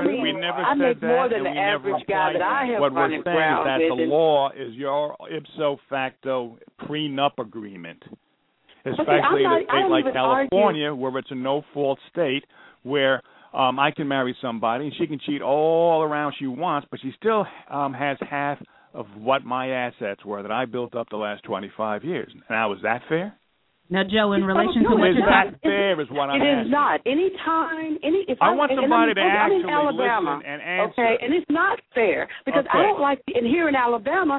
make more than the average guy that I have running around. What we're saying is that the law is your ipso facto prenup agreement, especially in a state like California, where it's a no-fault state, where I can marry somebody and she can cheat all around she wants, but she still has half of what my assets were that I built up the last 25 years. Now, is that fair? Now, Joe, in relation to what you're talking about, fair is what I'm asking. It is not. If I want somebody to actually Alabama, listen and answer. Okay, and it's not fair because I don't like. And here in Alabama,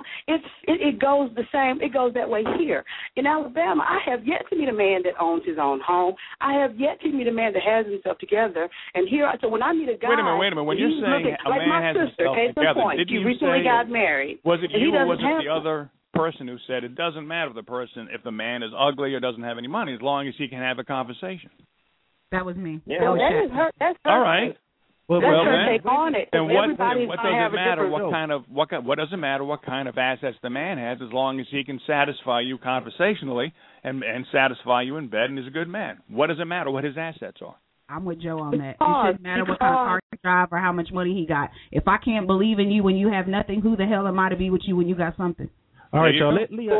it goes the same. It goes that way here. In Alabama, I have yet to meet a man that owns his own home. I have yet to meet a man that has himself together. And here, so when I meet a guy, wait a minute. When you're saying a man has himself together, did you recently got married? Was it you or was it the other person who said it doesn't matter if the man is ugly or doesn't have any money, as long as he can have a conversation? That was me. Yeah, that is her. That's her. All right. Well, that's her take on it. Then what does it matter? What does it matter what kind of assets the man has, as long as he can satisfy you conversationally and satisfy you in bed and is a good man? What does it matter what his assets are? I'm with Joe on that. It shouldn't matter what kind of car you drive or how much money he got. If I can't believe in you when you have nothing, who the hell am I to be with you when you got something? All right, y'all. Let Leah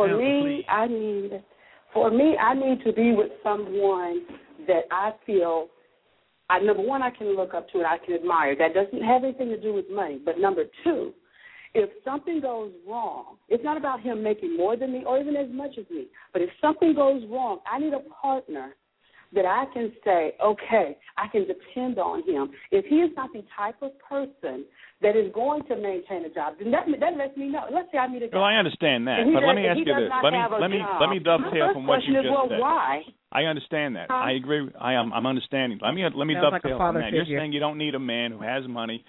answer, For me, I need to be with someone that I feel, number one, I can look up to and I can admire. That doesn't have anything to do with money. But number two, if something goes wrong, it's not about him making more than me or even as much as me. But if something goes wrong, I need a partner that I can say, okay, I can depend on him. If he is not the type of person that is going to maintain a job, then that lets me know. Let's say I meet a guy. Well, I understand that, but let me ask you this. Let me dovetail from what you just said. Why? I understand that. I agree. I'm understanding. Let me dovetail from that. You're saying you don't need a man who has money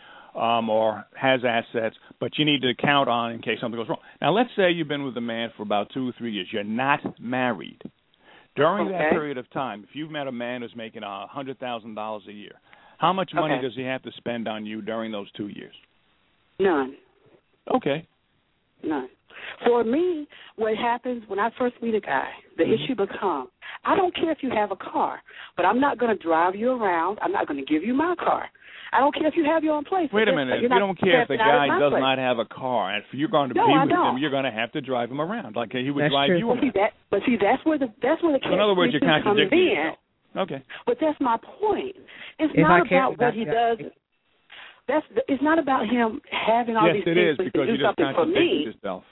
or has assets, but you need to count on in case something goes wrong. Now, let's say you've been with a man for about 2 or 3 years. You're not married. During that period of time, if you've met a man who's making $100,000 a year, how much money does he have to spend on you during those 2 years? None. Okay. None. For me, what happens when I first meet a guy, the issue becomes, I don't care if you have a car, but I'm not going to drive you around. I'm not going to give you my car. I don't care if you have your own place. Wait a minute. You don't care if the guy does not have a car. If you're going to be with him, you're going to have to drive him around. Like he would drive you around. But that's where the so in other words, you're contradicting yourself. Okay. But that's my point. It's not about what he does. It's not about him having all these things to do something for me. Yourself.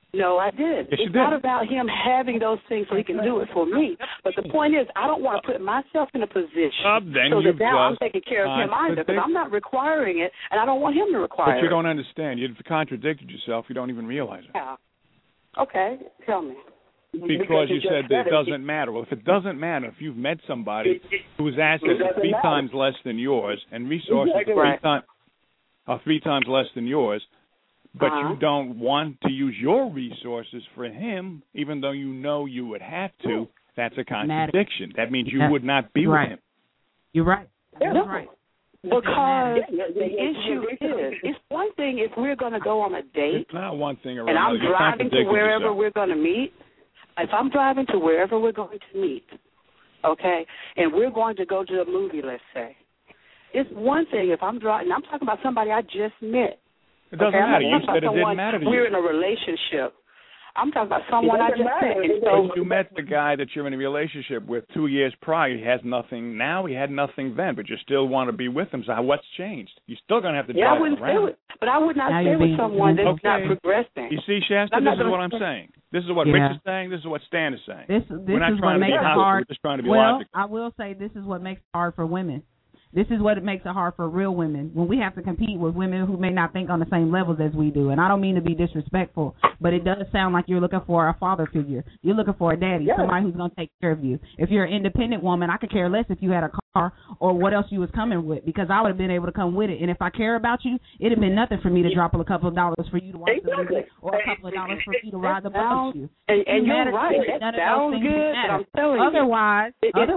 No, I did. Yes, it's not about him having those things so he can do it for me. But the point is, I don't want to put myself in a position so that now I'm taking care of him either, because I'm not requiring it, and I don't want him to require it. But you don't understand. You've contradicted yourself. You don't even realize it. Yeah. Okay, tell me. Because you said that it doesn't matter. Well, if it doesn't matter, if you've met somebody whose assets are 3 times less than yours and resources are 3 times less than yours, but you don't want to use your resources for him, even though you know you would have to, that's a contradiction. That means you would not be with him. You're right. That's right. Because the issue is, it's one thing if we're going to go on a date. It's not one thing around. And I'm driving to wherever we're going to meet. If I'm driving to wherever we're going to meet, okay, and we're going to go to a movie, let's say, it's one thing if I'm driving. I'm talking about somebody I just met. It doesn't matter. You said it didn't matter to you. We're in a relationship. I'm talking about someone I just met. And so you met the guy that you're in a relationship with 2 years prior. He has nothing now. He had nothing then, but you still want to be with him. So what's changed? You're still going to have to drive around. But I would not stay with someone that's not progressing. You see, Shasta, this is what I'm saying. This is what Rich is saying. This is what Stan is saying. This we're not is trying what to makes be it hard. We're just trying to be logical. logical. I will say this is what makes it hard for women. This is what it makes it hard for real women when we have to compete with women who may not think on the same levels as we do. And I don't mean to be disrespectful, but it does sound like you're looking for a father figure. You're looking for a daddy, somebody who's going to take care of you. If you're an independent woman, I could care less if you had a car or what else you was coming with, because I would have been able to come with it. And if I care about you, it would have been nothing for me to drop a couple of dollars for you to watch the movie or a couple of dollars for you to ride the bus with you. And you're right. That sounds good, but I'm telling you. Otherwise,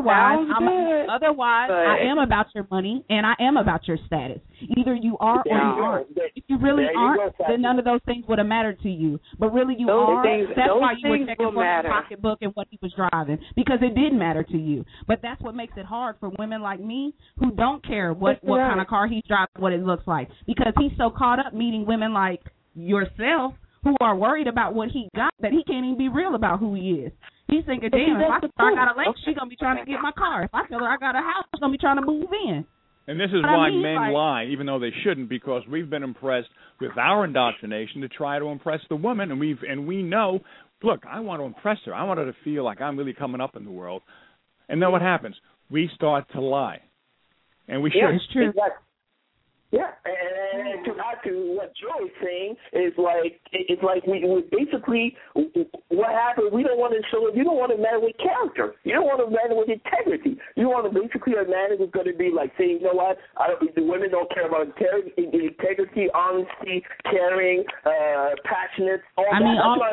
I am about your money and I am about your status. Either you are or you aren't. If you really aren't, then none of those things would have mattered to you. But really you are. That's why you were checking for his pocketbook and what he was driving, because it did matter to you. But that's what makes it hard for women like me who don't care what kind of car he's driving, what it looks like, because he's so caught up meeting women like yourself who are worried about what he got that he can't even be real about who he is. He's thinking, damn, if I got a lake, she's going to be trying to get my car. If I tell her I got a house, she's going to be trying to move in. And this is why men lie, even though they shouldn't, because we've been impressed with our indoctrination to try to impress the woman, and we know, look, I want to impress her. I want her to feel like I'm really coming up in the world. And then what happens? We start to lie. And we should. It's true. Exactly. Yeah, and to add to what Joe is saying, it's like we basically what happened. We don't want to show. You don't want a man with character. You don't want a man with integrity. You want basically a man who's going to be like saying, you know what? The women don't care about integrity, honesty, caring, passionate. All I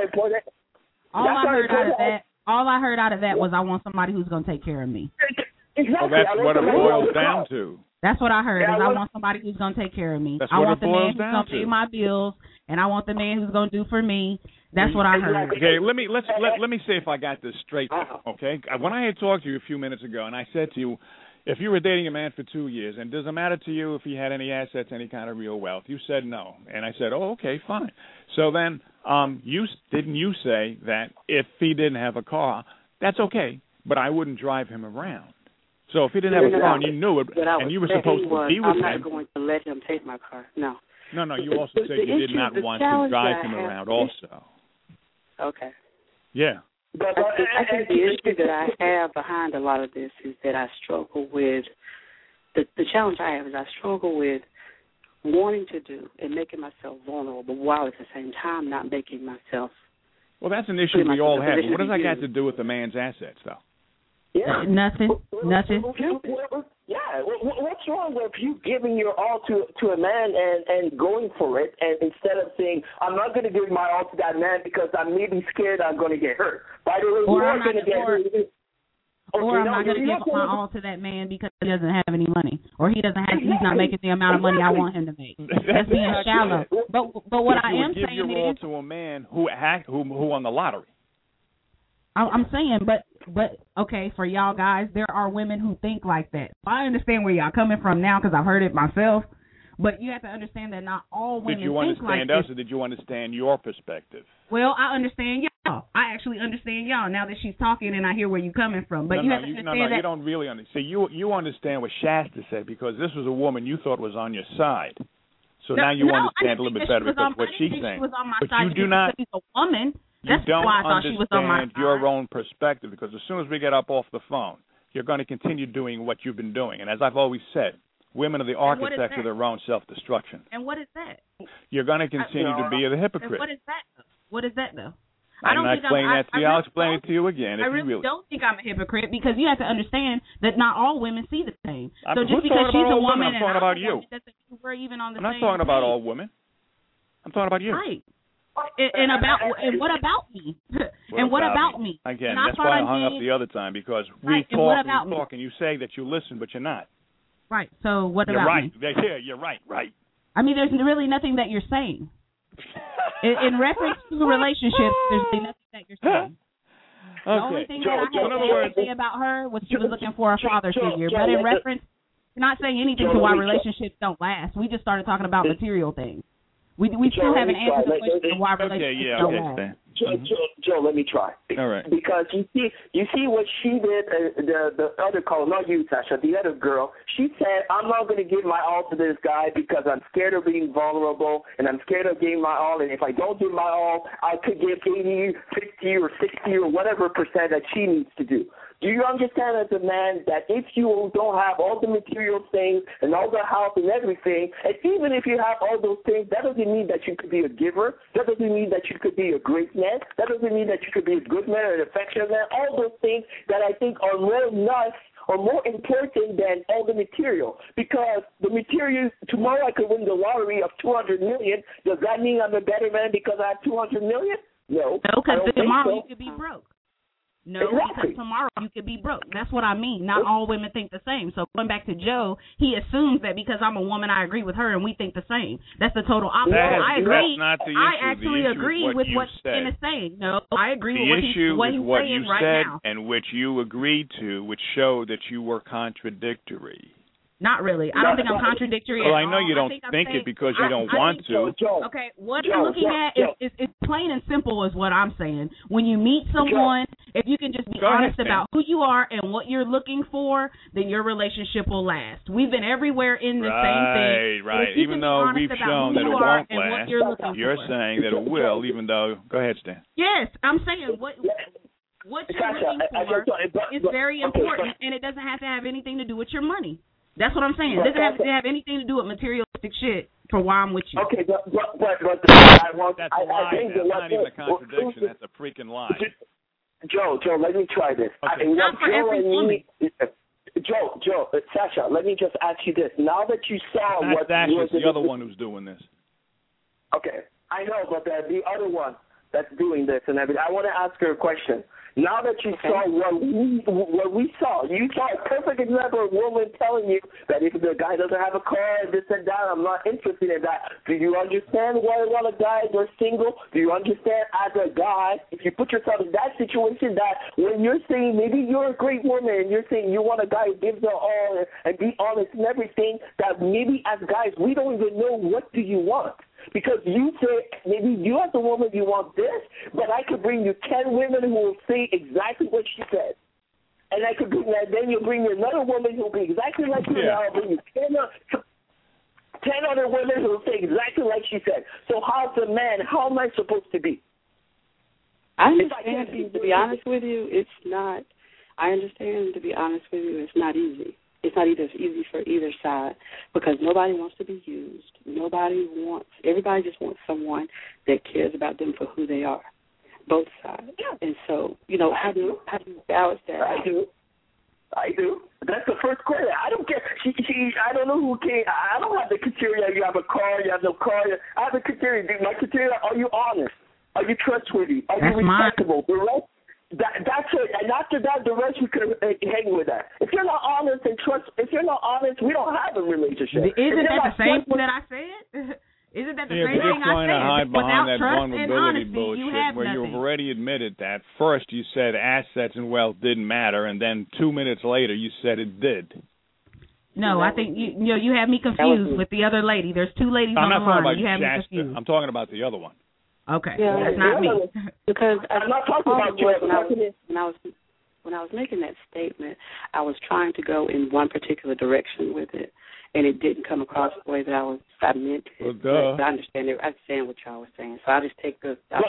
heard out of that was I want somebody who's going to take care of me. Exactly. Well, that's what it boils down to. That's what I heard. I want somebody who's going to take care of me. I want the man who's going to pay my bills, and I want the man who's going to do for me. That's what I heard. Okay, let me see if I got this straight. Okay, when I had talked to you a few minutes ago, and I said to you, if you were dating a man for 2 years, and does it matter to you if he had any assets, any kind of real wealth? You said no, and I said, oh, okay, fine. So then, you say that if he didn't have a car, that's okay, but I wouldn't drive him around. So if he didn't have a car and you knew it, and you were supposed to be with him, I'm not going to let him take my car. No. No. You also said you did not want to drive him around. Also. Okay. Yeah. I think the issue that I have behind a lot of this is that I struggle with the challenge I have is I struggle with wanting to do and making myself vulnerable, while at the same time not making myself. Well, that's an issue we all have. What does that got to do with the man's assets, though? Yeah. Nothing. Yeah. What's wrong with you giving your all to a man and going for it, and instead of saying, I'm not going to give my all to that man because I'm maybe scared I'm going to get hurt. By the way, you are going to get hurt. Or I'm not going to give my all to that man because he doesn't have any money, or he's not making the amount of money I want him to make. That's being shallow. But what I am saying is, you would give your all to a man who won the lottery. I'm saying, but okay, for y'all guys, there are women who think like that. I understand where y'all coming from now because I've heard it myself. But you have to understand that not all women think like this. Did you understand us, or did you understand your perspective? Well, I understand y'all. I actually understand y'all now that she's talking, and I hear where you're coming from. But you have to understand that. You don't really understand. See, you understand what Shasta said because this was a woman you thought was on your side. So now you understand a little bit better because what she's saying. But you do not. She's a woman. That's you don't why I thought she was on my side. understand your own perspective, because as soon as we get up off the phone, you're going to continue doing what you've been doing. And as I've always said, women are the architects of their own self-destruction. And what is that? You're going to continue to be a hypocrite. And what is that? What is that, though? I'm not explaining that to you. I'll explain it to you again. I really don't think I'm a hypocrite, because you have to understand that not all women see the same. So just because she's a woman I'm talking about you. We're even on the I'm not same talking about page. all women. I'm talking about you. Right. And what about me? And what about me? Again, that's why I hung up the other time, because we talk and you say that you listen, but you're not. Right. So what about me? Yeah, you're right. I mean, there's really nothing that you're saying. In reference to relationships, there's really nothing that you're saying. The only thing that I had to say about her was she was looking for a father figure. But in reference, you're not saying anything to why relationships don't last. We just started talking about material things. We still haven't answered the question of why relationships don't last. Joe, let me try. All right. Because you see what she did. The other caller, not you, Sasha, the other girl. She said, "I'm not going to give my all to this guy because I'm scared of being vulnerable and I'm scared of giving my all. And if I don't give my all, I could give 80, 50, or 60 or whatever percent that she needs to do." Do you understand as a man that if you don't have all the material things and all the house and everything, and even if you have all those things, that doesn't mean that you could be a giver. That doesn't mean that you could be a great man. That doesn't mean that you could be a good man or an affectionate man. All those things that I think are more nuts or more important than all the material. Because the material, tomorrow I could win the lottery of $200 million. Does that mean I'm a better man because I have $200 million? No. No, because tomorrow you could be broke. No, because tomorrow you could be broke. That's what I mean. Not all women think the same. So going back to Joe, he assumes that because I'm a woman, I agree with her and we think the same. That's the total opposite. I agree. That's not the issue. I actually agree with what Ken is saying. No, I agree with what he's saying right now. And which you agreed to, which showed that you were contradictory. Not really. I don't think I'm contradictory at all. Well, I know you don't think it because you don't want to. Okay, what you're looking at is plain and simple is what I'm saying. When you meet someone, if you can just be honest about who you are and what you're looking for, then your relationship will last. We've been everywhere in the same thing. Right. Even though we've shown that it won't last, you're saying that it will, even though... Go ahead, Stan. Yes, I'm saying what you're looking for is very important, and it doesn't have to have anything to do with your money. That's what I'm saying. It doesn't have to have anything to do with materialistic shit for why I'm with you. Okay, but that's a lie. That's not even a contradiction. That's a freaking lie. Joe, let me try this. Okay. Joe, Sasha, let me just ask you this. Now that you saw what Sasha's the other one who's doing this. Okay, I know, but the other one that's doing this and everything, I want to ask her a question. Now that you saw what we saw, you saw a perfect example of a woman telling you that if the guy doesn't have a car and this and that, I'm not interested in that. Do you understand why a lot of guys are single? Do you understand as a guy, if you put yourself in that situation, that when you're saying maybe you're a great woman and you're saying you want a guy who gives her all and be honest and everything, that maybe as guys we don't even know what do you want. Because you say, maybe you as a woman, you want this, but I could bring you 10 women who will say exactly what she said. And I could bring that, then you'll bring you another woman who will be exactly like you, and I'll bring you 10 other women who will say exactly like she said. So how's the man, how am I supposed to be? I understand, to be honest with you, it's not, I understand, to be honest with you, it's not easy. It's not easy for either side because nobody wants to be used. Everybody just wants someone that cares about them for who they are, both sides. Yeah. And so, how do you balance that? I do. That's the first question. I don't care. I don't know who can. I don't have the criteria. You have a car. You have no car. I have the criteria. My criteria: are you honest? Are you trustworthy? Are you respectable? The rest. That's it. And after that, the rest we can hang with that. If you're not honest and if you're not honest, we don't have a relationship. Isn't that the same thing that I said? Isn't that the same thing I said? Without trust and honesty, you have where nothing. You've already admitted that. First, you said assets and wealth didn't matter, and then 2 minutes later, you said it did. No, I think you have me confused with the other lady. There's two ladies on the line. You have me confused. I'm talking about the other one. Okay, that's not me. Because I'm not talking about you. when I was making that statement, I was trying to go in one particular direction with it, and it didn't come across the way that I meant it. Well, I understand it. I understand what y'all were saying, so I'll just take the. But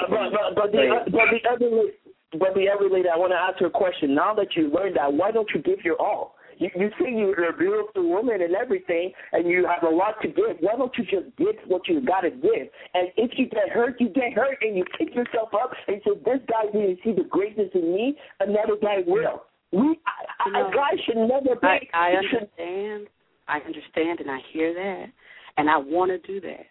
the other lady, I want to ask her a question. Now that you learned that, why don't you give your all? You say you're a beautiful woman and everything, and you have a lot to give. Why don't you just give what you got to give? And if you get hurt, and you pick yourself up and say, this guy didn't see the greatness in me, another guy will. A guy should never be. I understand. I understand, and I hear that, and I want to do that.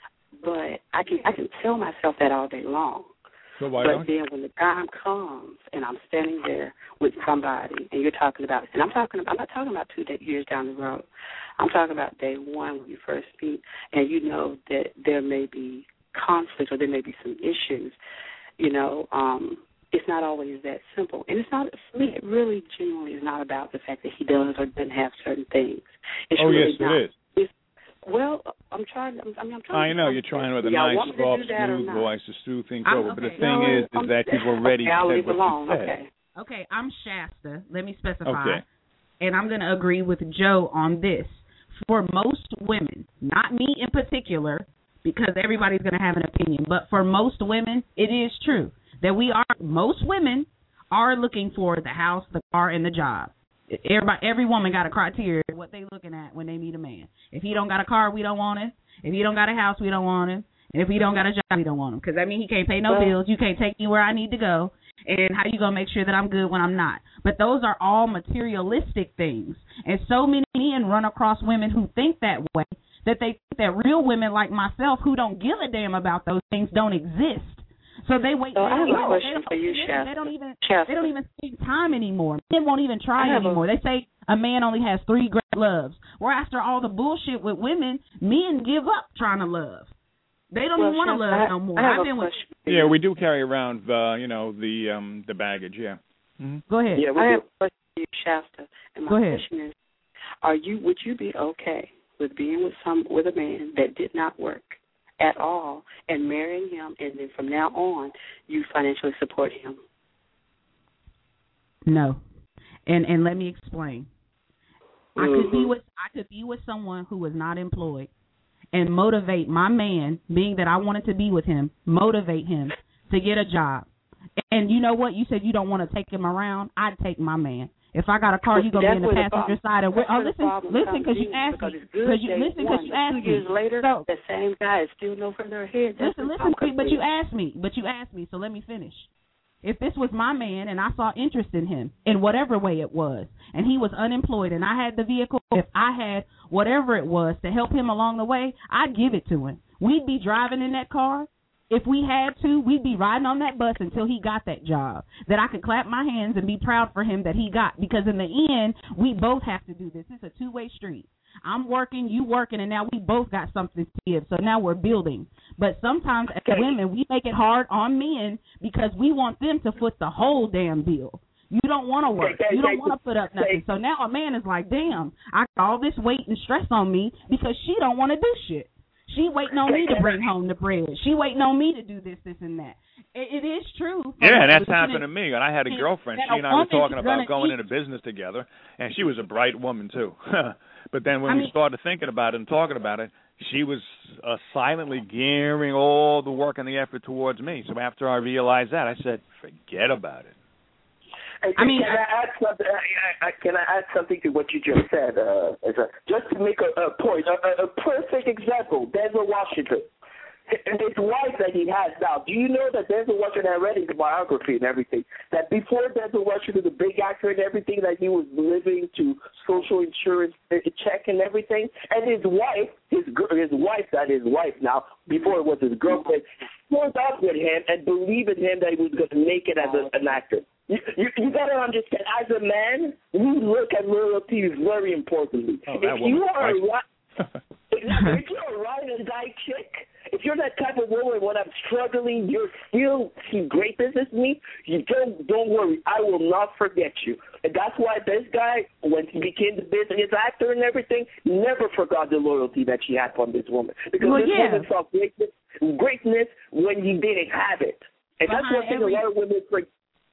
But I can tell myself that all day long. So why but don't then when the time comes and I'm standing there with somebody and you're talking about, and I'm not talking about 2 years down the road. I'm talking about day one when you first meet, and you know that there may be conflict or there may be some issues. You know, it's not always that simple. And it's not, for me, it really genuinely is not about the fact that he does or doesn't have certain things. It's really yes, it is. Well, I'm trying. I know you're trying with a nice, soft, smooth voice to smooth things over. But the thing is that people are ready to say what you said. Okay, I'm Shasta. Let me specify. Okay. And I'm going to agree with Joe on this. For most women, not me in particular, because everybody's going to have an opinion, but for most women, it is true that most women are looking for the house, the car, and the job. Every woman got a criteria of what they looking at when they meet a man. If he don't got a car, we don't want him. If he don't got a house, we don't want him. And if he don't got a job, we don't want him. Because, he can't pay no bills. You can't take me where I need to go. And how you going to make sure that I'm good when I'm not? But those are all materialistic things. And so many men run across women who think that way, that they think that real women like myself who don't give a damn about those things don't exist. So they wait. So I have a question for you, Shasta. They don't even spend time anymore. Men won't even try anymore. They say a man only has 3 great loves. Where after all the bullshit with women, men give up trying to love. They don't even want to love no more. I have a question. Yeah, we do carry around, the baggage. Yeah. Mm-hmm. Go ahead. Yeah, I have a question for you, Shasta. And my question is, would you be okay with being with a man that did not work at all and marrying him, and then from now on you financially support him? No. And let me explain. I could be with someone who was not employed and motivate my man, being that I wanted to be with him, motivate him to get a job. And you know what? You said you don't want to take him around. I'd take my man. If I got a car, you gonna be in the passenger side. And listen, because you asked me. Because you asked me. 2 years later, the same guy is still no further ahead. Listen. But you asked me. So let me finish. If this was my man and I saw interest in him in whatever way it was, and he was unemployed and I had the vehicle, if I had whatever it was to help him along the way, I'd give it to him. We'd be driving in that car. If we had to, we'd be riding on that bus until he got that job that I could clap my hands and be proud for him that he got. Because in the end, we both have to do this. It's a two-way street. I'm working, you working, and now we both got something to give. So now we're building. But sometimes as women, we make it hard on men because we want them to foot the whole damn bill. You don't want to work. You don't want to put up nothing. So now a man is like, damn, I got all this weight and stress on me because she don't want to do shit. She waiting on me to bring home the bread. She waiting on me to do this, and that. It is true. Yeah, and that's happened to me. And I had a girlfriend. She and I were talking about going into business together, and she was a bright woman, too. But then when we started thinking about it and talking about it, she was silently gearing all the work and the effort towards me. So after I realized that, I said, forget about it. Can I add something to what you just said? Just to make a point, a perfect example, Denzel Washington. And his wife that he has now. Do you know that Denzel Washington, I read his biography and everything, that before Denzel Washington, the big actor and everything, that he was living to social insurance check and everything, and his wife now, before it was his girlfriend, pulled up with him and believed in him that he was going to make it as an actor. You got to understand, as a man, we look at loyalty very importantly. If you are if you're a ride and die chick, if you're that type of woman when I'm struggling, you still see great business in me, you don't worry. I will not forget you. And that's why this guy, when he became the business actor and everything, never forgot the loyalty that she had from this woman. Because woman saw greatness when he didn't have it. And that's one thing a lot of women forget.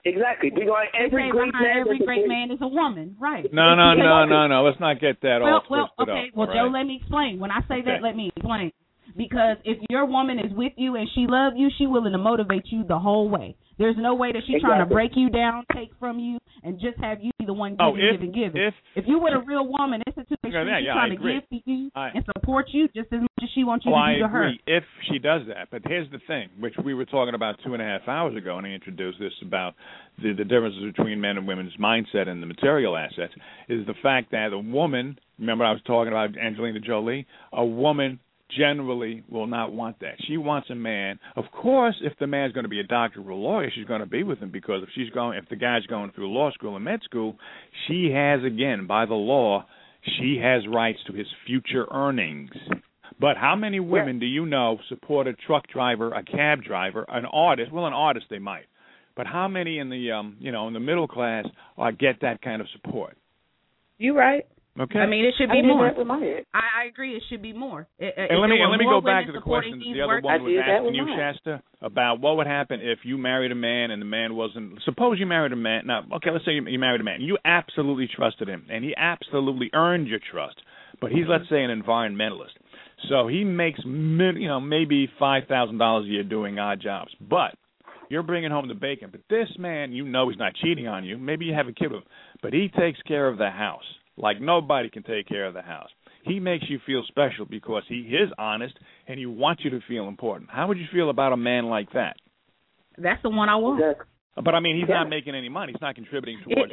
Exactly. Every great man is a woman, right? No. Let's not get that all twisted up. Okay. Well, Joe, let me explain. When I say that, let me explain. Because if your woman is with you and she loves you, she's willing to motivate you the whole way. There's no way that she's trying to break you down, take from you, and just have you be the one giving. If you were a real woman, it's a situation she's trying to give to you and support you just as much as she wants you to do to her. I agree if she does that. But here's the thing, which we were talking about 2.5 hours ago, and I introduced this about the differences between men and women's mindset and the material assets, is the fact that a woman, remember I was talking about Angelina Jolie, a woman generally will not want that. She wants a man. Of course, if the man's going to be a doctor or a lawyer, she's going to be with him, because if the guy's going through law school and med school, she has, again, by the law, she has rights to his future earnings. But how many women do you know support a truck driver, a cab driver, an artist? Well, an artist they might. But how many in the in the middle class get that kind of support? You're right. Okay. I mean, it should be more. I agree. It should be more. And let me go back to the question the other woman was asking you, Shasta, about what would happen if you married a man and the man wasn't. Suppose you married a man. Now, okay, let's say you married a man. You absolutely trusted him, and he absolutely earned your trust. But he's, let's say, an environmentalist. So he makes, maybe $5,000 a year doing odd jobs. But you're bringing home the bacon. But this man, he's not cheating on you. Maybe you have a kid with him. But he takes care of the house like nobody can take care of the house. He makes you feel special because he is honest and he wants you to feel important. How would you feel about a man like that? That's the one I want. But, I mean, he's not making any money. He's not contributing towards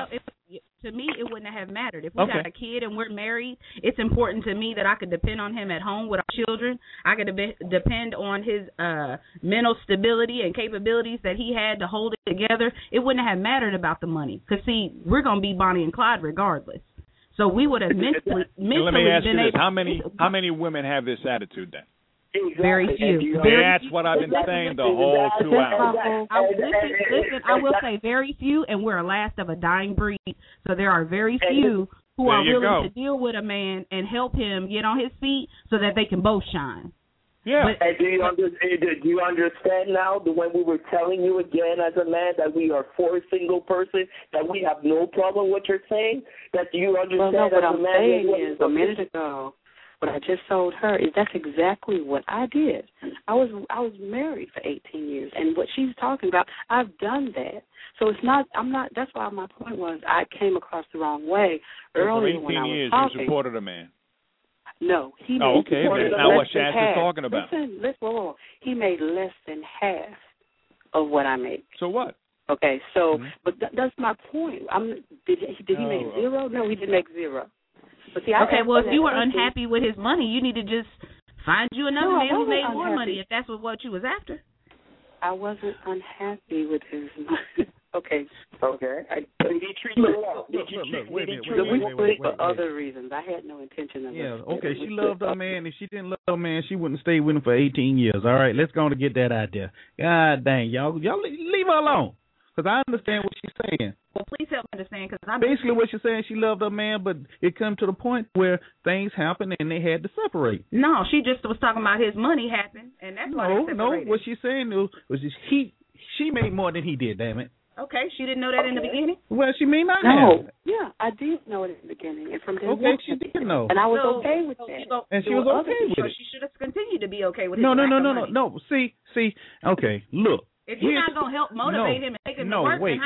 to me, it wouldn't have mattered. If we got a kid and we're married, it's important to me that I could depend on him at home with our children. I could depend on his mental stability and capabilities that he had to hold it together. It wouldn't have mattered about the money. Because, see, we're going to be Bonnie and Clyde regardless. So we would have mentally let me ask you this. How many women have this attitude then? Very few. That's what I've been saying the whole 2 hours. Listen, I will say very few, and we're a last of a dying breed. So there are very few who are willing to deal with a man and help him get on his feet so that they can both shine. Yeah. And do you understand now when we were telling you again as a man that we are for a single person, that we have no problem with your saying? That you understand what I'm saying is a minute ago, what I just told her is that's exactly what I did. I was married for 18 years, and what she's talking about, I've done that. So that's why my point was I came across the wrong way earlier when I was talking. For 18 years, you supported a man. No, he made now what Shasta's talking about. Listen, he made less than half of what I make. So what? Okay, so, but that's my point. Did he make zero? No, he didn't make zero. But see, well, if you were unhappy with his money, you need to just find you another man who made more money, if that's what you was after. I wasn't unhappy with his money. Okay. Did he treat you well? We split for other reasons. I had no intention of it. Yeah, okay, she loved her man. If she didn't love her man, she wouldn't stay with him for 18 years. All right, let's go on to get that out there. God dang, y'all leave her alone. Because I understand what she's saying. Well, please help me understand. Cause basically what she's saying, she loved her man, but it come to the point where things happened and they had to separate. No, she just was talking about his money happened, and that's why they separated. No, what she's saying was she made more than he did, damn it. Okay, she didn't know that in the beginning? Well, she may not have. Yeah, I did know it in the beginning. And from she did know. And I was okay with that. And she was okay with it. She should have continued to be okay with it. No. See, okay, look. If you're not going to help motivate him and make him work, wait.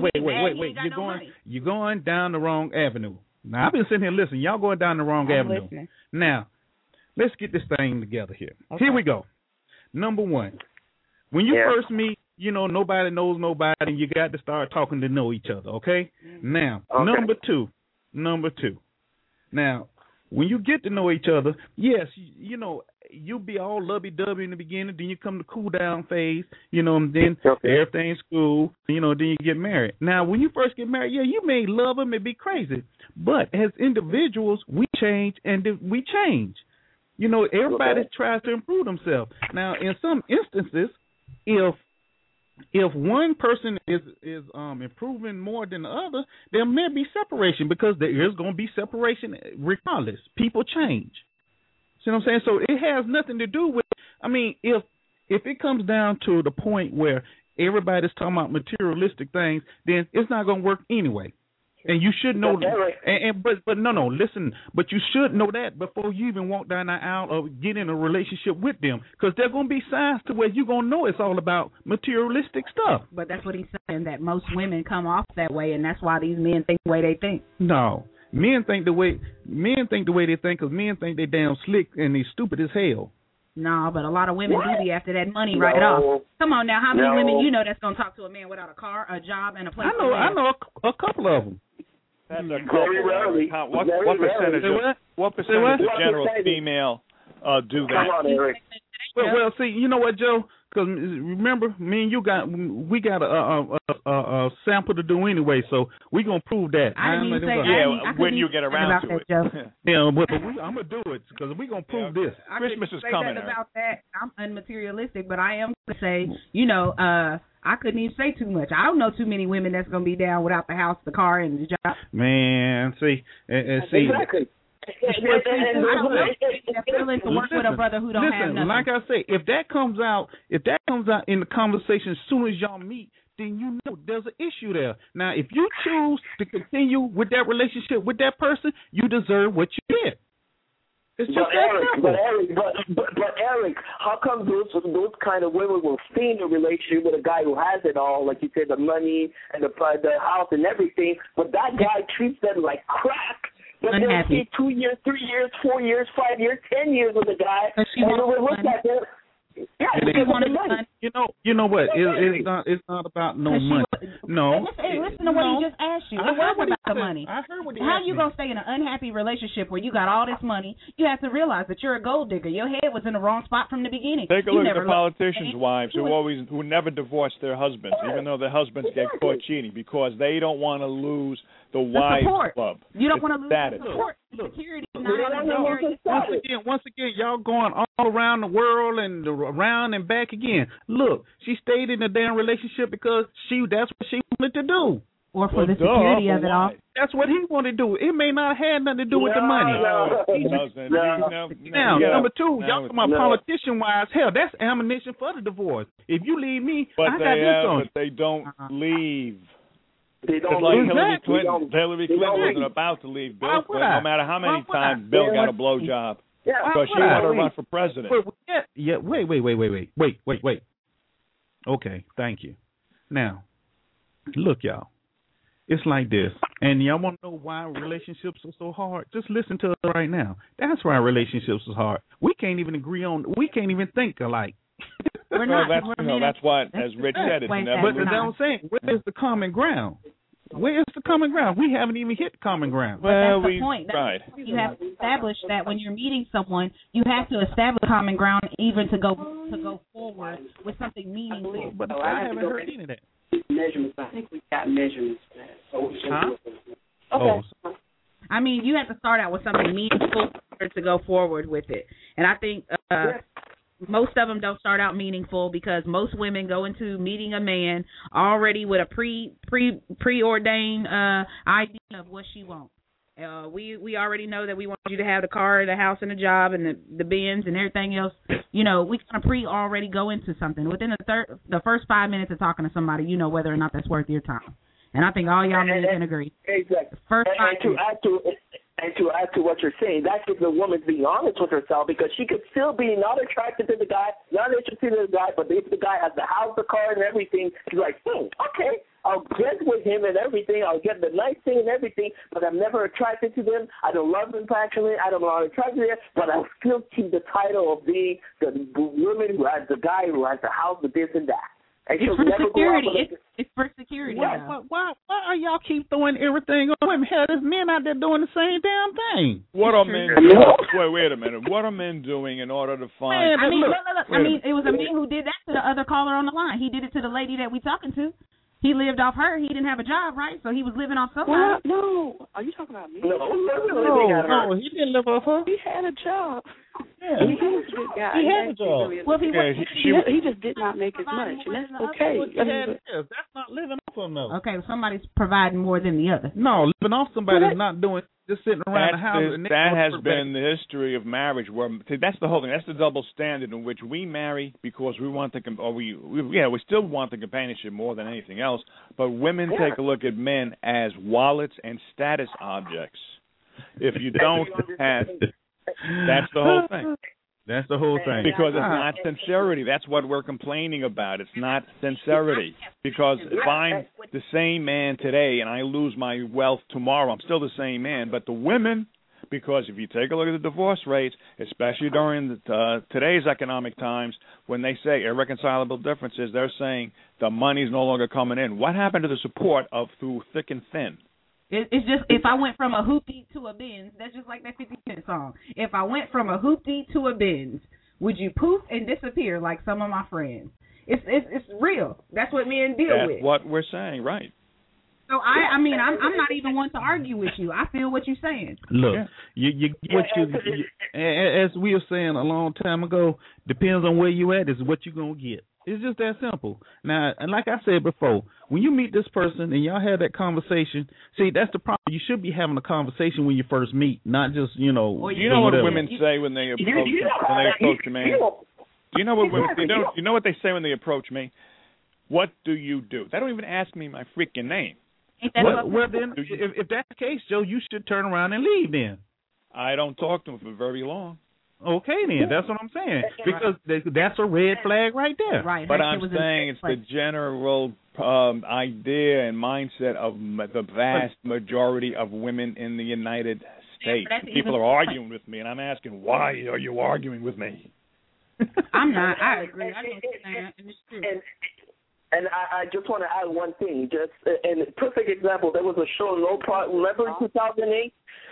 You're going down the wrong avenue. Now, I've been sitting here listening. Y'all going down the wrong avenue. Listening. Now, let's get this thing together here. Okay. Here we go. Number one, when you first meet, nobody knows nobody, and you got to start talking to know each other, okay? Now, number two. Now, when you get to know each other, yes, you'll be all lovey-dovey in the beginning, then you come to cool down phase, and then everything's cool, then you get married. Now, when you first get married, you may love them and be crazy, but as individuals, we change and we change. Everybody tries to improve themselves. Now, in some instances, if one person is improving more than the other, there may be separation because there is going to be separation regardless. People change. See what I'm saying? So it has nothing to do with, if it comes down to the point where everybody's talking about materialistic things, then it's not going to work anyway. And you should know but no, listen, but you should know that before you even walk down the aisle or get in a relationship with them, because there are going to be signs to where you're going to know it's all about materialistic stuff. But that's what he's saying, that most women come off that way, and that's why these men think the way they think. No. Men think the way they think, because men think they damn slick and they stupid as hell. No, but a lot of women do be after that money right off. Come on now, how many women you know that's going to talk to a man without a car, a job, and a place to live? I know a couple of them. That's a couple. What percentage of general female do that? Come on, Eric. Well, see, you know what, Joe? Because remember, me and you we got a sample to do anyway, so we gonna prove that. When you get around to it. Yeah, but I'm gonna do it because we gonna prove this. Christmas is coming. About that, I'm unmaterialistic, but I am gonna say, I couldn't even say too much. I don't know too many women that's gonna be down without the house, the car, and the job. Man, see, see. Exactly. Listen, like I say, if that comes out in the conversation as soon as y'all meet, then you know there's an issue there. Now, if you choose to continue with that relationship with that person, you deserve what you get. It's just But Eric, how come those kind of women will stay in a relationship with a guy who has it all, like you said, the money and the house and everything, but that guy treats them like crap? But they'll stay 2 years, 3 years, 4 years, 5 years, 10 years with the guy, and we look at them. Yeah, because of the money. You know what? It's not about no money. No. Hey, listen to what he just asked you. It was about the money. I heard what he How asked you me. gonna stay in an unhappy relationship where you got all this money? You have to realize that you're a gold digger. Your head was in the wrong spot from the beginning. Take a look at the politicians' wives who never divorce their husbands, even though their husbands get caught cheating, because they don't want to lose the wives club. You don't want to lose status. the support. Security. Once again, y'all going all around the world and around and back again. Look, she stayed in a damn relationship because that's what she wanted to do. Or for the security of it all. That's what he wanted to do. It may not have nothing to do with the money. Now, number two, y'all talking about politician-wise. Hell, that's ammunition for the divorce. If you leave me, I got this on. But they don't leave. They don't like Hillary Clinton. Hillary Clinton wasn't about to leave Bill Clinton, no matter how many times Bill got a blowjob. Because she wanted to run for president. Wait. Okay, thank you. Now, look, y'all. It's like this. And y'all want to know why relationships are so hard? Just listen to us right now. That's why relationships are hard. We can't even we can't even think alike. That's what, as Rich said, it's never. But that's what I'm saying. Where's the common ground? Where is the common ground? We haven't even hit common ground. Well, that's the point. You have to establish that when you're meeting someone, you have to establish common ground even to go forward with something meaningful. But I haven't heard any of that. Measurements. I think we got measurements for that. Okay. I mean, you have to start out with something meaningful to go forward with it. And I think most of them don't start out meaningful because most women go into meeting a man already with a preordained idea of what she wants. We already know that we want you to have the car, the house, and the job, and the Benz and everything else. We kind of already go into something. Within the first 5 minutes of talking to somebody, you know whether or not that's worth your time. And I think all y'all men can agree. Exactly. First And to add to what you're saying, that's if the woman's being honest with herself, because she could still be not attracted to the guy, not interested in the guy, but if the guy has the house, the car, and everything, she's like, okay, I'll get with him and everything, I'll get the nice thing and everything, but I'm never attracted to them. I don't love them passionately. I don't know how to attract them, but I'll still keep the title of being the woman who has the guy who has the house, the this and that. And it's for security. It's for security. Why are y'all keep throwing everything on women? Hell, there's men out there doing the same damn thing. What are men doing? Wait a minute. What are men doing in order to find... I mean, it was a man who did that to the other caller on the line. He did it to the lady that we talking to. He lived off her. He didn't have a job, right? So he was living off somebody. Well, no. Are you talking about me? No, he didn't live off her. He had a job. Yeah. He was a good guy. He had a job. Well, he just did not make as much, and that's okay. That's not living off of no. Okay, somebody's providing more than the other. No, living off somebody is not doing just sitting around the house. That has been the history of marriage. Where that's the whole thing. That's the double standard in which we marry because we want we still want the companionship more than anything else. But women take a look at men as wallets and status objects. If you don't have, that's the whole thing. That's the whole thing. Because it's not sincerity. That's what we're complaining about. It's not sincerity. Because if I'm the same man today and I lose my wealth tomorrow, I'm still the same man. But the women, because if you take a look at the divorce rates, especially during today's economic times, when they say irreconcilable differences, they're saying the money's no longer coming in. What happened to the support of through thick and thin? It's just, if I went from a hoopty to a Benz, that's just like that 50 Cent song. If I went from a hoopty to a Benz, would you poof and disappear like some of my friends? It's real. That's what men deal with. That's what we're saying, right. So I mean, I'm not even one to argue with you. I feel what you're saying. Look, as we were saying a long time ago, depends on where you at is what you're gonna get. It's just that simple. Now, and like I said before, when you meet this person and y'all have that conversation, see, that's the problem. You should be having a conversation when you first meet, not just, you know what women say when they approach a man? Do you know what women you know what they say when they approach me? What do you do? They don't even ask me my freaking name. Well, then, if that's the case, Joe, you should turn around and leave then. I don't talk to them for very long. Okay, then. That's what I'm saying. Because that's a red flag right there. Right. But I'm saying it's the general idea and mindset of the vast majority of women in the United States. People are arguing with me, and I'm asking, why are you arguing with me? I'm not. I agree. I understand. It's true. And I just want to add one thing. Just a perfect example. There was a show, remember 2008?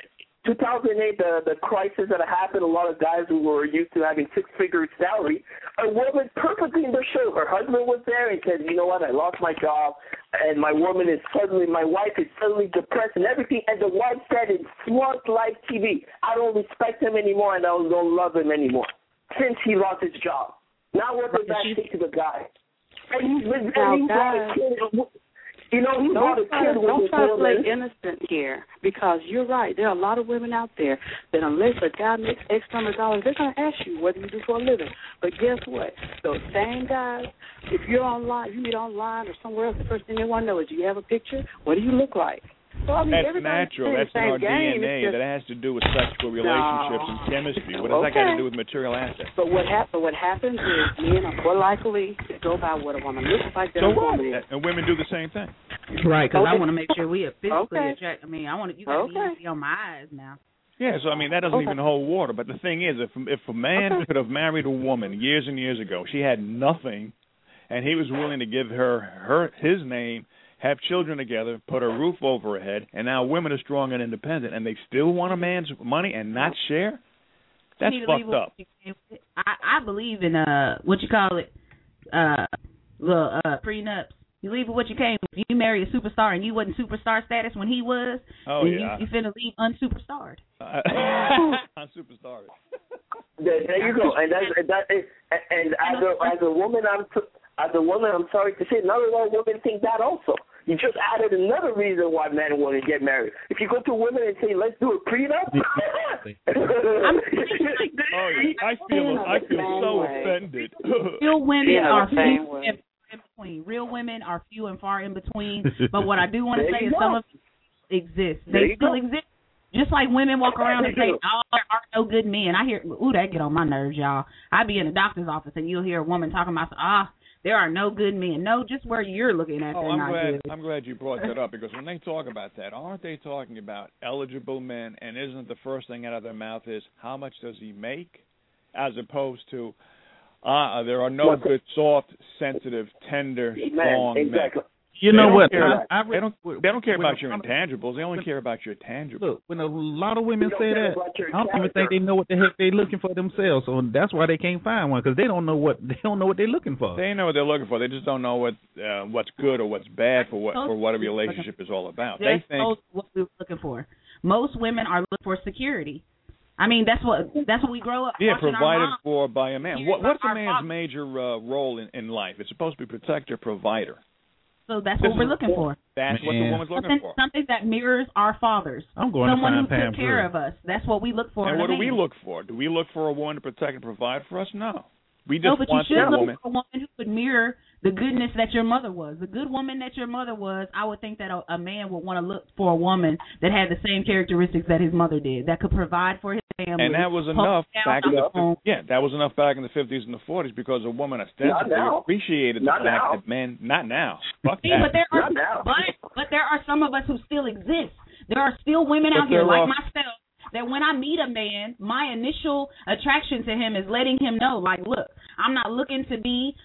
2008, the crisis that happened, a lot of guys who were used to having six-figure salary, a woman perfectly in the show. Her husband was there and said, you know what, I lost my job, and my wife is suddenly depressed and everything. And the wife said in Smart Life TV, I don't respect him anymore and I don't love him anymore since he lost his job. Now what does that say to the guy? And he's been brought a kid. You know, he brought a kid with Don't try to play innocent here, because you're right. There are a lot of women out there that unless a guy makes X number of dollars, they're going to ask you what do you do for a living. But guess what? Those same guys, if you're online, you meet online or somewhere else, the first thing they want to know is, do you have a picture? What do you look like? So, I mean, that's natural. That's in our DNA. That has to do with sexual relationships and chemistry. What does that got to do with material assets? But what happens is men are more likely to go by what a woman looks like than a woman is. And women do the same thing. Right, because I want to make sure we are physically attracted. I mean, you got to be on my eyes now. Yeah, so I mean that doesn't even hold water. But the thing is, if a man could have married a woman years and years ago, she had nothing, and he was willing to give her his name, have children together, put a roof over her head, and now women are strong and independent, and they still want a man's money and not share? That's fucked up. I believe in prenups. You leave with what you came. If you marry a superstar and you wasn't superstar status when he was, you finna leave unsuperstarred. Unsuperstarred. There you go. And as a woman, I'm sorry to say, not all women think that also. You just added another reason why men want to get married. If you go to women and say, let's do a prenup. I feel so offended. Real women are few and in between. Real women are few and far in between. But what I do want to say is some of them exist. They still exist. Just like women walk around and say, oh, there are no good men. I hear, that get on my nerves, y'all. I be in a doctor's office and you'll hear a woman talking about, there are no good men. No, just where you're looking at. I'm glad you brought that up, because when they talk about that, aren't they talking about eligible men? And isn't the first thing out of their mouth is, how much does he make? As opposed to, there are no good, soft, sensitive, tender, strong men. You know what? They don't care about your intangibles. They only care about your tangibles. Look, when a lot of women say that, I don't even think they know what the heck they're looking for themselves. So that's why they can't find one, because they don't know what they're looking for. They know what they're looking for. They just don't know what's good or what's bad for what a relationship is all about. They think what we're looking for. Most women are looking for security. I mean, that's what we grow up. Yeah, provided for by a man. What's a man's major role in life? It's supposed to be protector, provider. So that's what we're looking for. That's what the woman's looking for. Something that mirrors our fathers. I'm going Someone to who find Pam took care Grier. of us. That's what we look for. And in what a do we man. look for? Do we look for a woman to protect and provide for us? No. We just No, but you want should that look woman. for a woman who would mirror the goodness that your mother was. The good woman that your mother was, I would think that a man would want to look for a woman that had the same characteristics that his mother did, that could provide for his family. And that was enough back in that was enough back in the 50s and the 40s because a woman ostensibly appreciated the fact that men, not now. Fuck See, that. but there are some of us who still exist. There are still women out here like myself that when I meet a man, my initial attraction to him is letting him know, like, look, I'm not looking to be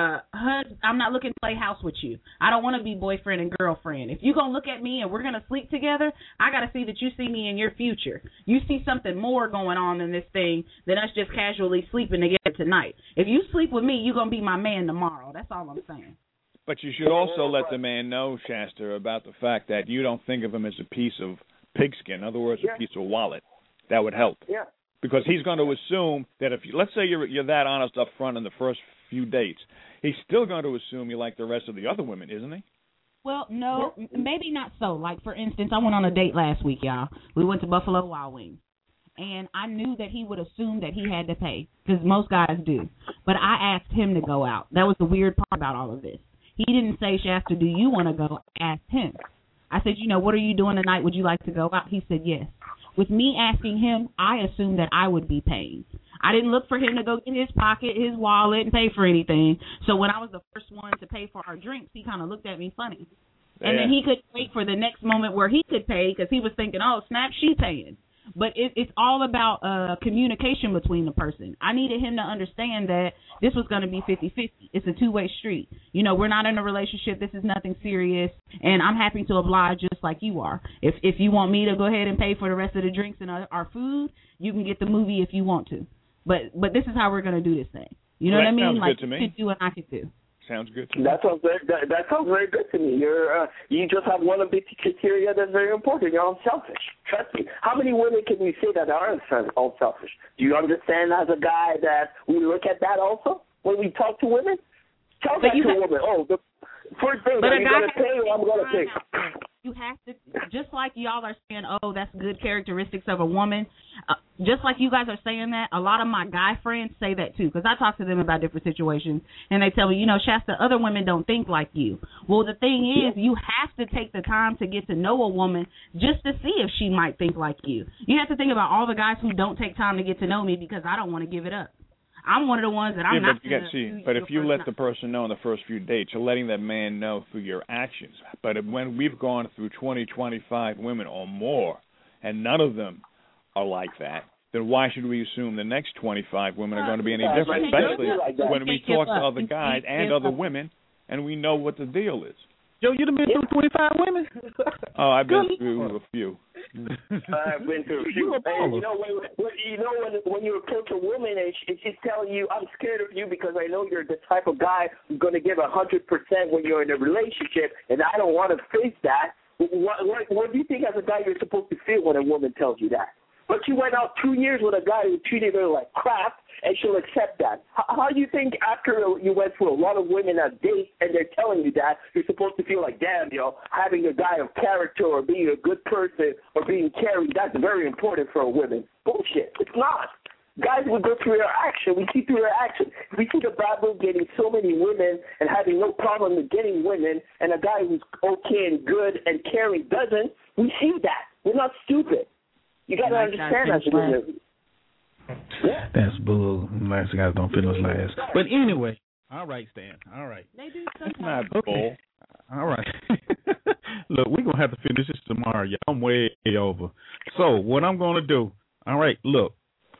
I'm not looking to play house with you. I don't want to be boyfriend and girlfriend. If you're going to look at me and we're going to sleep together, I got to see that you see me in your future. You see something more going on in this thing than us just casually sleeping together tonight. If you sleep with me, you're going to be my man tomorrow. That's all I'm saying. But you should also let the man know, Shasta, about the fact that you don't think of him as a piece of pigskin. In other words, a piece of wallet. That would help. Yeah. Because he's going to assume that if let's say you're that honest up front in the first few dates, he's still going to assume you like the rest of the other women, isn't he? Well, no, maybe not so. Like, for instance, I went on a date last week, y'all. We went to Buffalo Wild Wings. And I knew that he would assume that he had to pay, because most guys do. But I asked him to go out. That was the weird part about all of this. He didn't say, Shasta, do you want to go? I asked him. I said, what are you doing tonight? Would you like to go out? He said, yes. With me asking him, I assumed that I would be paying. I didn't look for him to go get his pocket, his wallet, and pay for anything. So when I was the first one to pay for our drinks, he kind of looked at me funny. Yeah. And then he could wait for the next moment where he could pay because he was thinking, oh, snap, she's paying. But it's all about communication between the person. I needed him to understand that this was going to be 50-50. It's a two-way street. We're not in a relationship. This is nothing serious, and I'm happy to oblige just like you are. If you want me to go ahead and pay for the rest of the drinks and our food, you can get the movie if you want to. But this is how we're going to do this thing. You know what I mean? Like, you could do what I could do. Sounds good to me. That sounds very good to me. You just have one of the criteria that's very important. You're unselfish. Trust me. How many women can you say that are unselfish? Do you understand as a guy that we look at that also when we talk to women? Tell that to a woman. Oh, the first thing, are you going to pay or I'm going to pay? You have to, just like y'all are saying, oh, that's good characteristics of a woman, just like you guys are saying that, a lot of my guy friends say that too, because I talk to them about different situations, and they tell me, Shasta, other women don't think like you. Well, the thing is, you have to take the time to get to know a woman just to see if she might think like you. You have to think about all the guys who don't take time to get to know me because I don't want to give it up. I'm one of the ones that I'm not. But if you let the person know in the first few dates, you're letting that man know through your actions. But when we've gone through 20, 25 women or more, and none of them are like that, then why should we assume the next 25 women are going to be any different? Especially when we talk to other guys and other women, and we know what the deal is. Joe, you've been through 25 women? Oh, I've been through a few. I've been through a few. And when you approach a woman and she's telling you, I'm scared of you because I know you're the type of guy who's going to give 100% when you're in a relationship, and I don't want to face that. What do you think as a guy you're supposed to feel when a woman tells you that? But you went out 2 years with a guy who treated her like crap, and she'll accept that. How do you think after you went through a lot of women at date and they're telling you that, you're supposed to feel like, damn, having a guy of character or being a good person or being caring, that's very important for a woman. Bullshit. It's not. Guys, we go through their action. We see through their action. We see the Bible getting so many women and having no problem with getting women, and a guy who's okay and good and caring doesn't. We see that. We're not stupid. You got to understand that. Yeah. That's bull. Last guys don't finish last. But anyway, all right, Stan. All right. They do sometimes. Not bull. All right. Look, we're going to have to finish this tomorrow. Yeah, I'm way over. So what I'm going to do, all right, look,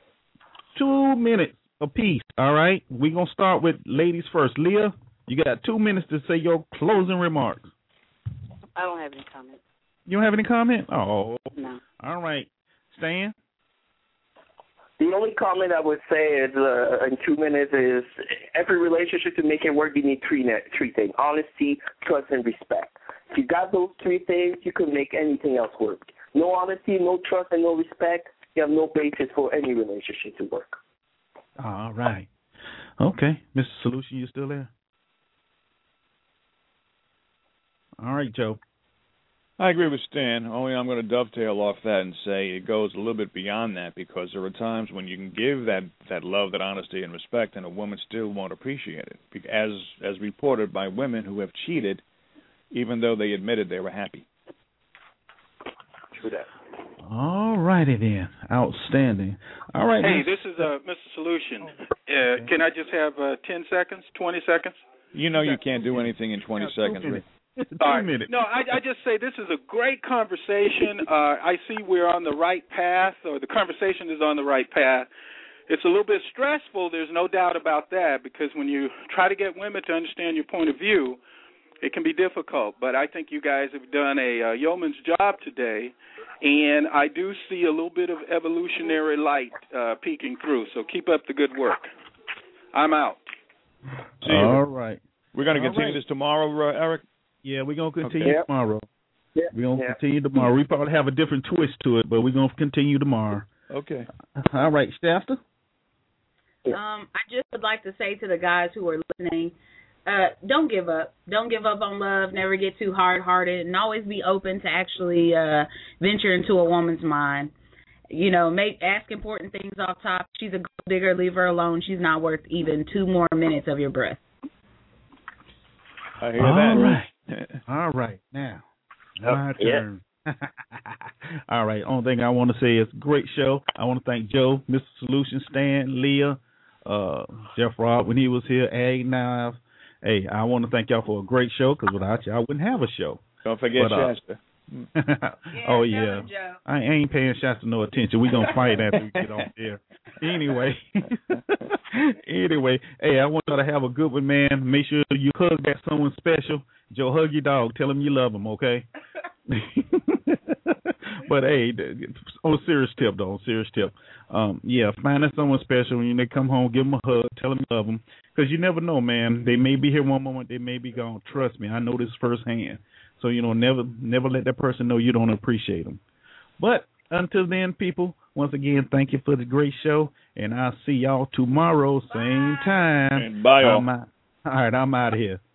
2 minutes apiece, all right? We're going to start with ladies first. Leah, you got 2 minutes to say your closing remarks. I don't have any comments. You don't have any comment? Oh. No. All right. Stan? The only comment I would say is in 2 minutes is every relationship to make it work, you need three things: honesty, trust, and respect. If you got those 3 things, you can make anything else work. No honesty, no trust, and no respect, you have no basis for any relationship to work. All right. Okay. Mr. Solution, you still there? All right, Joe. I agree with Stan, only I'm going to dovetail off that and say it goes a little bit beyond that, because there are times when you can give that love, that honesty and respect, and a woman still won't appreciate it, as reported by women who have cheated even though they admitted they were happy. True that. All righty then. Outstanding. All right. Hey, this is Mr. Solution. Can I just have 10 seconds, 20 seconds? You know you can't do anything in 20 seconds, Rick. 2 minutes. No, I just say this is a great conversation. I see we're on the right path, or the conversation is on the right path. It's a little bit stressful, there's no doubt about that, because when you try to get women to understand your point of view, it can be difficult. But I think you guys have done a yeoman's job today, and I do see a little bit of evolutionary light peeking through. So keep up the good work. I'm out. See you. All right. We're going to continue this tomorrow, Eric? Yeah, we're going to continue tomorrow. Yep. We're going to continue tomorrow. We probably have a different twist to it, but we're going to continue tomorrow. Okay. All right, Shasta? I just would like to say to the guys who are listening, don't give up. Don't give up on love. Never get too hard-hearted, and always be open to actually venture into a woman's mind. You know, ask important things off top. She's a gold digger. Leave her alone. She's not worth even 2 more minutes of your breath. I hear that. All right. Now, my turn. All right. Only thing I want to say is great show. I want to thank Joe, Mr. Solution, Stan, Leah, Jeff Robb when he was here, Ag Knives. Hey, I want to thank y'all for a great show, because without you, I wouldn't have a show. Don't forget Shasta. Oh, yeah. I ain't paying Shasta no attention. We're going to fight after we get off there. Anyway, hey, I want y'all to have a good one, man. Make sure you hug that someone special. Joe, hug your dog. Tell him you love him, okay? But, hey, on a serious tip, find someone special. When they come home, give them a hug. Tell them you love them. Because you never know, man. They may be here one moment. They may be gone. Trust me. I know this firsthand. So, never let that person know you don't appreciate them. But until then, people, once again, thank you for the great show. And I'll see y'all tomorrow, same time. And bye, all. All right, I'm out of here.